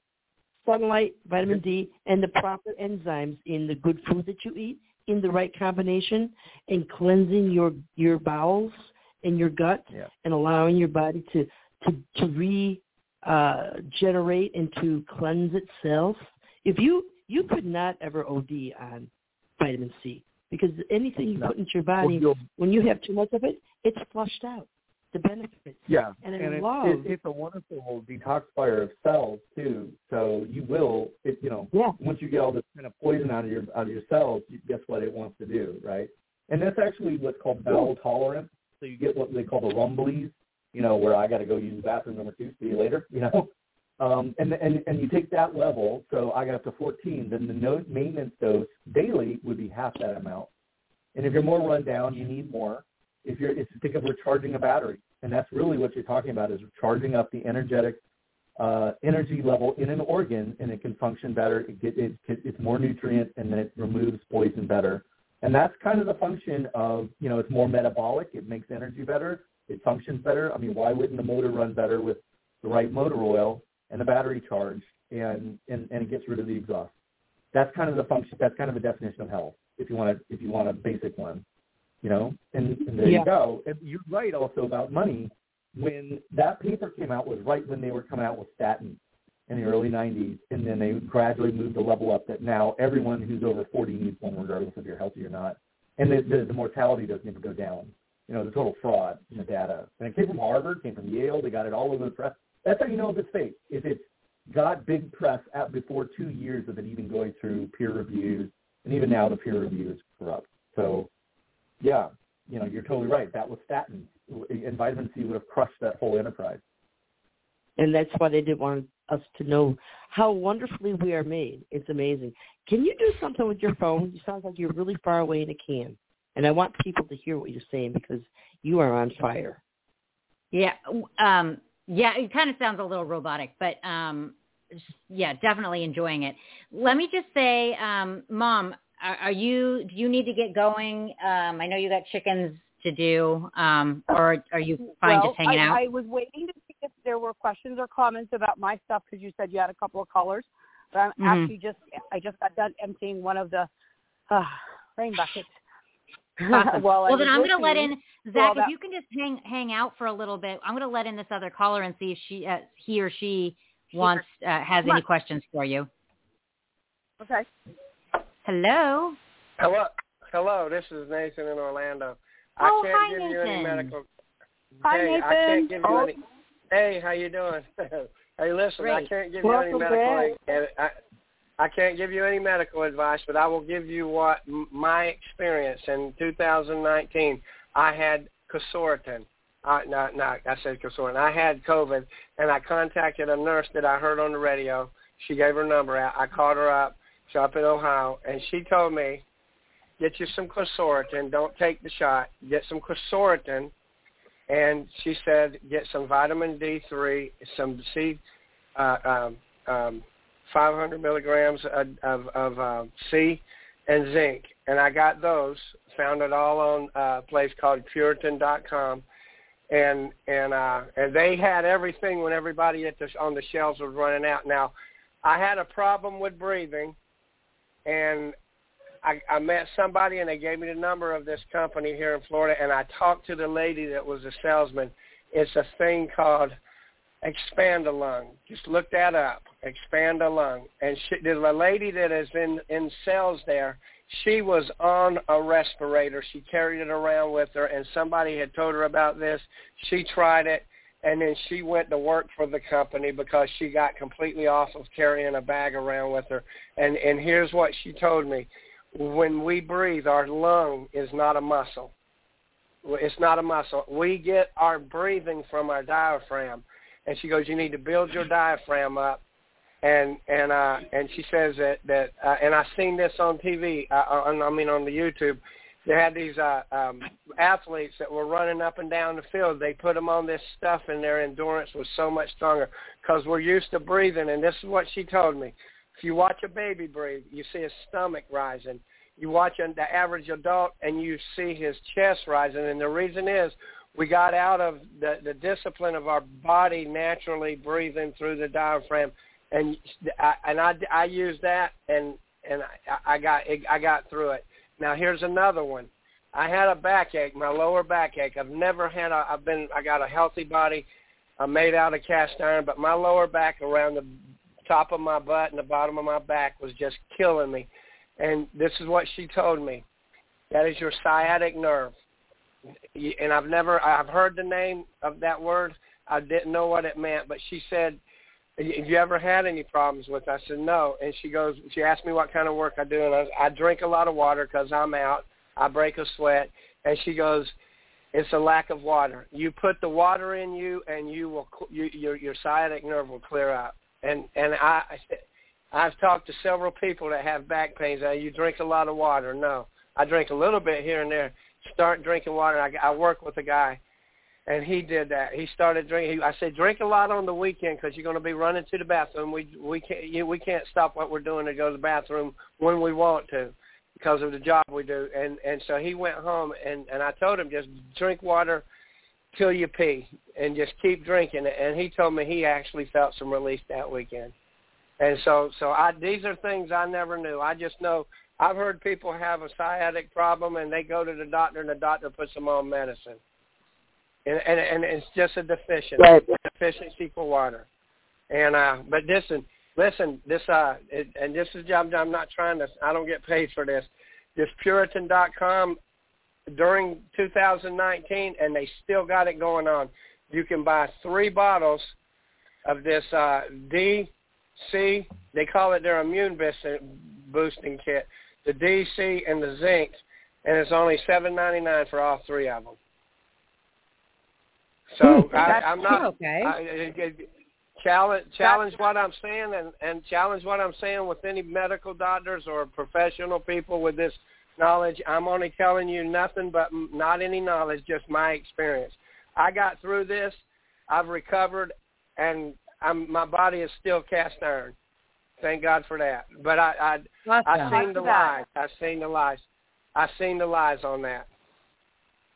sunlight, vitamin D, and the proper enzymes in the good food that you eat in the right combination and cleansing your, your bowels and your gut yeah. and allowing your body to, to, to re, uh, generate and to cleanse itself. If you, you could not ever O D on vitamin C because anything you no. put into your body, well, when you have too much of it, it's flushed out. The benefits. Yeah, and, and it, love. it, it's a wonderful detoxifier of cells too. So you will, it, you know, yeah. once you get all this kind of poison out of your out of your cells, you, guess what it wants to do, right? And that's actually what's called bowel tolerance. So you get what they call the rumblies, you know, where I got to go use the bathroom number two, see you later, you know. Um, and and and you take that level, so I got up to fourteen. Then the no, maintenance dose daily would be half that amount. And if you're more run down, you need more. If you're, if you think of recharging a battery, and that's really what you're talking about is charging up the energetic uh, energy level in an organ, and it can function better. It, get, it, it it's more nutrient, and then it removes poison better. And that's kind of the function of, you know, it's more metabolic. It makes energy better. It functions better. I mean, why wouldn't the motor run better with the right motor oil and the battery charged, and, and, and it gets rid of the exhaust? That's kind of the function. That's kind of a definition of health, if you want to, if you want a basic one. You know, and, and there yeah. you go. And you're right also about money. When that paper came out was right when they were coming out with statins in the early nineties, and then they gradually moved the level up that now everyone who's over forty needs one regardless if you're healthy or not. And the, the, the mortality doesn't even go down. You know, the total fraud in the data. And it came from Harvard, came from Yale. They got it all over the press. That's how you know if it's fake. If it's got big press out before two years of it even going through peer reviews, and even now the peer review is corrupt. So, yeah, you know, you're totally right. That was statins, and vitamin C would have crushed that whole enterprise. And that's why they didn't want us to know how wonderfully we are made. It's amazing. Can you do something with your phone? You sound like you're really far away in a can. And I want people to hear what you're saying because you are on fire. Yeah. Um, yeah, it kind of sounds a little robotic, but um, yeah, definitely enjoying it. Let me just say, um, Mom, Are, are you? Do you need to get going? Um, I know you got chickens to do, um, or are you fine well, just hanging I, out? I was waiting to see if there were questions or comments about my stuff because you said you had a couple of callers. But I'm Mm-hmm. actually just, I just got done emptying one of the uh, rain buckets. Awesome. well, well then I'm going to let in Zach. well, if that, you can just hang hang out for a little bit, I'm going to let in this other caller and see if she, uh, he or she wants uh, has any questions for you. Okay. Hello. Hello. Hello. This is Nathan in Orlando. Oh, I can't hi, give Nathan. you any medical. Hi, hey, Nathan. I can't give you oh. any. Hey, how you doing? hey, listen, Great. I can't give you Welcome any medical. back. I, I can't give you any medical advice, but I will give you what m- my experience in two thousand nineteen. I had Cosoritin. Uh, no, no, I said Cosoritin. I had COVID, and I contacted a nurse that I heard on the radio. She gave her number out. I called her up. She's up in Ohio, and she told me, get you some Cosoritin. Don't take the shot. Get some Cosoritin. And she said, get some vitamin D three, some C, uh, um, um, five hundred milligrams of, of, of uh, C, and zinc. And I got those, found it all on a place called Puritan dot com. And and uh, and they had everything when everybody at the, on the shelves was running out. Now, I had a problem with breathing, and I, I met somebody, and they gave me the number of this company here in Florida, and I talked to the lady that was a salesman. It's a thing called Expand-A-Lung. Just look that up, Expand-A-Lung. And she, the lady that is in, in sales there, she was on a respirator. She carried it around with her, and somebody had told her about this. She tried it, and then she went to work for the company because she got completely off of carrying a bag around with her. And, and here's what she told me. When we breathe, our lung is not a muscle. It's not a muscle. We get our breathing from our diaphragm. And she goes, you need to build your diaphragm up. And and uh, and she says that, that uh, and I've seen this on T V, uh, on, I mean on the YouTube. They had these uh, um, athletes that were running up and down the field. They put them on this stuff, and their endurance was so much stronger because we're used to breathing. And this is what she told me. If you watch a baby breathe, you see his stomach rising. You watch the average adult, and you see his chest rising. And the reason is we got out of the, the discipline of our body naturally breathing through the diaphragm. And I, and I, I used that, and and I, I got I got through it. Now here's another one. I had a backache, my lower backache. I've never had a. I've been. I got a healthy body. I'm made out of cast iron, but my lower back around the top of my butt and the bottom of my back was just killing me. And this is what she told me. That is your sciatic nerve. And I've never. I've heard the name of that word. I didn't know what it meant, but she said, have you ever had any problems with it? I said, no. And she goes, she asked me what kind of work I do, and I, I drink a lot of water because I'm out. I break a sweat. And she goes, it's a lack of water. You put the water in you, and you will you, your your sciatic nerve will clear out. And and I, I've talked to several people that have back pains. Uh, you drink a lot of water. No, I drink a little bit here and there. Start drinking water. I, I work with a guy. And he did that. He started drinking. I said, drink a lot on the weekend because you're going to be running to the bathroom. We we can't you, we can't stop what we're doing to go to the bathroom when we want to because of the job we do. And and so he went home, and, and I told him, just drink water till you pee and just keep drinking it. And he told me he actually felt some relief that weekend. And so so I these are things I never knew. I just know I've heard people have a sciatic problem, and they go to the doctor, and the doctor puts them on medicine. And, and and it's just a deficiency, right. deficiency for water. And uh, but listen, listen, this uh, it, and this is I'm, I'm not trying to. I don't get paid for this. This Puritan dot com during two thousand nineteen, and they still got it going on. You can buy three bottles of this uh, D C. They call it their immune boosting kit. The D C and the zinc, and it's only seven ninety-nine for all three of them. So I, I'm not okay. I, I, challenge challenge what I'm saying, and, and challenge what I'm saying with any medical doctors or professional people with this knowledge. I'm only telling you nothing but not any knowledge, just my experience. I got through this. I've recovered, and I'm, my body is still cast iron. Thank God for that. But I I awesome. I've seen the lies. I've seen the lies. I've seen the lies on that.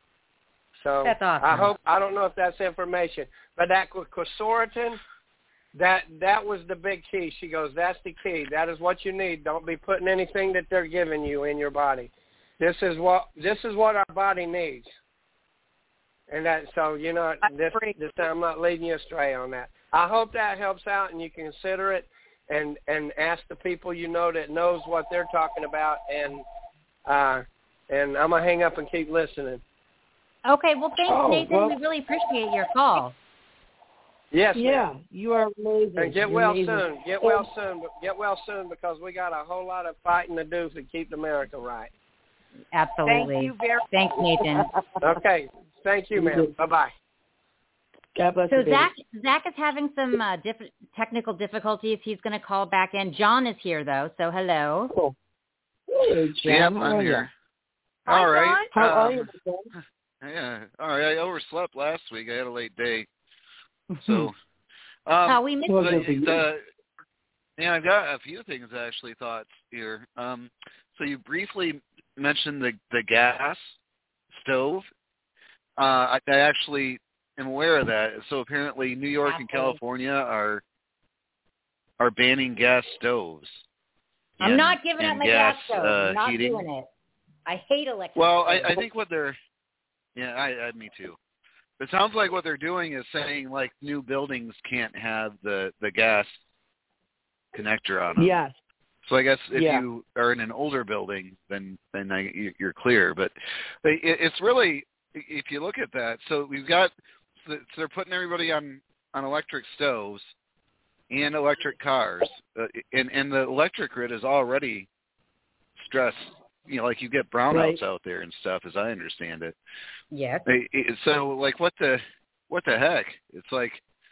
So that's awesome. I hope I don't know if that's information, but that Cosoritin, That that was the big key. She goes, that's the key. That is what you need. Don't be putting anything that they're giving you in your body. This is what this is what our body needs. And that so you know this this time I'm not leading you astray on that. I hope that helps out and you consider it and and ask the people you know that knows what they're talking about and uh and I'm gonna hang up and keep listening. Okay, well thanks Oh, Nathan. well- We really appreciate your call. Yes, Yeah, ma'am. you are amazing. And get You're well amazing. soon. Get well soon. Get well soon because we got a whole lot of fighting to do to keep America right. Absolutely. Thank you very Thanks, Nathan. Okay. Thank you, ma'am. Bye bye. God bless So you, baby. Zach, Zach is having some uh, diff- technical difficulties. He's going to call back in. John is here though, so hello. Cool. Hey, John. Yep, How I'm are here. ya? All right. How are um, you, my friend? Yeah. All right. I overslept last week. I had a late day. So. Um, Oh, we missed Well, the, good for you. the, yeah, I've got a few things actually thoughts here. Um, so you briefly mentioned the the gas stove. Uh, I, I actually am aware of that. So apparently, New York and California are are banning gas stoves. I'm and- not giving up and my gas, stove. uh, I'm not heating. doing it. I hate electric. Well, I, stoves. I think what they're, yeah, I, I, me too. It sounds like what they're doing is saying like new buildings can't have the the gas connector on them. Yes. So I guess if Yeah. you are in an older building, then then I, you- you're clear. But they, it, it's really, if you look at that, so we've got, so they're putting everybody on on electric stoves and electric cars, uh, and and the electric grid is already stressed. You know, like you get brownouts Right. out there and stuff, as I understand it. Yes. It- it- So, like, what the what the heck? It's like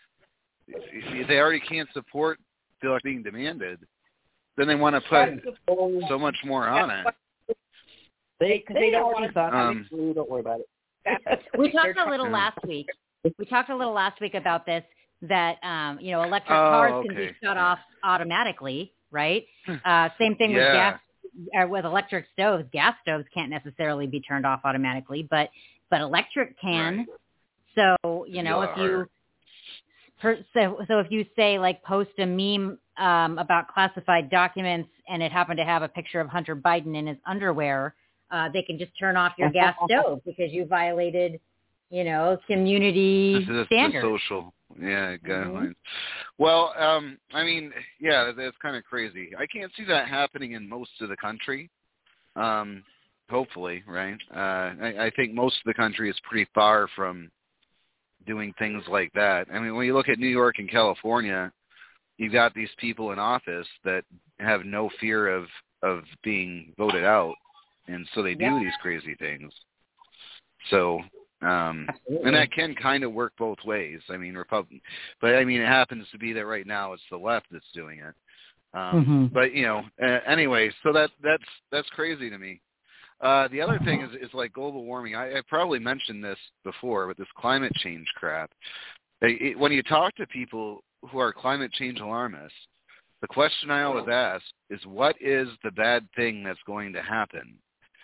if they already can't support the being demanded, then they want to put so much more on it. They They they don't already want thought Um, um, don't worry about it. We talked a little Yeah. last week. We talked a little last week about this, that, um, you know, electric Oh, cars can okay. be shut off automatically, right? Uh, same thing with Yeah. gas, uh, with electric stoves. Gas stoves can't necessarily be turned off automatically, but, but electric can. Right. So, you know, Yeah, if you, per, so, so if you say like post a meme um, about classified documents and it happened to have a picture of Hunter Biden in his underwear, uh, they can just turn off your gas stove because you violated, you know, community This is the standards. social, yeah, guidelines. Well, um, I mean, yeah, that- that's kind of crazy. I can't see that happening in most of the country. Um, hopefully, right? Uh, I, I think most of the country is pretty far from doing things like that. I mean, when you look at New York and California, you've got these people in office that have no fear of of being voted out, and so they do Yep. these crazy things. So. Um, and that can kind of work both ways. I mean, Republican, but I mean, it happens to be that right now it's the left that's doing it. Um, Mhm. But you know, uh, anyway, so that that's that's crazy to me. Uh, the other thing is is like global warming. I, I probably mentioned this before, but this climate change crap. It, it, when you talk to people who are climate change alarmists, the question I always ask is, what is the bad thing that's going to happen?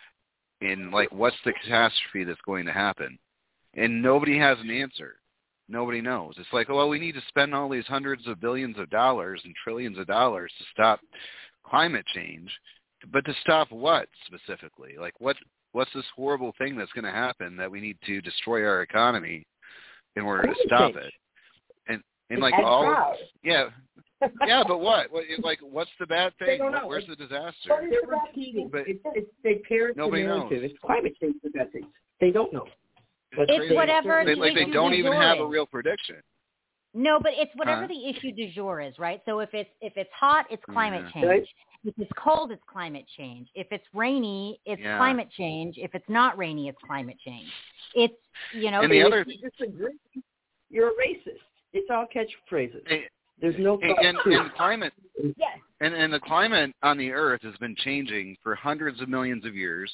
In like, what's the catastrophe that's going to happen? And nobody has an answer. Nobody knows. It's like, oh, well, we need to spend all these hundreds of billions of dollars and trillions of dollars to stop climate change. But to stop what specifically? Like, what what's this horrible thing that's going to happen that we need to destroy our economy in order to stop it? And and like And all, proud. yeah, yeah. But what? What? Like, what's the bad They thing? don't What, know. where's the disaster? They're repeating. But It's, it's, they parrot the nobody narrative. knows. It's climate change the bad things. They don't know. But It's they- whatever They, the like they issue don't du even jour have a is. real prediction. No, but it's whatever Huh? the issue du jour is, right? So if it's if it's hot, it's climate Yeah. change. Right. If it's cold, it's climate change. If it's rainy, it's Yeah. climate change. If it's not rainy, it's climate change. It's you know. And the it's- other- If you disagree, you're a racist. It's all catchphrases. And, There's no and, and, truth. and climate Yes. and, and the climate on the Earth has been changing for hundreds of millions of years.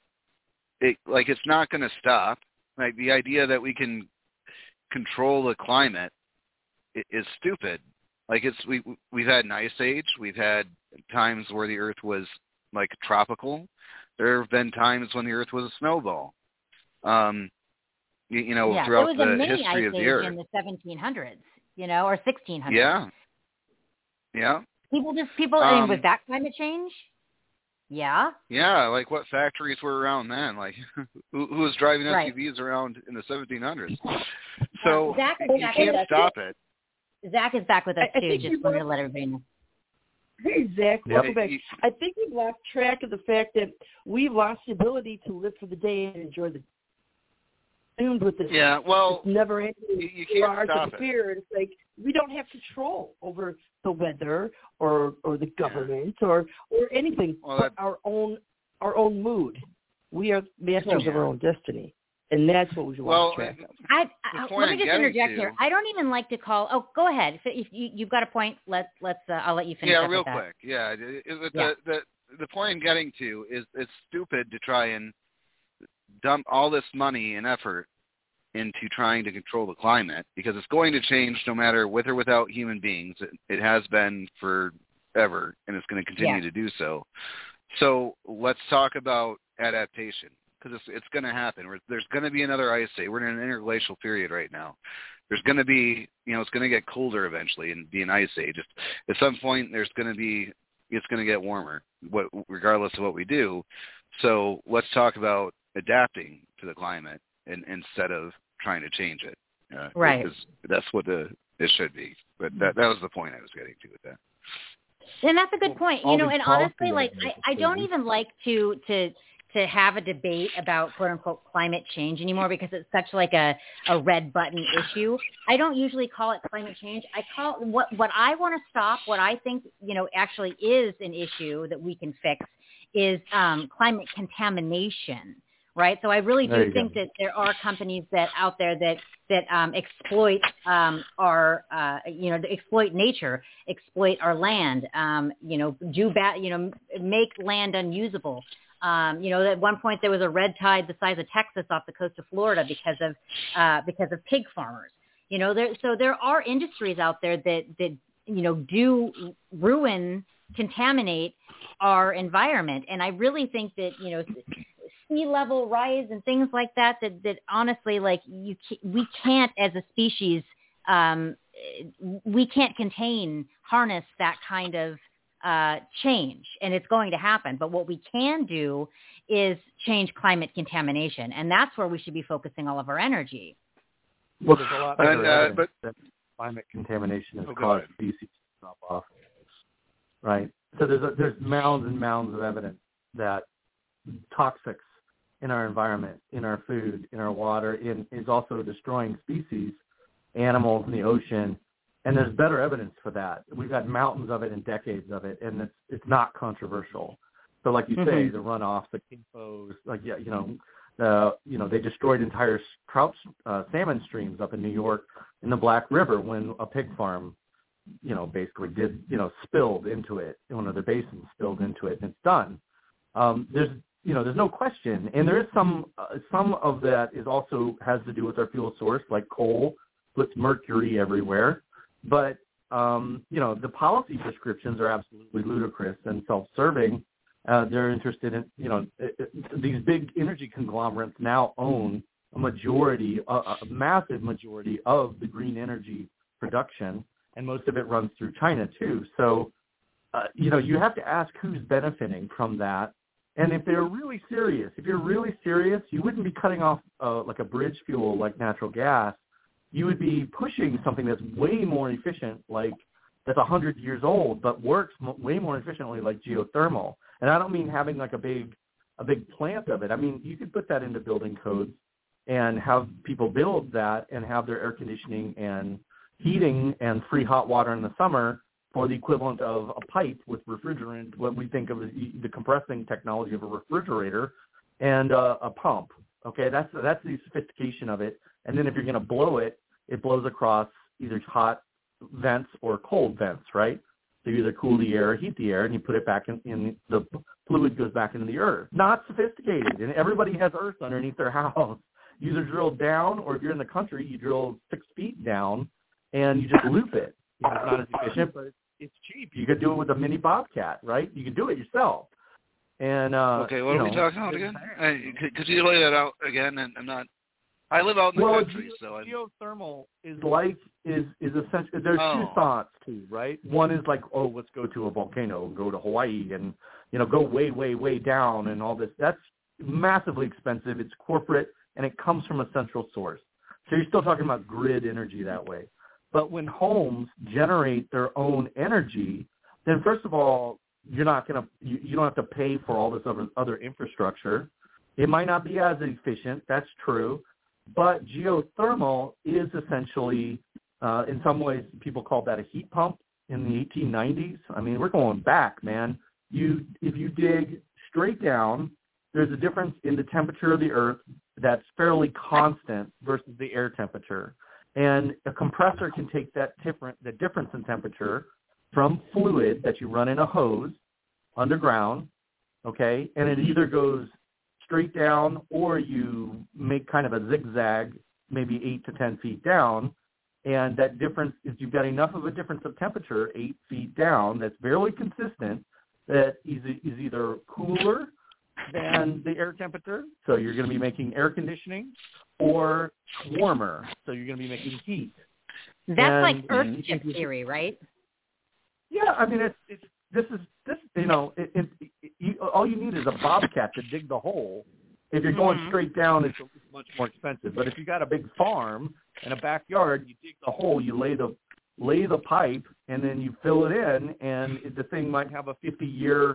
It, like it's not going to stop. Like the idea that we can control the climate i- is stupid. Like it's we we've had an ice age. We've had times where the Earth was like tropical. There have been times when the Earth was a snowball. Um, you, you know, yeah, throughout it was a the mini history ice of the age Earth. in the seventeen hundreds. you know, or sixteen hundred. Yeah. Yeah. People just, people, Um, I mean, was that climate change? Yeah. Yeah, like what factories were around then? Like who, who was driving Right. S U Vs around in the seventeen hundreds? So Zach is you back can't with us. stop it. Zach is back with us I- I too. think Just you wanted lost- to let everybody know. Hey, Zach, Yeah. welcome back. You- I think we've lost track of the fact that we've lost the ability to live for the day and enjoy the consumed with this. Yeah, well, this never ending you, you can't stop it. fear. It's like we don't have control over the weather or or the government or or anything Well, but that- our own our own mood. We are masters of our own destiny, and that's what we should Well, lost track of. I, The I, point let me I'm just getting interject to- here. I don't even like to call. Oh, go ahead. If, if you, you've got a point, let's let's. Uh, I'll let you finish. Yeah, up real with that. quick. Yeah, it, it, Yeah. The, the the point I'm getting to is it's stupid to try and dump all this money and effort into trying to control the climate because it's going to change no matter with or without human beings. It, it has been forever, and it's going to continue Yeah. to do so. So let's talk about adaptation because it's it's going to happen. We're, there's going to be another ice age. We're in an interglacial period right now. There's going to be, you know, it's going to get colder eventually and be an ice age. At some point, there's going to be, it's going to get warmer, what, regardless of what we do. So let's talk about adapting to the climate and, instead of trying to change it. Uh, Right. Because that's what the it should be. But that that was the point I was getting to with that. And that's a good point. all You know, these and policy honestly, like measures I, I don't too. even like to to to have a debate about quote unquote climate change anymore because it's such like a, a red button issue. I don't usually call it climate change. I call what what I want to stop, what I think, you know, actually is an issue that we can fix is um, climate contamination. Right. So I really There do you think go. that there are companies that out there that that um, exploit um, our, uh, you know, exploit nature, exploit our land, um, you know, do bad, you know, make land unusable. Um, you know, at one point there was a red tide the size of Texas off the coast of Florida because of uh, because of pig farmers. You know, there so there are industries out there that that you know do ruin, contaminate our environment, and I really think that you know. sea level rise and things like that, that, that honestly, like you, we can't as a species, um, we can't contain, harness that kind of uh, change, and it's going to happen. But what we can do is change climate contamination, and that's where we should be focusing all of our energy. Well, there's a lot And, better uh, evidence but- that climate contamination has Oh, go caused ahead. species to drop off. Right. So there's a, there's mounds and mounds of evidence that toxics in our environment, in our food, in our water, in, is also destroying species, animals in the ocean, and there's better evidence for that. We've got mountains of it and decades of it, and it's it's not controversial. So, like you say, Mhm. the runoffs, the kinfos, like yeah, you know, the you know they destroyed entire s- trout uh, salmon streams up in New York in the Black River when a pig farm, you know, basically did you know spilled into it, one of the basins spilled into it, and it's done. Um, there's You know, there's no question, and there is some uh, some of that is also has to do with our fuel source, like coal puts mercury everywhere. But um, you know, the policy prescriptions are absolutely ludicrous and self-serving. Uh, they're interested in, you know, it, it, these big energy conglomerates now own a majority, a, a massive majority of the green energy production, and most of it runs through China too. So, uh, you know, you have to ask who's benefiting from that. And if they're really serious, if you're really serious, you wouldn't be cutting off uh, like a bridge fuel like natural gas. You would be pushing something that's way more efficient, like that's one hundred years old, but works mo- way more efficiently like geothermal. And I don't mean having like a big a big plant of it. I mean, you could put that into building codes and have people build that and have their air conditioning and heating and free hot water in the summer for the equivalent of a pipe with refrigerant, what we think of as the compressing technology of a refrigerator, and uh, a pump. Okay, that's that's the sophistication of it. And then if you're going to blow it, it blows across either hot vents or cold vents, right? So you either cool the air or heat the air, and you put it back in, in the fluid goes back into the earth. Not sophisticated, and everybody has earth underneath their house. You either drill down, or if you're in the country, you drill six feet down, and you just loop it. You know, it's not as efficient, but it's, it's cheap. You could do it with a mini Bobcat, right? You could do it yourself. And uh, Okay, what you are know, we talking about again? Uh, could, could you lay that out again? And I'm not, I live out in the well, country, ge- so I... geothermal is like is is essentially there's Oh. two thoughts too, right? One is like, oh, let's go to a volcano, go to Hawaii, and you know, go way, way, way down, and all this. That's massively expensive. It's corporate, and it comes from a central source. So you're still talking about grid energy that way. But when homes generate their own energy, then first of all, you're not gonna you, you don't have to pay for all this other other infrastructure. It might not be as efficient. That's true. But geothermal is essentially, uh, in some ways, people called that a heat pump in the eighteen nineties. I mean, we're going back, man. You, if you dig straight down, there's a difference in the temperature of the earth that's fairly constant versus the air temperature. And a compressor can take that different, the difference in temperature from fluid that you run in a hose underground, okay, and it either goes straight down, or you make kind of a zigzag, maybe eight to ten feet down, and that difference is you've got enough of a difference of temperature, eight feet down, that's fairly consistent, that is, is either cooler than the air temperature, so you're going to be making air conditioning, or warmer, so you're going to be making heat. That's and, like Earthship theory, right? Yeah, I mean, it's, it's this is this you know, it, it, it, you, all you need is a bobcat to dig the hole. If you're going Mhm. straight down, it's much more expensive. But if you got a big farm and a backyard, you dig the hole, you lay the lay the pipe, and then you fill it in, and it, the thing might have a fifty-year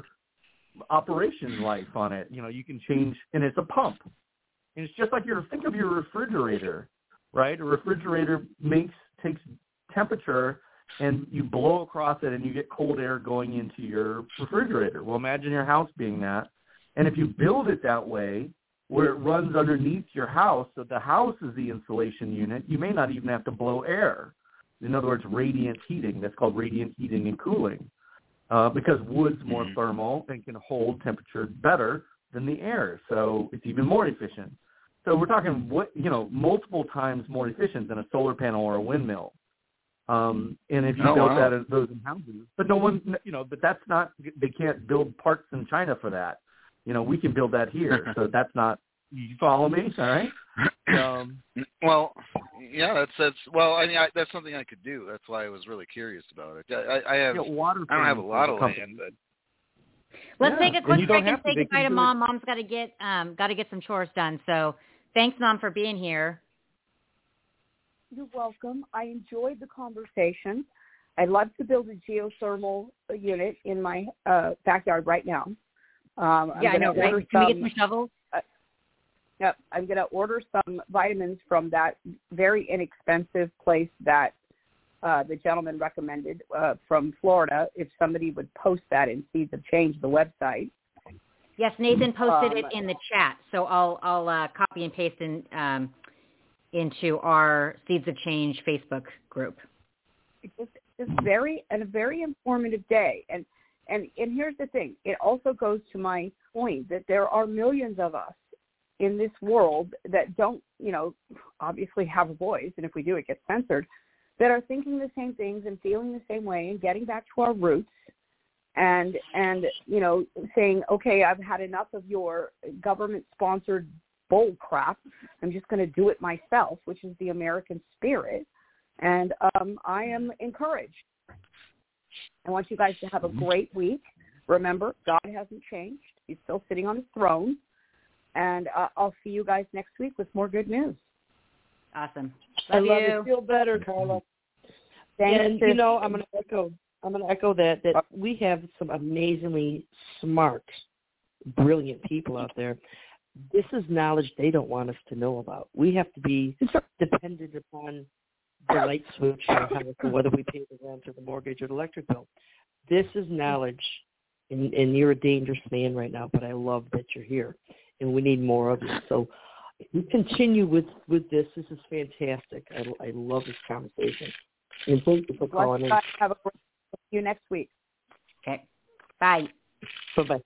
operation life on it. You know, you can change, and it's a pump. And it's just like your think of your refrigerator, right? A refrigerator makes takes temperature, and you blow across it, and you get cold air going into your refrigerator. Well, imagine your house being that. And if you build it that way, where it runs underneath your house, so the house is the insulation unit, you may not even have to blow air. In other words, radiant heating. That's called radiant heating and cooling, uh, because wood's more thermal and can hold temperature better than the air, so it's even more efficient. So we're talking, what you know, multiple times more efficient than a solar panel or a windmill. Um, and if you Oh, built wow. that as those in houses, but no one, you know, but that's not, they can't build parks in China for that. You know, we can build that here, so that's not. You follow me, all right? Um, well, yeah, that's that's. Well, I mean, I, that's something I could do. That's why I was really curious about it. I, I have. you know, water I don't have a things lot is of company. land, but Let's Yeah, take a and quick you don't break and have to. say They goodbye can to do Mom. Mom's got to get um got to get some chores done. So thanks, Mom, for being here. You're welcome. I enjoyed the conversation. I'd love to build a geothermal unit in my uh, backyard right now. Um, Yeah, I I'm know, gonna order right? Can we get some- some shovels? Uh, yep, I'm going to order some vitamins from that very inexpensive place that uh, the gentleman recommended uh, from Florida. If somebody would post that in Seeds of Change, the website. Yes, Nathan posted Um, it in the chat, so I'll I'll uh, copy and paste in um, into our Seeds of Change Facebook group. It's just very and a very informative day. And and and here's the thing: it also goes to my point that there are millions of us in this world that don't, you know, obviously have a voice, and if we do, it gets censored. That are thinking the same things and feeling the same way and getting back to our roots. And, and you know, saying, okay, I've had enough of your government-sponsored bull crap. I'm just going to do it myself, which is the American spirit. And um, I am encouraged. I want you guys to have a great week. Remember, God hasn't changed. He's still sitting on his throne. And uh, I'll see you guys next week with more good news. Awesome. I Love love you. it. Feel better, Carla. Thanks, and sis. you know, I'm going to echo. I'm going to echo that that we have some amazingly smart, brilliant people out there. This is knowledge they don't want us to know about. We have to be dependent upon the light switch in our house, or whether we pay the rent or the mortgage or the electric bill. This is knowledge, and, and you're a dangerous man right now, but I love that you're here, and we need more of you. So we continue with, with this. This is fantastic. I, I love this conversation. And thank you for calling in. Let's have a great see you next week. Okay. Bye. Bye-bye.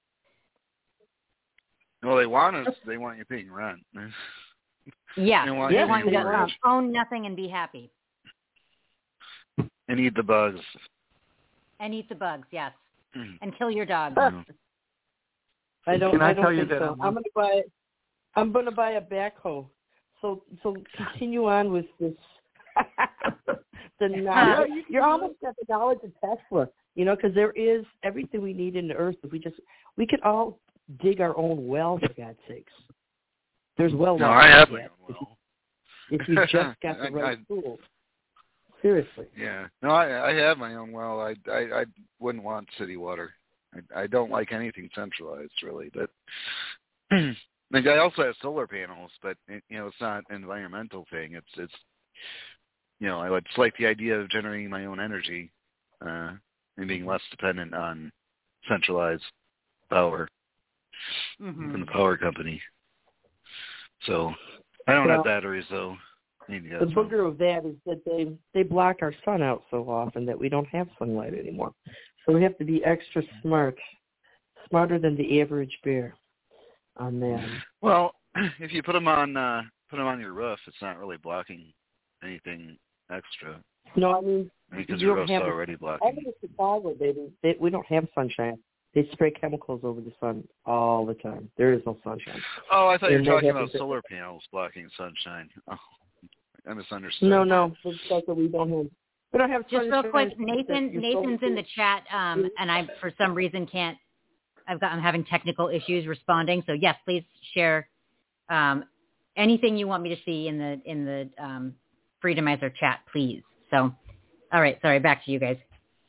well, they want us. They want you paying rent. Yeah, They want they you want you being to um, rich own nothing and be happy. and eat the bugs. And eat the bugs, yes. Mm. And kill your dog. I don't. Can I I don't tell you think that so. I'm- I'm going to buy. I'm going to buy a backhoe so so continue on with this. the knowledge. You're almost at the knowledge of Tesla, you know, because there is everything we need in the earth. If we just, we could all dig our own well, for God's sakes. There's well. No, I have my own well. If you, if you just got the right I, tools. Seriously. Yeah. No, I, I have my own well. I, I, I wouldn't want city water. I, I don't like anything centralized, really. But like I also have solar panels, but it, you know, it's not an environmental thing. It's it's you know, I would like the idea of generating my own energy uh, and being less dependent on centralized power mm-hmm. from the power company. So I don't well, have batteries, though. Maybe the booger of that is that they they block our sun out so often that we don't have sunlight anymore. So we have to be extra smart, smarter than the average bear on that. Well, if you put them on uh, put them on your roof, it's not really blocking anything extra. No, I mean because you your don't roof's have already a, blocking. All of Chicago, baby, they, we don't have sunshine. They spray chemicals over the sun all the time. There is no sunshine. Oh, I thought and you were talking about to, solar panels blocking sunshine. Oh, I misunderstood. No, no, it's like that we don't have. We don't have just sunshine. real quick. Nathan, Nathan's in the chat, um, and I for some reason can't. I've got. I'm having technical issues responding. So yes, please share um, anything you want me to see in the in the um, Freedomizer chat, please. So, all right, sorry, back to you guys.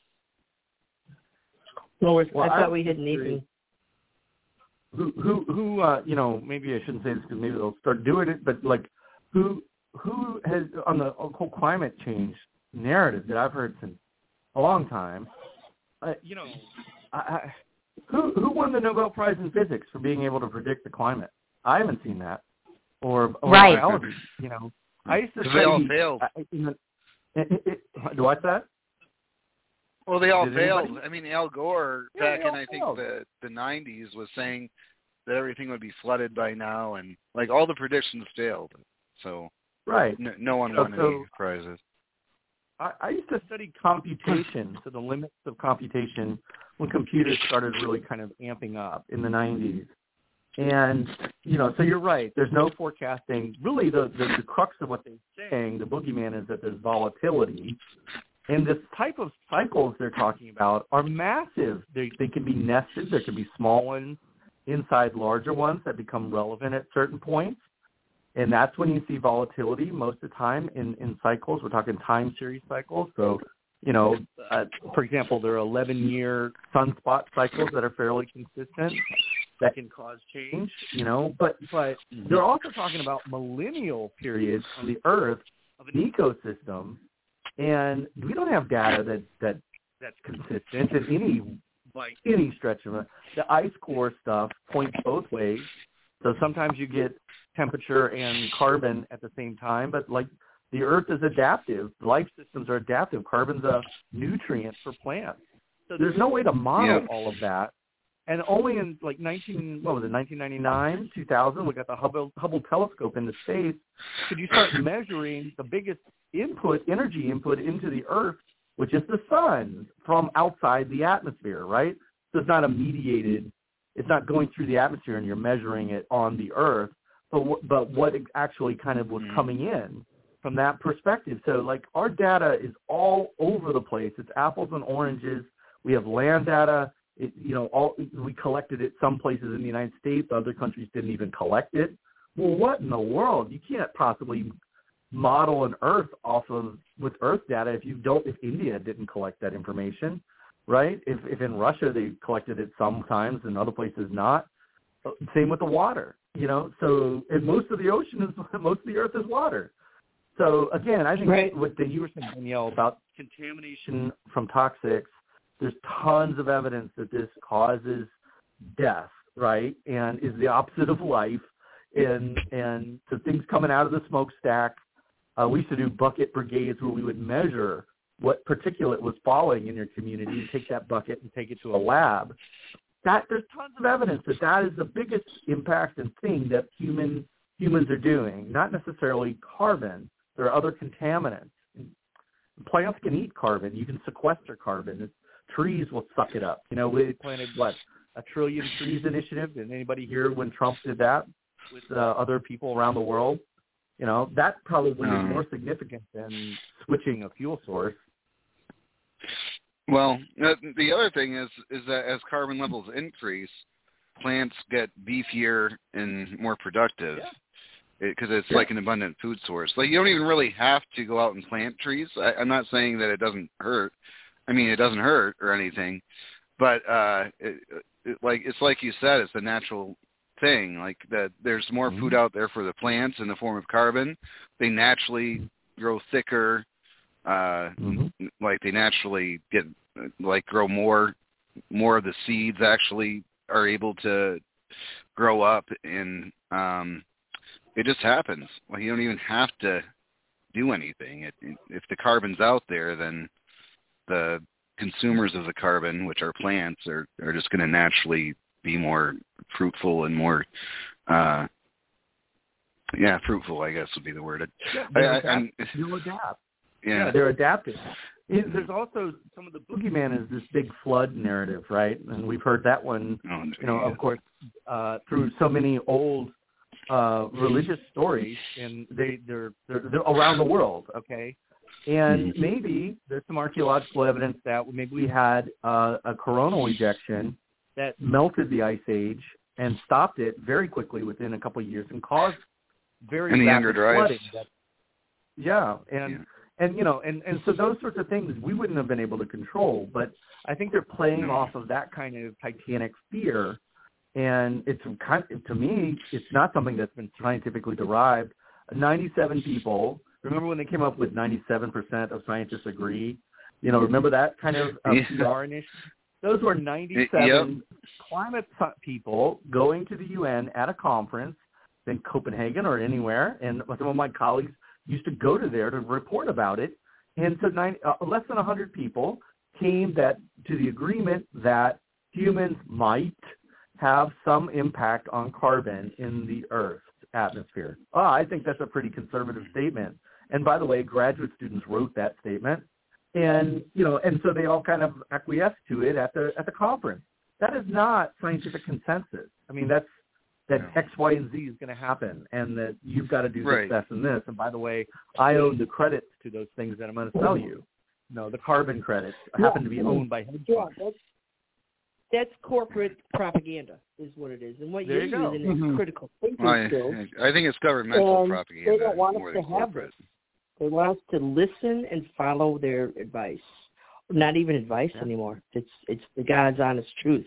No, well, I thought I we had Nathan. Who, who, who? Uh, you know, maybe I shouldn't say this because maybe they'll start doing it. But like, who, who has on the whole climate change narrative that I've heard since a long time? Uh, you know, I, I, who, who won the Nobel Prize in Physics for being able to predict the climate? I haven't seen that. Or, or right. biology. You know, I used to. They all failed. I, you know, it, it, it, do what's that? Well, they all Did failed. anybody? I mean, Al Gore Yeah, back they in all I think failed. the the nineties was saying that everything would be flooded by now, and like all the predictions failed. So right, no, no one so, won so any prizes. I, I used to study computation, so the limits of computation when computers started really kind of amping up in the nineties. And, you know, so you're right. There's no forecasting. Really, the, the, the crux of what they're saying, the boogeyman, is that there's volatility. And this type of cycles they're talking about are massive. They, they can be nested. There can be small ones inside larger ones that become relevant at certain points. And that's when you see volatility most of the time in, in cycles. We're talking time series cycles. So, you know, uh, for example, there are eleven-year sunspot cycles that are fairly consistent that can cause change, you know. But but they're also talking about millennial periods on the Earth of an ecosystem. And we don't have data that, that that's consistent in any by any stretch of it. The ice core stuff points both ways. So sometimes you get temperature and carbon at the same time, but like the Earth is adaptive. Life systems are adaptive. Carbon's a nutrient for plants. So there's no way to model yeah. all of that. And only in like nineteen what was it, nineteen ninety-nine, two thousand, we got the Hubble, Hubble telescope into space. Could you start measuring the biggest input, energy input into the Earth, which is the sun, from outside the atmosphere, right? So it's not a mediated, it's not going through the atmosphere and you're measuring it on the Earth, but w- but what actually kind of was coming in from that perspective. So like our data is all over the place. It's apples and oranges. We have land data. It, you know, all we collected it some places in the United States. Other countries didn't even collect it. Well, what in the world? You can't possibly model an Earth off of with Earth data if you don't. If India didn't collect that information, right? If if in Russia they collected it sometimes and other places not. Same with the water. You know, so and most of the ocean is most of the Earth is water. So again, I think right. what the, you were saying, Danielle, about contamination from toxics. There's tons of evidence that this causes death, right, and is the opposite of life. And and so things coming out of the smokestack, uh, we used to do bucket brigades where we would measure what particulate was falling in your community and take that bucket and take it to a lab. That there's tons of evidence that that is the biggest impact and thing that human humans are doing. Not necessarily carbon. There are other contaminants. Plants can eat carbon. You can sequester carbon. It's, trees will suck it up. You know, we planted, what, a trillion trees initiative? Did anybody hear when Trump did that with uh, other people around the world? You know, that probably Um, is more significant than switching a fuel source. Well, uh, the other thing is is that as carbon levels increase, plants get beefier and more productive because it, it's Yeah. like an abundant food source. Like you don't even really have to go out and plant trees. I, I'm not saying that it doesn't hurt. I mean, it doesn't hurt or anything, but uh, it, it, like it's like you said, it's a natural thing. Like that, there's more Mm-hmm. food out there for the plants in the form of carbon. They naturally grow thicker. Uh, Mm-hmm. like they naturally get like grow more. More of the seeds actually are able to grow up, and um, it just happens. Like you don't even have to do anything. It, if the carbon's out there, then the consumers of the carbon, which are plants, are, are just going to naturally be more fruitful and more, uh, yeah, fruitful, I guess would be the word. Yeah, I, they'll I, adapt. I'm, They'll adapt. yeah. Yeah, they're adapting. It, there's also some of the boogeyman is this big flood narrative, right? And we've heard that one, Oh, you know, of course, uh, through so many old uh, religious stories, and they they're, they're they're around the world, okay. And maybe there's some archaeological evidence that maybe we had uh, a coronal ejection that melted the ice age and stopped it very quickly within a couple of years and caused very And the rapid younger drives. flooding. That, yeah, and. Yeah. And, you know, and, and so those sorts of things we wouldn't have been able to control. But I think they're playing off of that kind of Titanic fear. And it's kind of, to me, it's not something that's been scientifically derived. ninety-seven people, remember when they came up with ninety-seven percent of scientists agree? You know, remember that kind of uh, P R initiative? Those were ninety-seven yep. climate people going to the U N at a conference in Copenhagen or anywhere. And some of my colleagues used to go to there to report about it, and so nine, uh, less than one hundred people came that to the agreement that humans might have some impact on carbon in the Earth's atmosphere. Oh, I think that's a pretty conservative statement. And by the way, graduate students wrote that statement, and you know, and so they all kind of acquiesced to it at the at the conference. That is not scientific consensus. I mean, that's that X, Y, and Z is going to happen, and that you've got to do this, Right. this, and this. And by the way, I own the credits to those things that I'm going to sell you. No, the carbon credits happen to be owned by hedge Yeah, funds. that's, that's corporate propaganda is what it is. And what There you're you go. using is Mhm. critical thinking I, skills. I think it's governmental And propaganda they don't want us more to than have corporate. this. They want us to listen and follow their advice. Not even advice yeah. anymore. It's it's the God's honest truth.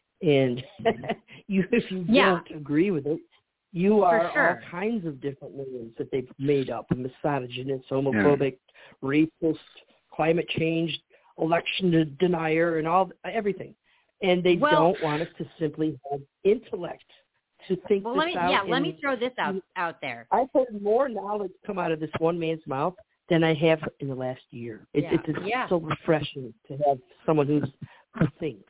And you, if you yeah. don't agree with it, you are sure. all kinds of different names that they've made up: misogynist, homophobic, yeah. racist, climate change, election denier, and all everything. And they well, don't want us to simply have intellect to think well, this let me, out. Yeah, let and, me throw this out out there. I've heard more knowledge come out of this one man's mouth than I have in the last year. It, yeah. It's, it's yeah. so refreshing to have someone who's, who thinks.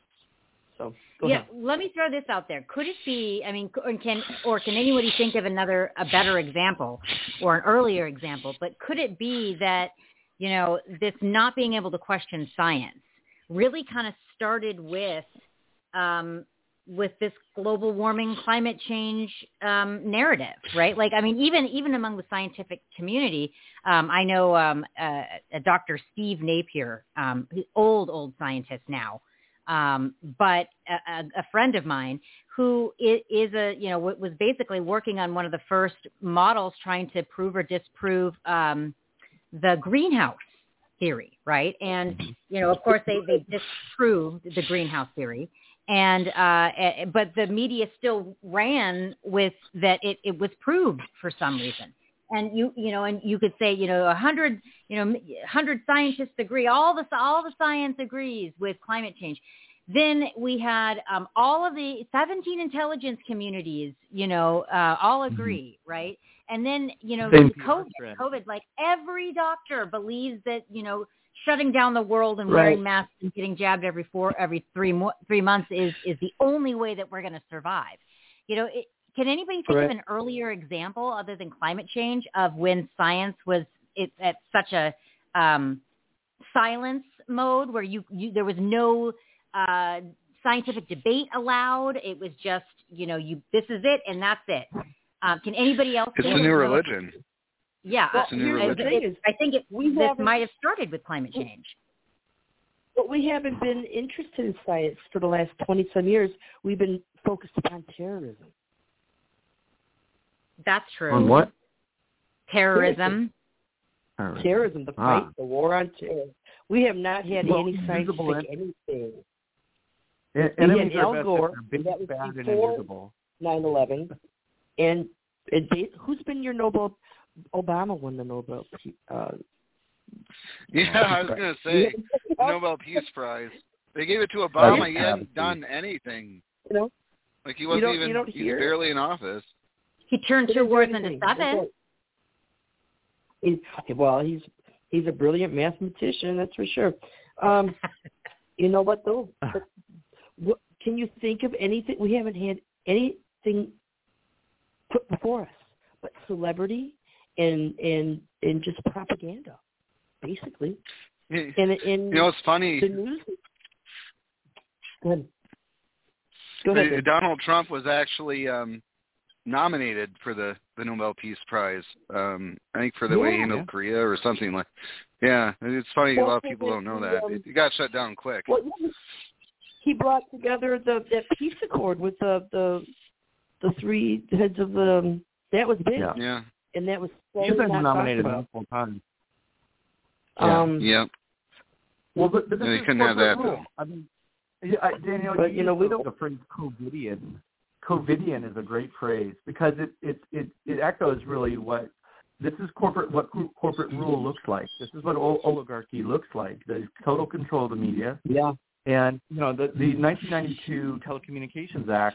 So go yeah, ahead. let me throw this out there. Could it be? I mean, or can or can anybody think of another a better example or an earlier example? But could it be that you know this not being able to question science really kind of started with um, with this global warming, climate change um, narrative, right? Like, I mean, even even among the scientific community, um, I know um, uh, Doctor Steve Napier, um, old old scientist now. Um, but a, a friend of mine who is a, you know, was basically working on one of the first models trying to prove or disprove um, the greenhouse theory, right? And, you know, of course, they, they disproved the greenhouse theory. And uh, but the media still ran with that it, it was proved for some reason. And you, you know, and you could say, you know, a hundred, you know, hundred scientists agree. All the all the science agrees with climate change. Then we had um, all of the seventeen intelligence communities, you know, uh, all agree, mm-hmm. right? And then, you know, Same COVID, COVID, like every doctor believes that, you know, shutting down the world and right. wearing masks and getting jabbed every four, every three, mo- three months is is the only way that we're going to survive. You know. It, Can anybody think right. of an earlier example other than climate change of when science was it, at such a um, silence mode where you, you there was no uh, scientific debate allowed? It was just, you know, you this is it and that's it. Um, can anybody else? It's think a new of religion. Yeah, It's a new I, religion. it, it, I think it, We this haven't- might have started with climate change. But we haven't been interested in science for the last twenty-some years. We've been focused upon terrorism. That's true. On what? Terrorism. Terrorism, terrorism the Ah. fight, the war on terror. We have not had Well, any invisible scientific anything. En- We Enemies had are Al best Gore, if they're big, that was bad, and before invisible. nine eleven. And, and they, who's been your Nobel? Obama won the Nobel. Uh, Yeah, I was going to say, Nobel Peace Prize. They gave it to Obama. He hadn't done anything. You know? Like he You wasn't don't- you even, don't he was hear- barely in office. He turned He two didn't do words into anything. seven. He's, well, he's he's a brilliant mathematician, that's for sure. Um, you know what though? But what, can you think of anything? We haven't had anything put before us but celebrity and and and just propaganda, basically. And and You know, it's funny. The news. Go ahead. Go ahead. Uh, Donald Trump was actually um, nominated for the, the Nobel Peace Prize. Um, I think for the way he Yeah. handled Korea or something like. Yeah, it's funny. A lot of people don't know that. It, it got shut down quick. Well, he brought together the that peace accord with the the the three heads of the. That was big. Yeah. Yeah. And that was so He's been not nominated talked about. multiple times. Um, Yeah. Well, but, but this Yeah, you is couldn't have corporate that, rule. though. I mean, yeah, I, Danielle, But, you, you know, we used don't- the phrase COVIDian. COVIDian is a great phrase because it it it, it echoes really what this is corporate what group corporate rule looks like. This is what ol- oligarchy looks like. The total control of the media. Yeah. And you know the the nineteen ninety-two Telecommunications Act,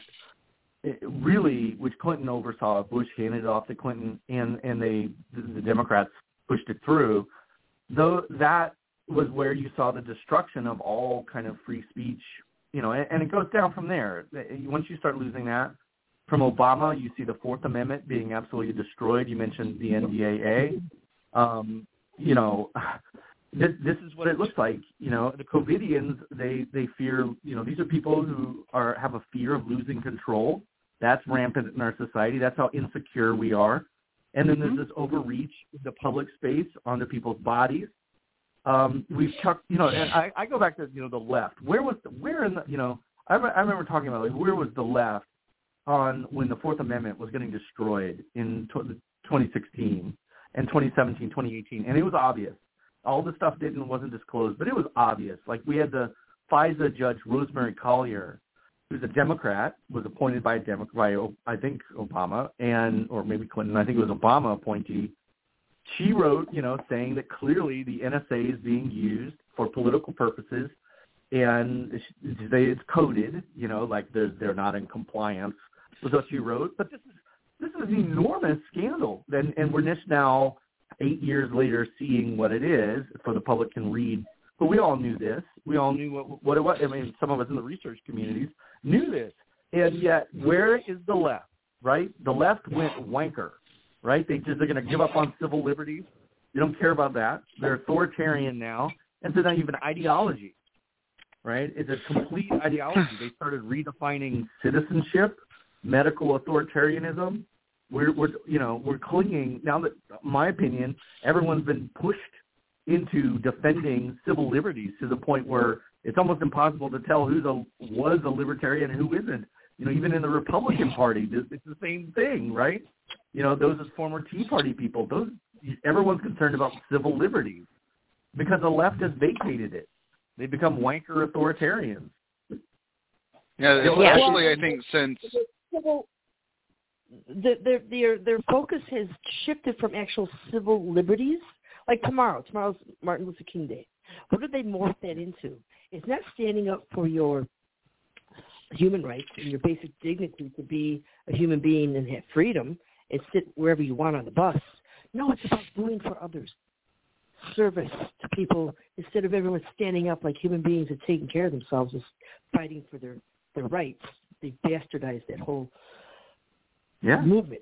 it really, which Clinton oversaw, Bush handed it off to Clinton, and and they the Democrats pushed it through. Though that was where you saw the destruction of all kind of free speech, you know, and, and it goes down from there. Once you start losing that, from Obama, you see the Fourth Amendment being absolutely destroyed. You mentioned the N D A A. Um, you know, this, this is what it looks like. You know, the COVIDians, they, they fear, you know, these are people who are have a fear of losing control. That's rampant in our society. That's how insecure we are. And then there's this overreach in the public space onto people's bodies. Um, we've chucked, you know, and I, I go back to, you know, the left. Where was, the, where in the, you know, I, I remember talking about, like, where was the left on when the Fourth Amendment was getting destroyed in twenty sixteen and twenty seventeen, twenty eighteen, and it was obvious. All the stuff didn't wasn't disclosed, but it was obvious. Like we had the FISA judge Rosemary Collyer, who's a Democrat, was appointed by a Democrat, by I think Obama and or maybe Clinton. I think it was Obama appointee. She wrote, you know, saying that clearly the N S A is being used for political purposes, and they, it's coded, you know, like they're they're not in compliance with what she wrote. But this is this is an enormous scandal, and and we're just now eight years later seeing what it is, so the public can read. But we all knew this. We all knew what what it was. I mean, some of us in the research communities knew this, and yet where is the left? Right, the left went wanker. Right? They just, they're going to give up on civil liberties. They don't care about that. They're authoritarian now. And so not even ideology. Right? It's a complete ideology. They started redefining citizenship, medical authoritarianism. We're, we're, you know, we're clinging, now that, in my opinion, everyone's been pushed into defending civil liberties to the point where it's almost impossible to tell who the, was a libertarian and who isn't. You know, even in the Republican Party, it's the same thing, right? You know, those as former Tea Party people, those everyone's concerned about civil liberties because the left has vacated it. They become wanker authoritarians. Yeah, especially I think since civil, the, their their their focus has shifted from actual civil liberties. Like tomorrow, tomorrow's Martin Luther King Day. What did they morph that into? It's not standing up for your human rights and your basic dignity to be a human being and have freedom and sit wherever you want on the bus. No, it's about doing for others. Service to people instead of everyone standing up like human beings and taking care of themselves and fighting for their, their rights. They bastardized that whole yeah. movement.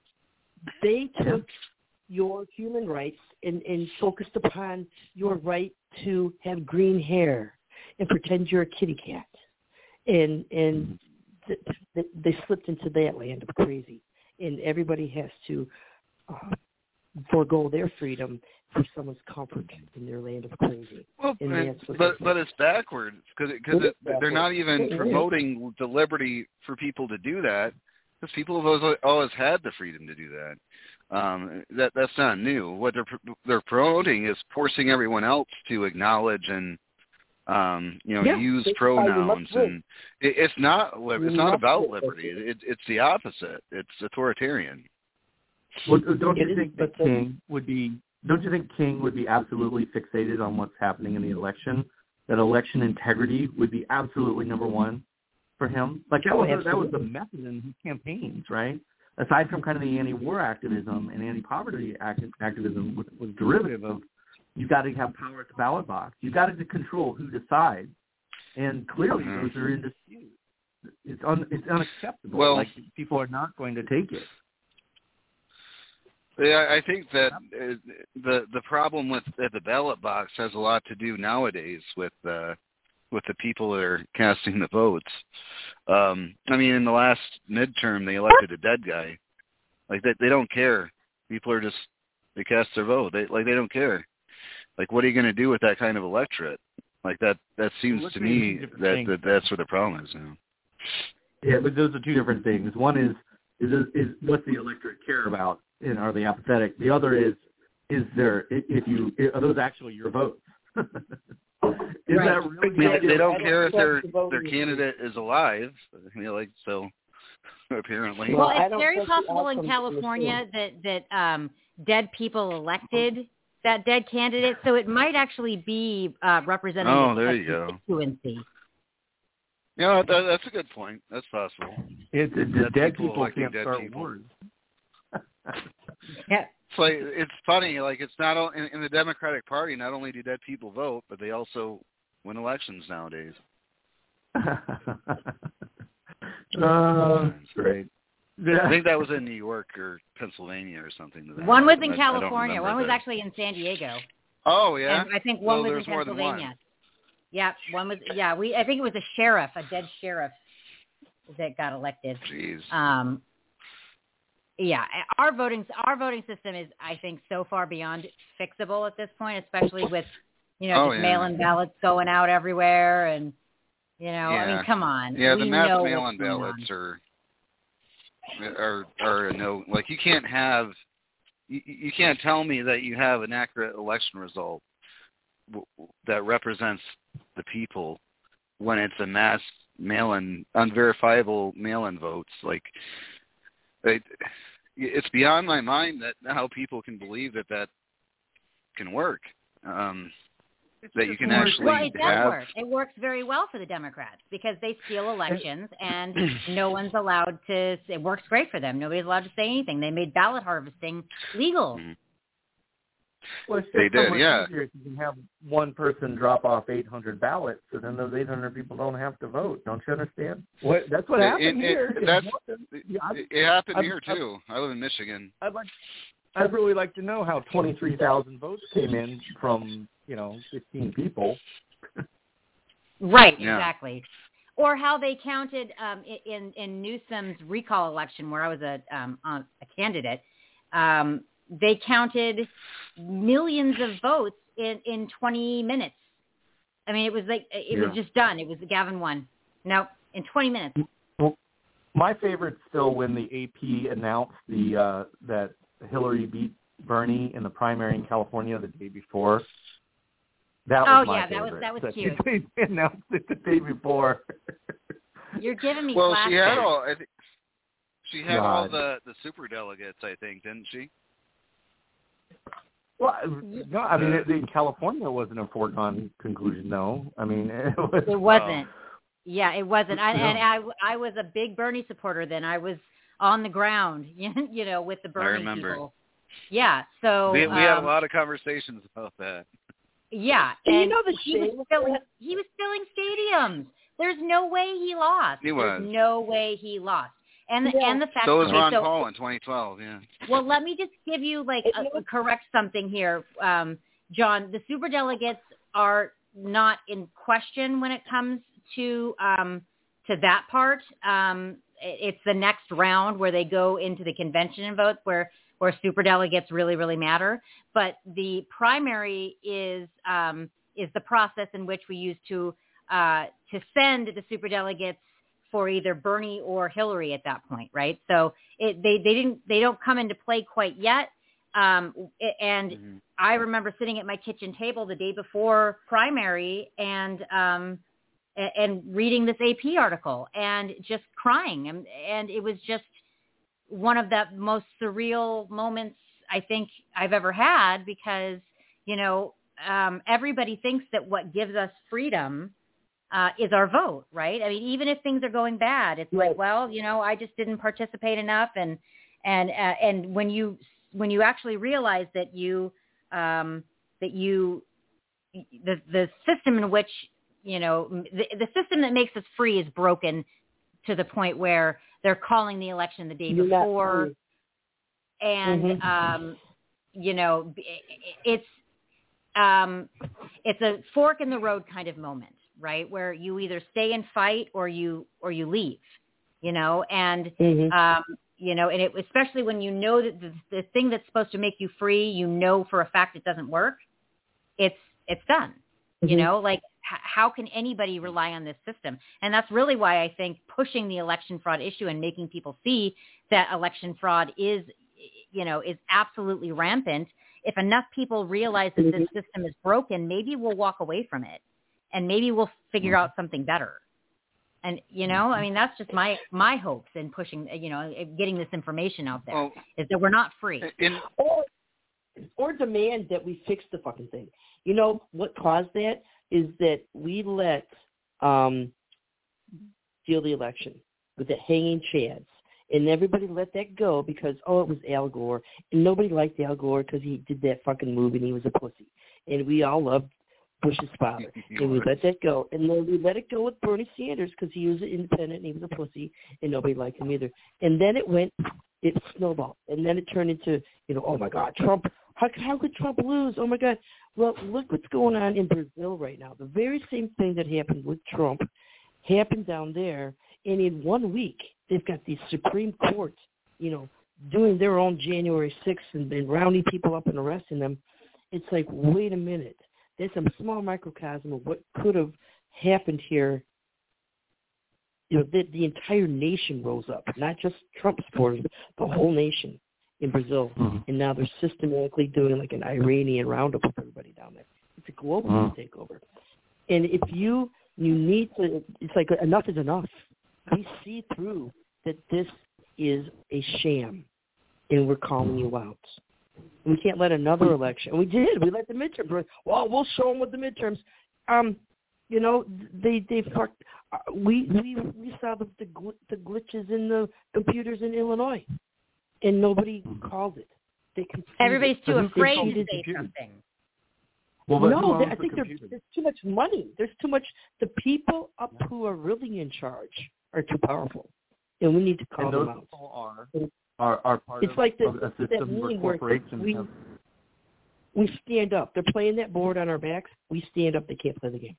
They took your human rights and, and focused upon your right to have green hair and pretend you're a kitty cat. And and th- th- they slipped into that land of crazy. And everybody has to uh, forego their freedom for someone's comfort in their land of crazy. Well, and and, but but it's backwards because because it, they're not even promoting the liberty for people to do that, because people have always, always had the freedom to do that. Um, that that's not new. What they're they're promoting is forcing everyone else to acknowledge and um, you know yeah, use pronouns, and it, it's not it's not about liberty. It, it's the opposite. It's authoritarian. Well, don't you think that King would be? Don't you think King would be absolutely fixated on what's happening in the election? That election integrity would be absolutely number one for him. Like that was that was the method in his campaigns, right? Aside from kind of the anti-war activism and anti-poverty act- activism, was, was derivative of you got to have power at the ballot box. You got to control who decides, and clearly mm-hmm. those are in dispute. It's un, it's unacceptable. Well, like people are not going to take it. Yeah, I think that uh, the the problem with at the ballot box has a lot to do nowadays with uh, with the people that are casting the votes. Um, I mean, in the last midterm, they elected a dead guy. Like they they don't care. People are just they cast their vote. They like they don't care. Like, what are you going to do with that kind of electorate? Like that that seems well, to me that, that that's where the problem is now. Yeah, but those are two different things. One is is is what's the electorate care about? And are they apathetic? The other is, is there, if you, are those actually your votes? is right. that really? I mean, they don't care if their their candidate is alive. You know, like so. Apparently. Well, it's very possible in California that that um, dead people elected that dead candidate, so it might actually be uh, representing oh, a there you constituency. Go. Yeah, that, that's a good point. That's possible. It, it, the dead people, people can't dead start people. wars. Yeah. It's like it's funny. Like it's not in, in the Democratic Party. Not only do dead people vote, but they also win elections nowadays. uh, that's great. I think that was in New York or Pennsylvania or something. One was in I, California. I one was the... actually in San Diego. Oh yeah. And I think one well, was in Pennsylvania. One. Yeah, one was. Yeah, we. I think it was a sheriff, a dead sheriff, that got elected. Jeez. Um. Yeah, our voting our voting system is, I think, so far beyond fixable at this point, especially with, you know, oh, just yeah. mail-in ballots going out everywhere, and you know, yeah. I mean, come on. Yeah, we the mass know mail-in ballots are are are no like you can't have you, you can't tell me that you have an accurate election result that represents the people when it's a mass mail-in unverifiable mail-in votes like. It, it's beyond my mind that how people can believe that that can work. Um, that you can actually well, it does have. work. It works very well for the Democrats because they steal elections and no one's allowed to. It works great for them. Nobody's allowed to say anything. They made ballot harvesting legal. Mm-hmm. Well, it's they did, yeah. You can have one person drop off eight hundred ballots, so then those eight hundred people don't have to vote. Don't you understand? What, that's what happened it, here. It, that's, yeah, it, it happened I'd, here, I'd, too. I live in Michigan. I'd like, I'd really like to know how twenty-three thousand votes came in from, you know, fifteen people. Right, yeah. exactly. Or how they counted um, in, in Newsom's recall election, where I was a, um, a candidate, um, they counted millions of votes in, in twenty minutes. I mean, it was like, it yeah. was just done. It was Gavin won. No, in twenty minutes. Well, my favorite's still when the A P announced the uh, that Hillary beat Bernie in the primary in California the day before. That was oh, my yeah, favorite. that was, that was cute. They announced it the day before. You're giving me Well, flashbacks. she had all, I think, she had God. all the, the super delegates, I think, didn't she? Well, no, I mean, it, in California wasn't a foregone conclusion, though. I mean, it, was, it wasn't. Uh, yeah, it wasn't. I, no. And I, I was a big Bernie supporter then. I was on the ground, you know, with the Bernie I remember. people. Yeah, so we, we um, had a lot of conversations about that. Yeah, and, and you know the he was filling. He was filling stadiums. There's no way he lost. He was. There's no way he lost. And the, yeah. and the fact so was okay, Ron so, Paul in twenty twelve. Yeah. Well, let me just give you like a, a correct something here, um, John. The superdelegates are not in question when it comes to um, to that part. Um, it's the next round where they go into the convention and votes, where where superdelegates really, really matter. But the primary is um, is the process in which we use to uh, to send the superdelegates for either Bernie or Hillary at that point, right? So it, they they didn't they don't come into play quite yet. Um, and mm-hmm. I remember sitting at my kitchen table the day before primary and um, and reading this A P article and just crying, and, and it was just one of the most surreal moments I think I've ever had, because you know um, everybody thinks that what gives us freedom Uh, is our vote, right? I mean, even if things are going bad, it's like, well, you know, I just didn't participate enough, and and uh, and when you when you actually realize that you um, that you the the system in which you know the, the system that makes us free is broken to the point where they're calling the election the day You're before, and mm-hmm. um, you know, it's um, it's a fork in the road kind of moment, right? Where you either stay and fight or you, or you leave, you know, and, mm-hmm. um, you know, and it, especially when you know that the, the thing that's supposed to make you free, you know, for a fact it doesn't work. It's, it's done, mm-hmm. you know, like h- how can anybody rely on this system? And that's really why I think pushing the election fraud issue and making people see that election fraud is, you know, is absolutely rampant. If enough people realize that mm-hmm. this system is broken, maybe we'll walk away from it. And maybe we'll figure out something better. And, you know, I mean, that's just my, my hopes in pushing, you know, getting this information out there, oh, is that we're not free. In, or, or demand that we fix the fucking thing. You know, what caused that is that we let um, steal the election with the hanging chads. And everybody let that go because, oh, it was Al Gore. And nobody liked Al Gore because he did that fucking movie and he was a pussy. And we all loved Bush's father, and we let that go. And then we let it go with Bernie Sanders because he was an independent and he was a pussy, and nobody liked him either. And then it went, it snowballed. And then it turned into, you know, oh, my God, Trump, how, how could Trump lose? Oh, my God. Well, look what's going on in Brazil right now. The very same thing that happened with Trump happened down there, and in one week, they've got the Supreme Court, you know, doing their own January sixth and, and rounding people up and arresting them. It's like, wait a minute. There's a small microcosm of what could have happened here. You know, the, the entire nation rose up, not just Trump supporters, the whole nation in Brazil. Mm-hmm. And now they're systematically doing like an Iranian roundup of everybody down there. It's a global mm-hmm. takeover. And if you, you need to, it's like enough is enough. We see through that this is a sham, and we're calling you out. We can't let another election. And we did. We let the midterms. Well, we'll show them with the midterms. Um, you know, they they fucked. Uh, we we we saw the the, gl- the glitches in the computers in Illinois, and nobody called it. They Everybody's too afraid to say computer. something. Well, no, they, I think there's, there's too much money. There's too much. The people up who are really in charge are too powerful, and we need to call and those them out. People are. Are, are part it's of, like the, of a system where corporations we, have... we stand up. They're playing that board on our backs. We stand up. They can't play the game.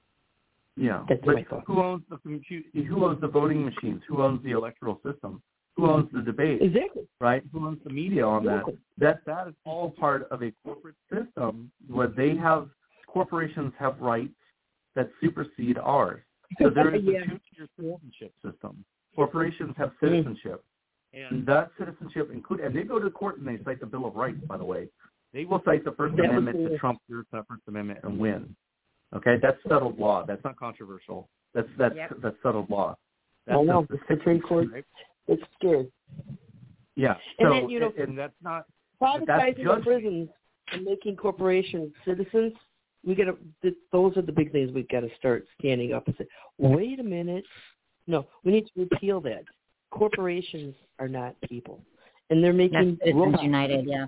Yeah, That's but my thought. who owns the compute? Who owns the voting machines? Who owns the electoral system? Who owns the debate? Exactly. Right? Who owns the media on exactly. that? That that is all part of a corporate system where they have corporations have rights that supersede ours. So there is yeah. a two-tier citizenship system. Corporations have citizenship. And that citizenship include, and they go to court and they cite the Bill of Rights, by the way. They will cite the First that Amendment to trump their First Amendment and win. Okay, that's settled law. That's not controversial. That's that's yep. that's settled law. That's I know. The Supreme Court, right? It's scary. Yeah. And so, then, you know, and, and that's not privatizing the prisons and making corporations citizens. We got to. Those are the big things we've got to start standing up and say, wait a minute. No, we need to repeal that. Corporations are not people, and they're making That's Citizens United, yeah.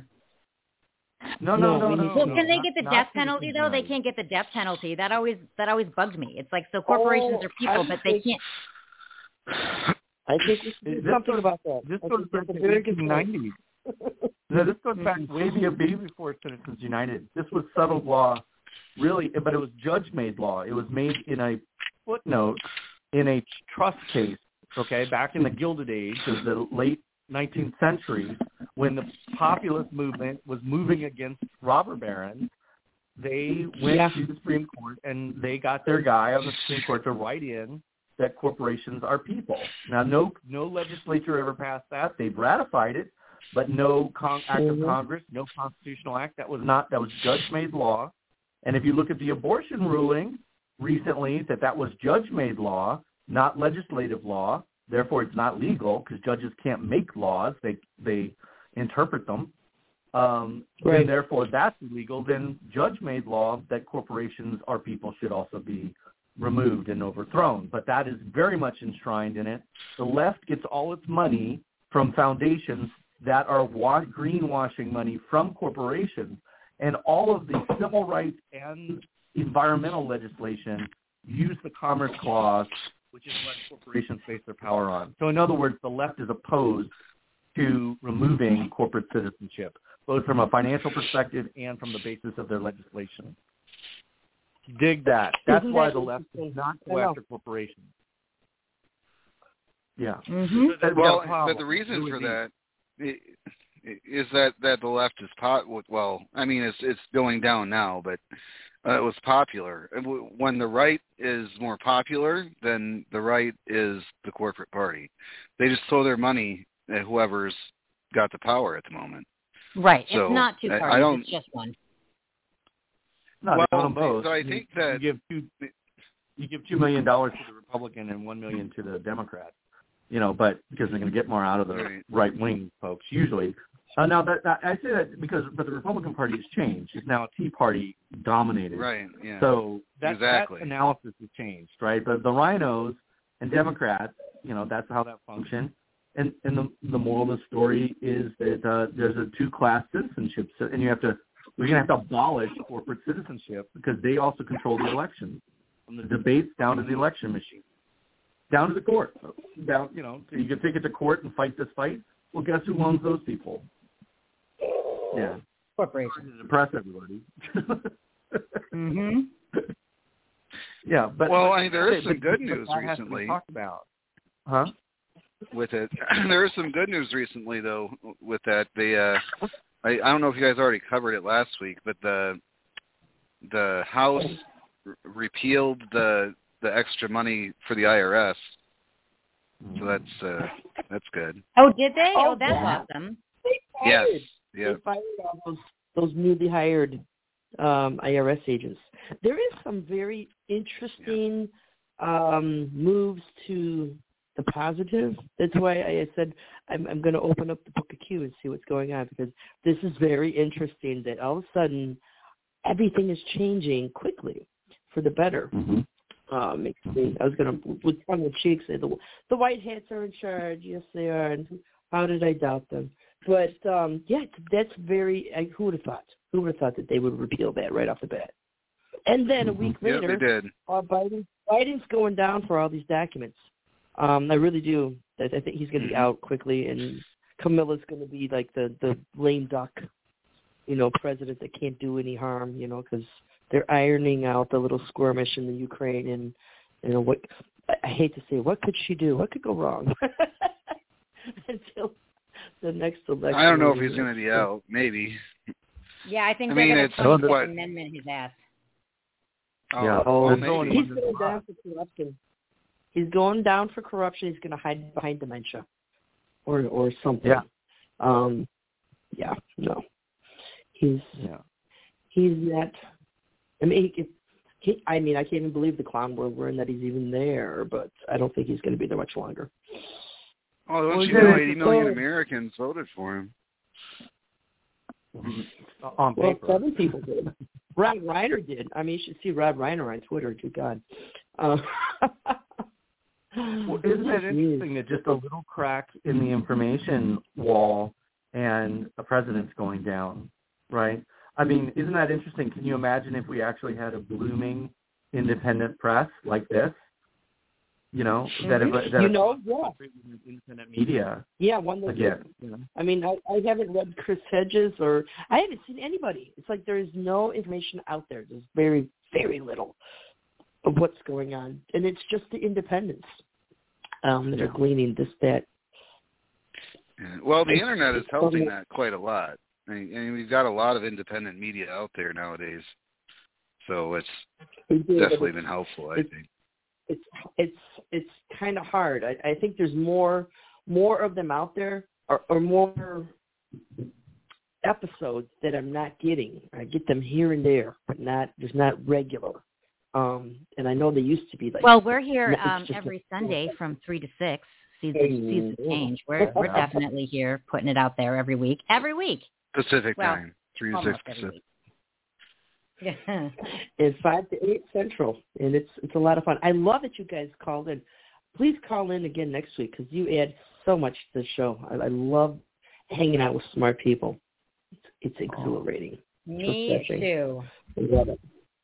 No, no, no, no. no well, no, can they not, get the death penalty though? United. They can't get the death penalty. That always that always bugged me. It's like so corporations oh, are people, but they can't. I think we should do this something goes, about that. This I goes back to the eighteen nineties. This goes back way before Citizens United. This was settled law, really, but it was judge-made law. It was made in a footnote in a trust case. Okay, back in the Gilded Age of the late nineteenth century, when the populist movement was moving against robber barons, they went Yeah. to the Supreme Court and they got their guy on the Supreme Court to write in that corporations are people. Now, no no legislature ever passed that. They've ratified it, but no con- act of Mhm. Congress, no constitutional act. That was not that was judge-made law. And if you look at the abortion ruling recently, that that was judge-made law, not legislative law. Therefore, it's not legal because judges can't make laws; they they interpret them. Um, Right. And therefore, that's illegal. Then judge-made law that corporations are people should also be removed and overthrown. But that is very much enshrined in it. The left gets all its money from foundations that are wa- greenwashing money from corporations. And all of the civil rights and environmental legislation use the Commerce Clause, which is what corporations base their power on. So in other words, the left is opposed to removing corporate citizenship, both from a financial perspective and from the basis of their legislation. Dig that. That's Isn't why that the left does not go I know. after corporations. Yeah. Mm-hmm. That- we got a Well, problem. but the reason Really for deep. that i- is that, that the left is pot. Well, I mean, it's it's going down now, but uh, it was popular. And w- When the right is more popular, then the right is the corporate party. They just throw their money at whoever's got the power at the moment. Right. So, it's not two I- I parties. don't- It's just one. No, well, they own them both. so I You- think that you give two, you give two million dollars to the Republican and one million to the Democrat. You know, but because they're going to get more out of the Right. right wing folks usually. Uh, now that, that I say that because but the Republican Party has changed. It's now Tea Party dominated. Right. Yeah. So that, Exactly. that analysis has changed, right? But the rhinos and Democrats, you know, that's how that functions. And and the the moral of the story is that uh, there's a two class citizenship, so, and you have to we're going to have to abolish corporate citizenship because they also control the elections, from the debates down to the election machine, down to the court, down you know, so you can take it to court and fight this fight. Well, guess who owns those people? Yeah, corporation. To depress everybody. Mm-hmm. Yeah, but well, I mean, there is but- some good but news that has to be recently. talked about, huh? With it, there is some good news recently, though. With that, they, uh, I, I don't know if you guys already covered it last week, but the the House r- repealed the the extra money for the I R S. So that's uh, that's good. Oh, did they? Oh, Oh, that's yeah. awesome. Yes. They Yeah. fired all those those newly hired um, I R S agents. There is some very interesting um, moves to the positive. That's why I said I'm, I'm going to open up the Book of Q and see what's going on, because this is very interesting that all of a sudden everything is changing quickly for the better. Mm-hmm. Uh, makes me. I was going to, with tongue in cheek, say the the white hats are in charge. Yes, they are. And how did I doubt them? But um, yeah, that's very. I, who would have thought? Who would have thought that they would repeal that right off the bat? And then a week Yeah, later, they did. Uh, Biden Biden's going down for all these documents. Um, I really do. I, I think he's going to be out quickly, and Camilla's going to be like the the lame duck, you know, president that can't do any harm, you know, because they're ironing out the little skirmish in the Ukraine, and you know what? I hate to say, what could she do? What could go wrong? Until the next election. I don't know if he's going to be out. Maybe. Yeah, I think I they're mean, going it's to twenty-fifth what- Amendment his ass. Oh, Yeah. well, Oh, maybe. He's going down for corruption. He's going down for corruption. He's going to hide behind dementia, or or something. Yeah. Um. Yeah. No. He's Yeah. he's not. I mean, he, he, I mean, I can't even believe the clown world we're in that he's even there. But I don't think he's going to be there much longer. Oh, don't Well, you yeah, know it's eighty million so- Americans voted for him? On Well, paper. seven people did. Rob Reiner did. I mean, you should see Rob Reiner on Twitter. Good God. Uh, Well, isn't it interesting that just a little crack in the information wall and a president's going down, right? I mean, isn't that interesting? Can you imagine if we actually had a blooming independent press like this? You know, that if, that you if know, yeah. independent media Yeah, one that again. You know? I mean, I, I haven't read Chris Hedges, or I haven't seen anybody. It's like there is no information out there. There's very, very little of what's going on, and it's just the independents um, that are gleaning this, that. Yeah. Well, the internet is helping that quite a lot. I mean, I mean, we've got a lot of independent media out there nowadays, so it's definitely been helpful, I think. It's it's it's kind of hard. I, I think there's more more of them out there, or, or more episodes that I'm not getting. I get them here and there, but not there's not regular. Um, and I know they used to be like. Well, we're here um, every a, Sunday from three to six. Seeds of, Seeds of Change. We're we're definitely here, putting it out there every week. Every week. Pacific well, time, three to six Pacific. Yeah. It's five to eight Central, and it's it's a lot of fun. I love that you guys called in. Please call in again next week because you add so much to the show. I, I love hanging out with smart people. It's, it's exhilarating. Me refreshing. too. I love it.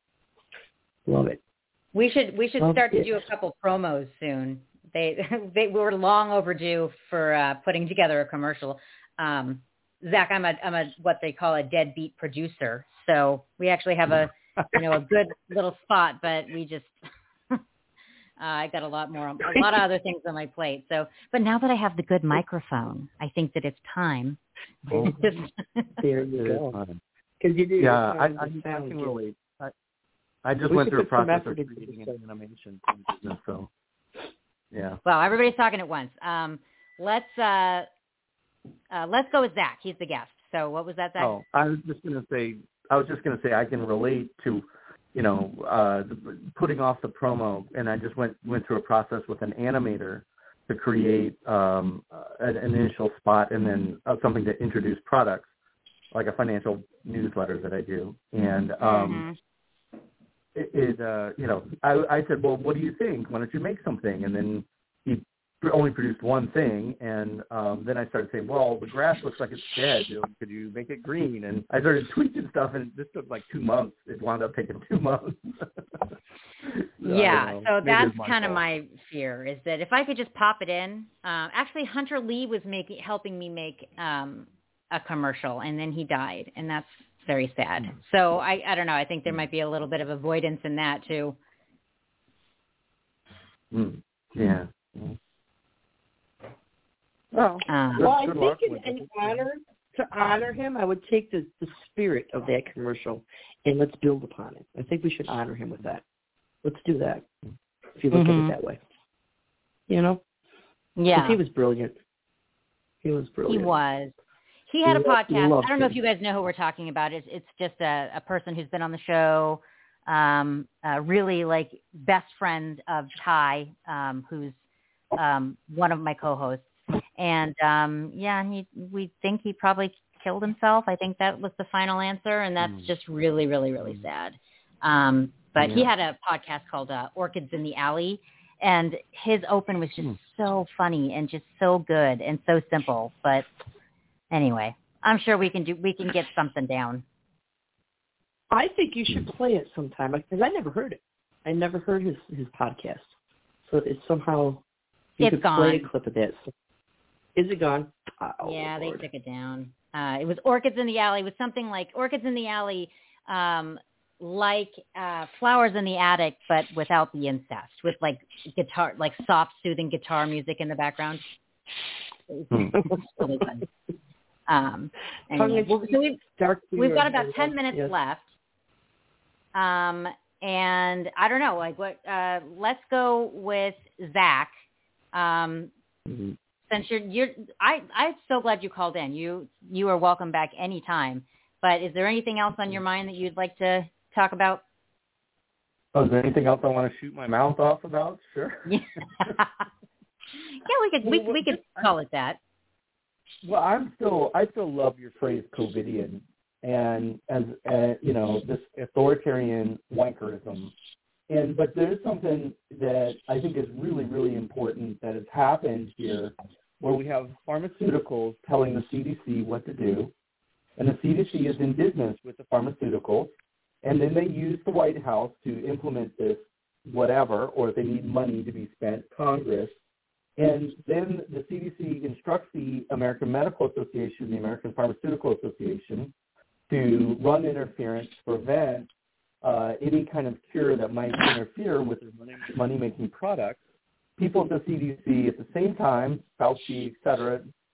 Love it. We should we should love start it. to do a couple promos soon. They they were long overdue for uh, putting together a commercial. Um, Zach, I'm a I'm a what they call a deadbeat producer. So we actually have a you know a good little spot, but we just uh, I got a lot more a lot of other things on my plate. So, but now that I have the good microphone, I think that it's time. Oh, there you go. Because you do. Yeah, I, I, I can relate. I, I just we went through a process of into creating an animation business, so yeah. Well, everybody's talking at once. Um, let's uh, uh, let's go with Zach. He's the guest. So what was that, Zach? Oh, I was just going to say. I was just going to say I can relate to, you know, uh, the, putting off the promo, and I just went went through a process with an animator to create um, an, an initial spot and then uh, something to introduce products, like a financial newsletter that I do. And um, mm-hmm. it, it uh, you know, I, I said, well, what do you think? Why don't you make something? And then he only produced one thing, and um, then I started saying, well, the grass looks like it's dead. You know, could you make it green? And I started tweaking stuff, and this took like two months. It wound up taking two months. so, yeah, so that's kind of my fear, is that if I could just pop it in. Uh, actually, Hunter Lee was making helping me make um, a commercial, and then he died, and that's very sad. So I, I don't know. I think there might be a little bit of avoidance in that, too. Mm. Yeah. Mm. Well, um, well, I think in, in honor to honor him, I would take the, the spirit of that commercial and let's build upon it. I think we should honor him with that. Let's do that. If you look mm-hmm. at it that way, you know. Yeah, he was brilliant. He was brilliant. He was. He had a podcast. I don't know him. if you guys know who we're talking about. It's it's just a, a person who's been on the show. Um, uh, really like best friend of Ty, um, who's um, one of my co-hosts. And, um, yeah, he, we think he probably killed himself. I think that was the final answer, and that's mm. just really, really, really sad. Um, but yeah. he had a podcast called uh, Orchids in the Alley, and his open was just mm. so funny and just so good and so simple. But anyway, I'm sure we can do we can get something down. I think you should play it sometime, because I never heard it. I never heard his, his podcast. So it's somehow you it's could gone. play a clip of that. Is it gone? Oh, yeah, Lord. they took it down. Uh, it was Orchids in the Alley. It was something like Orchids in the Alley, um, like uh, Flowers in the Attic, but without the incest, with like guitar, like soft, soothing guitar music in the background. It was, it was really fun. Um, anyway, well, so we've, we've got about ten minutes yes. left. Um, and I don't know, like what, uh, let's go with Zach. Um, mm-hmm. Since you're, you're, I, I'm so glad you called in. You, you are welcome back anytime. But is there anything else on your mind that you'd like to talk about? Oh, is there anything else I want to shoot my mouth off about? Sure. Yeah, yeah we could, we, we could call it that. Well, I'm still, I still love your phrase COVIDian, and as uh, you know, this authoritarian wankerism. And but there is something that I think is really, really important that has happened here, where we have pharmaceuticals telling the C D C what to do, and the C D C is in business with the pharmaceuticals, and then they use the White House to implement this whatever, or if they need money to be spent, Congress. And then the C D C instructs the American Medical Association, the American Pharmaceutical Association, to run interference, prevent uh, any kind of cure that might interfere with their money-making products. People at the C D C at the same time, Fauci, et cetera,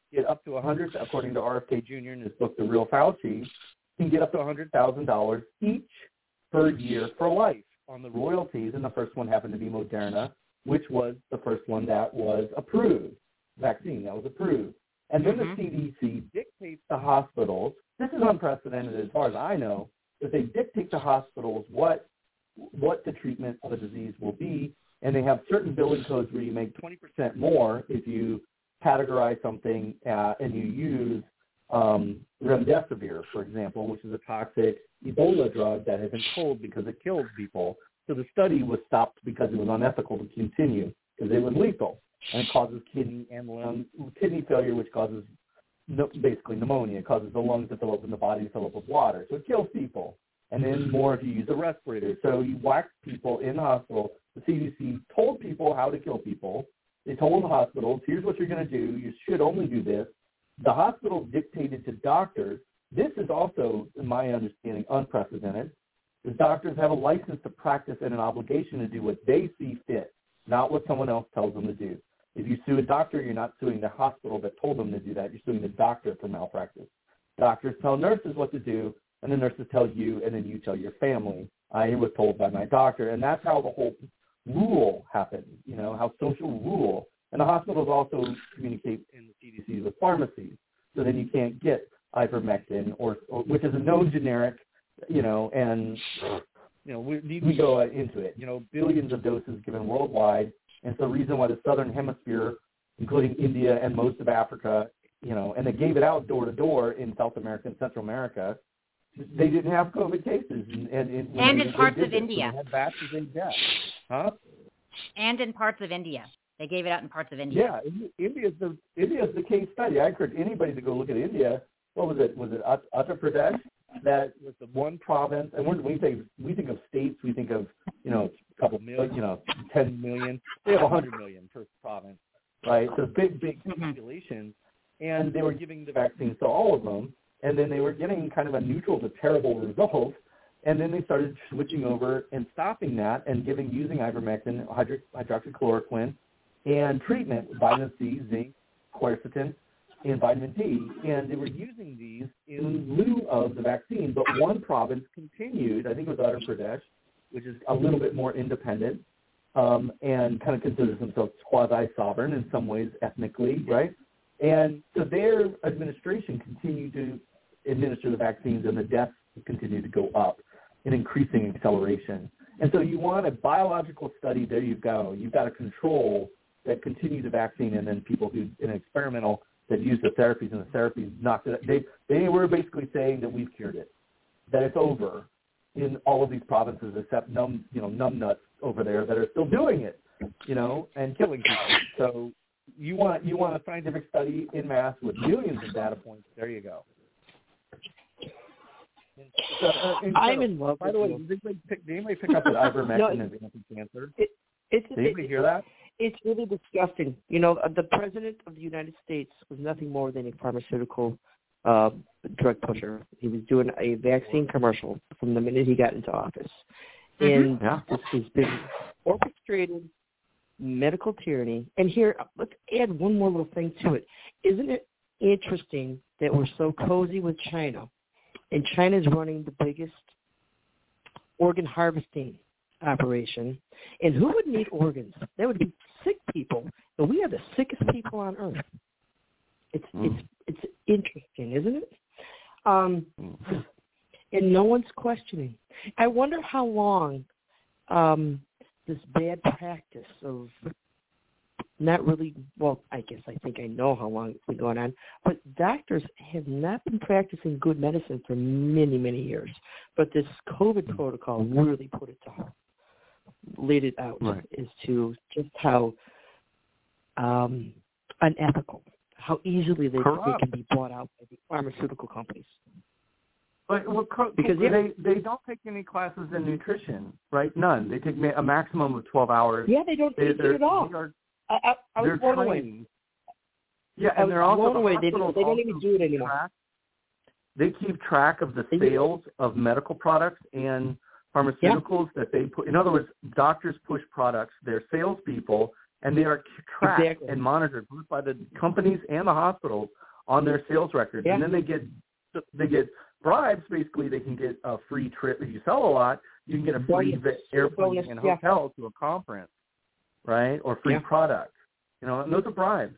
get up to one hundred, according to R F K Junior in his book, The Real Fauci, can get up to one hundred thousand dollars each per year for life on the royalties, and the first one happened to be Moderna, which was the first one that was approved, vaccine that was approved. And then mm-hmm. the C D C dictates to hospitals, this is unprecedented as far as I know, that they dictate to hospitals what what the treatment of a disease will be, and they have certain billing codes where you make twenty percent more if you categorize something uh, and you use um, remdesivir, for example, which is a toxic Ebola drug that had been pulled because it killed people. So the study was stopped because it was unethical to continue because it was lethal, and it causes kidney and lung kidney failure, which causes no, basically pneumonia. It causes the lungs to fill up and the body to fill up with water. So it kills people. And then more if you use a respirator. So you whack people in the hospital. The C D C told people how to kill people. They told the hospitals, here's what you're going to do. You should only do this. The hospital dictated to doctors. This is also, in my understanding, unprecedented. The doctors have a license to practice and an obligation to do what they see fit, not what someone else tells them to do. If you sue a doctor, you're not suing the hospital that told them to do that. You're suing the doctor for malpractice. Doctors tell nurses what to do, and the nurses tell you, and then you tell your family. I was told by my doctor, and that's how the whole rule happened, you know, how social rule. And the hospitals also communicate in the C D C with pharmacies, so then you can't get ivermectin, or, or which is a known generic, you know, and, you know, we, we go into it, you know, billions of doses given worldwide, and it's the reason why the southern hemisphere, including India and most of Africa, you know, and they gave it out door to door in South America and Central America. They didn't have COVID cases, and and, and, and they, in parts they of it, India, they had batches in death, huh? And in parts of India, they gave it out in parts of India. Yeah, India's the India's the case study. I encourage anybody to go look at India. What was it? Was it Uttar Pradesh? That was the one province. And when we think we think of states, we think of you know a couple million, you know, ten million. They have a hundred million per province, right? So big, big populations, and they were giving the vaccines to all of them. And then they were getting kind of a neutral to terrible result. And then they started switching over and stopping that and giving using ivermectin, hydro, hydroxychloroquine, and treatment with vitamin C, zinc, quercetin, and vitamin D. And they were using these in lieu of the vaccine. But one province continued, I think it was Uttar Pradesh, which is a little bit more independent um, and kind of considers themselves quasi-sovereign in some ways ethnically, right? And so their administration continued to administer the vaccines, and the deaths continue to go up in increasing acceleration. And so you want a biological study, there you go. You've got a control that continues the vaccine, and then people who, in an experimental, that use the therapies, and the therapies knocked it. They, they were basically saying that we've cured it, that it's over in all of these provinces except numb, you know, numb nuts over there that are still doing it, you know, and killing people. So You want you want a scientific study in mass with millions of data points. There you go. So, uh, I'm in love. By the way, did anybody pick, did anybody pick up that ivermectin no, as anti-cancer? It, it's, did anybody it, hear that? It's really disgusting. You know, the president of the United States was nothing more than a pharmaceutical uh, drug pusher. He was doing a vaccine commercial from the minute he got into office, mm-hmm. and yeah. this has been orchestrated medical tyranny. And here, let's add one more little thing to it. Isn't it interesting that we're so cozy with China, and China's running the biggest organ harvesting operation, and who would need organs? That would be sick people, and we are the sickest people on earth. It's mm. it's it's interesting, isn't it? Um, mm. And no one's questioning. I wonder how long um, this bad practice of not really, well, I guess I think I know how long it's been going on, but doctors have not been practicing good medicine for many, many years. But this COVID protocol really put it to heart, laid it out right. as to just how um, unethical, how easily they, they can be bought out by the pharmaceutical companies. But well, because they yeah. they don't take any classes in nutrition, right? None. They take a maximum of twelve hours. Yeah, they don't they, teach it at all. Are, I, I, I was blown away. Yeah, I and they're also blown away. They, don't, they don't even do it anymore. Track, they keep track of the sales of medical products and pharmaceuticals yeah. that they put. In other words, doctors push products. Their salespeople and they are tracked Exactly. and monitored both by the companies and the hospitals on their sales records, Yeah. and then they get they get bribes. Basically, they can get a free trip if you sell a lot. You can get a free Bonus. airplane Bonus, and yeah. hotel to a conference, right? Or free Yeah. product. You know, and those are bribes.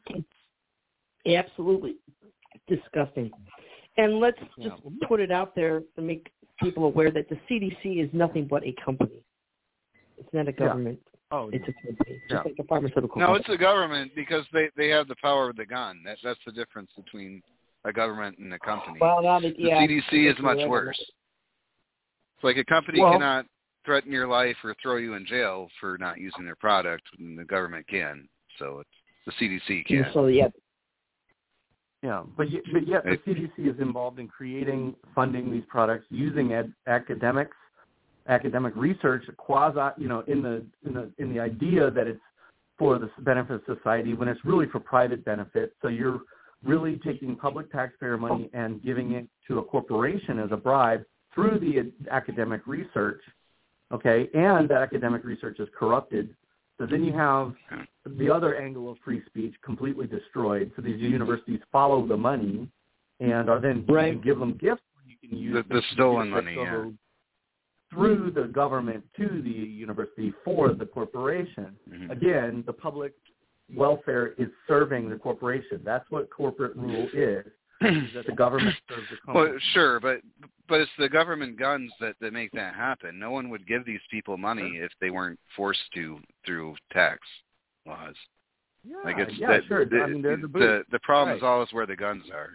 Absolutely. Disgusting. And let's just Yeah. put it out there to make people aware that the C D C is nothing but a company. It's not a government. Yeah. Oh, it's a company, just yeah. like a pharmaceutical No, company. it's the government because they, they have the power of the gun. That, that's the difference between a government and a company. Well, now that, the yeah, C D C is that's much right. worse. It's like a company Well- cannot threaten your life or throw you in jail for not using their product, and the government can. So it's, the C D C can. So, yeah. Yeah, but yet, but yet the C D C is involved in creating, funding these products using ed, academics, academic research, quasi, you know, in the in the in the idea that it's for the benefit of society when it's really for private benefit. So you're really taking public taxpayer money and giving it to a corporation as a bribe through the academic research, okay? And that academic research is corrupted. So then you have the other angle of free speech completely destroyed. So these universities follow the money and are then right. you can give them gifts. You can use the, the stolen money, yeah. through the government to the university for the corporation. Mm-hmm. Again, the public welfare is serving the corporation. That's what corporate rule is, is that the government serves the company. Well, sure, but but it's the government guns that, that make that happen. No one would give these people money if they weren't forced to through tax laws. Yeah, like it's yeah, that, sure. The, I mean, they're the the, boot. the problem Right. is always where the guns are.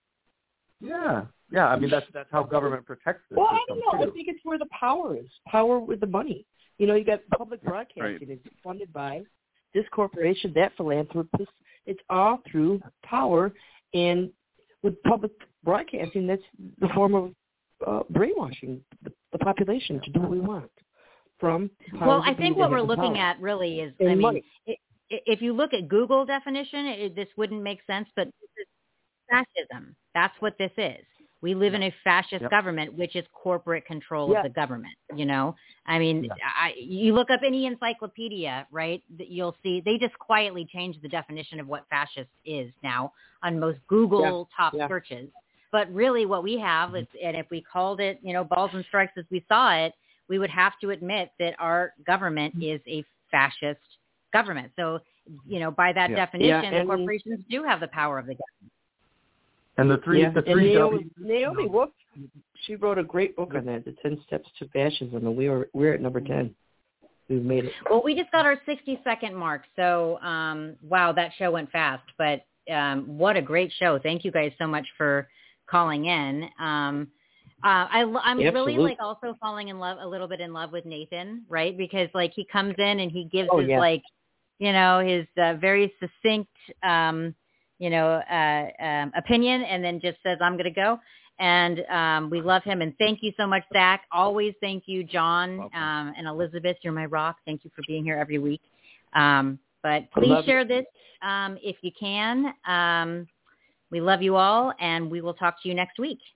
Yeah, yeah. I mean, that's that's how government protects the Well, I system don't know. too. I think it's where the power is. Power with the money. You know, you got public broadcasting. Right. It's funded by this corporation, that philanthropist. It's all through power. And with public broadcasting, that's the form of uh, brainwashing the, the population to do what we want. From well, I think what we're looking at really is, I mean, it, if you look at Google definition, it, this wouldn't make sense, but this is fascism. That's what this is. We live in a fascist Yep. government, which is corporate control Yeah. of the government. You know, I mean, Yeah. I, you look up any encyclopedia, right? that You'll see they just quietly changed the definition of what fascist is now on most Google Yeah. top Yeah. searches. But really, what we have is, and if we called it, you know, balls and strikes as we saw it, we would have to admit that our government is a fascist government. So, you know, by that Yeah. definition, Yeah, the and- corporations do have the power of the government. And the three, Yeah. the And three Naomi, W's. Naomi Wolf, she wrote a great book on that, The Ten Steps to Fascism, and we are we're at number ten. We've made it. Well, we just got our sixty second mark. So, um, wow, that show went fast. But um, what a great show. Thank you guys so much for calling in. Um, uh, I, I'm Absolutely. really like also falling in love, a little bit in love with Nathan, right? Because like he comes in and he gives Oh, his yeah. like, you know, his uh, very succinct, um, you know, uh, um, opinion and then just says, I'm going to go. And um, we love him. And thank you so much, Zach. Always thank you, John um, and Elizabeth. You're my rock. Thank you for being here every week. Um, but please love share this um, if you can. Um, we love you all, and we will talk to you next week.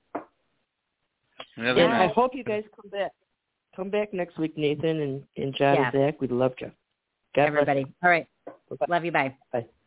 Yeah, And I hope you guys come back. Come back next week, Nathan and, and John Yeah. and Zach. We'd love you. God Everybody. bless All right. you. Love you. Bye. Bye.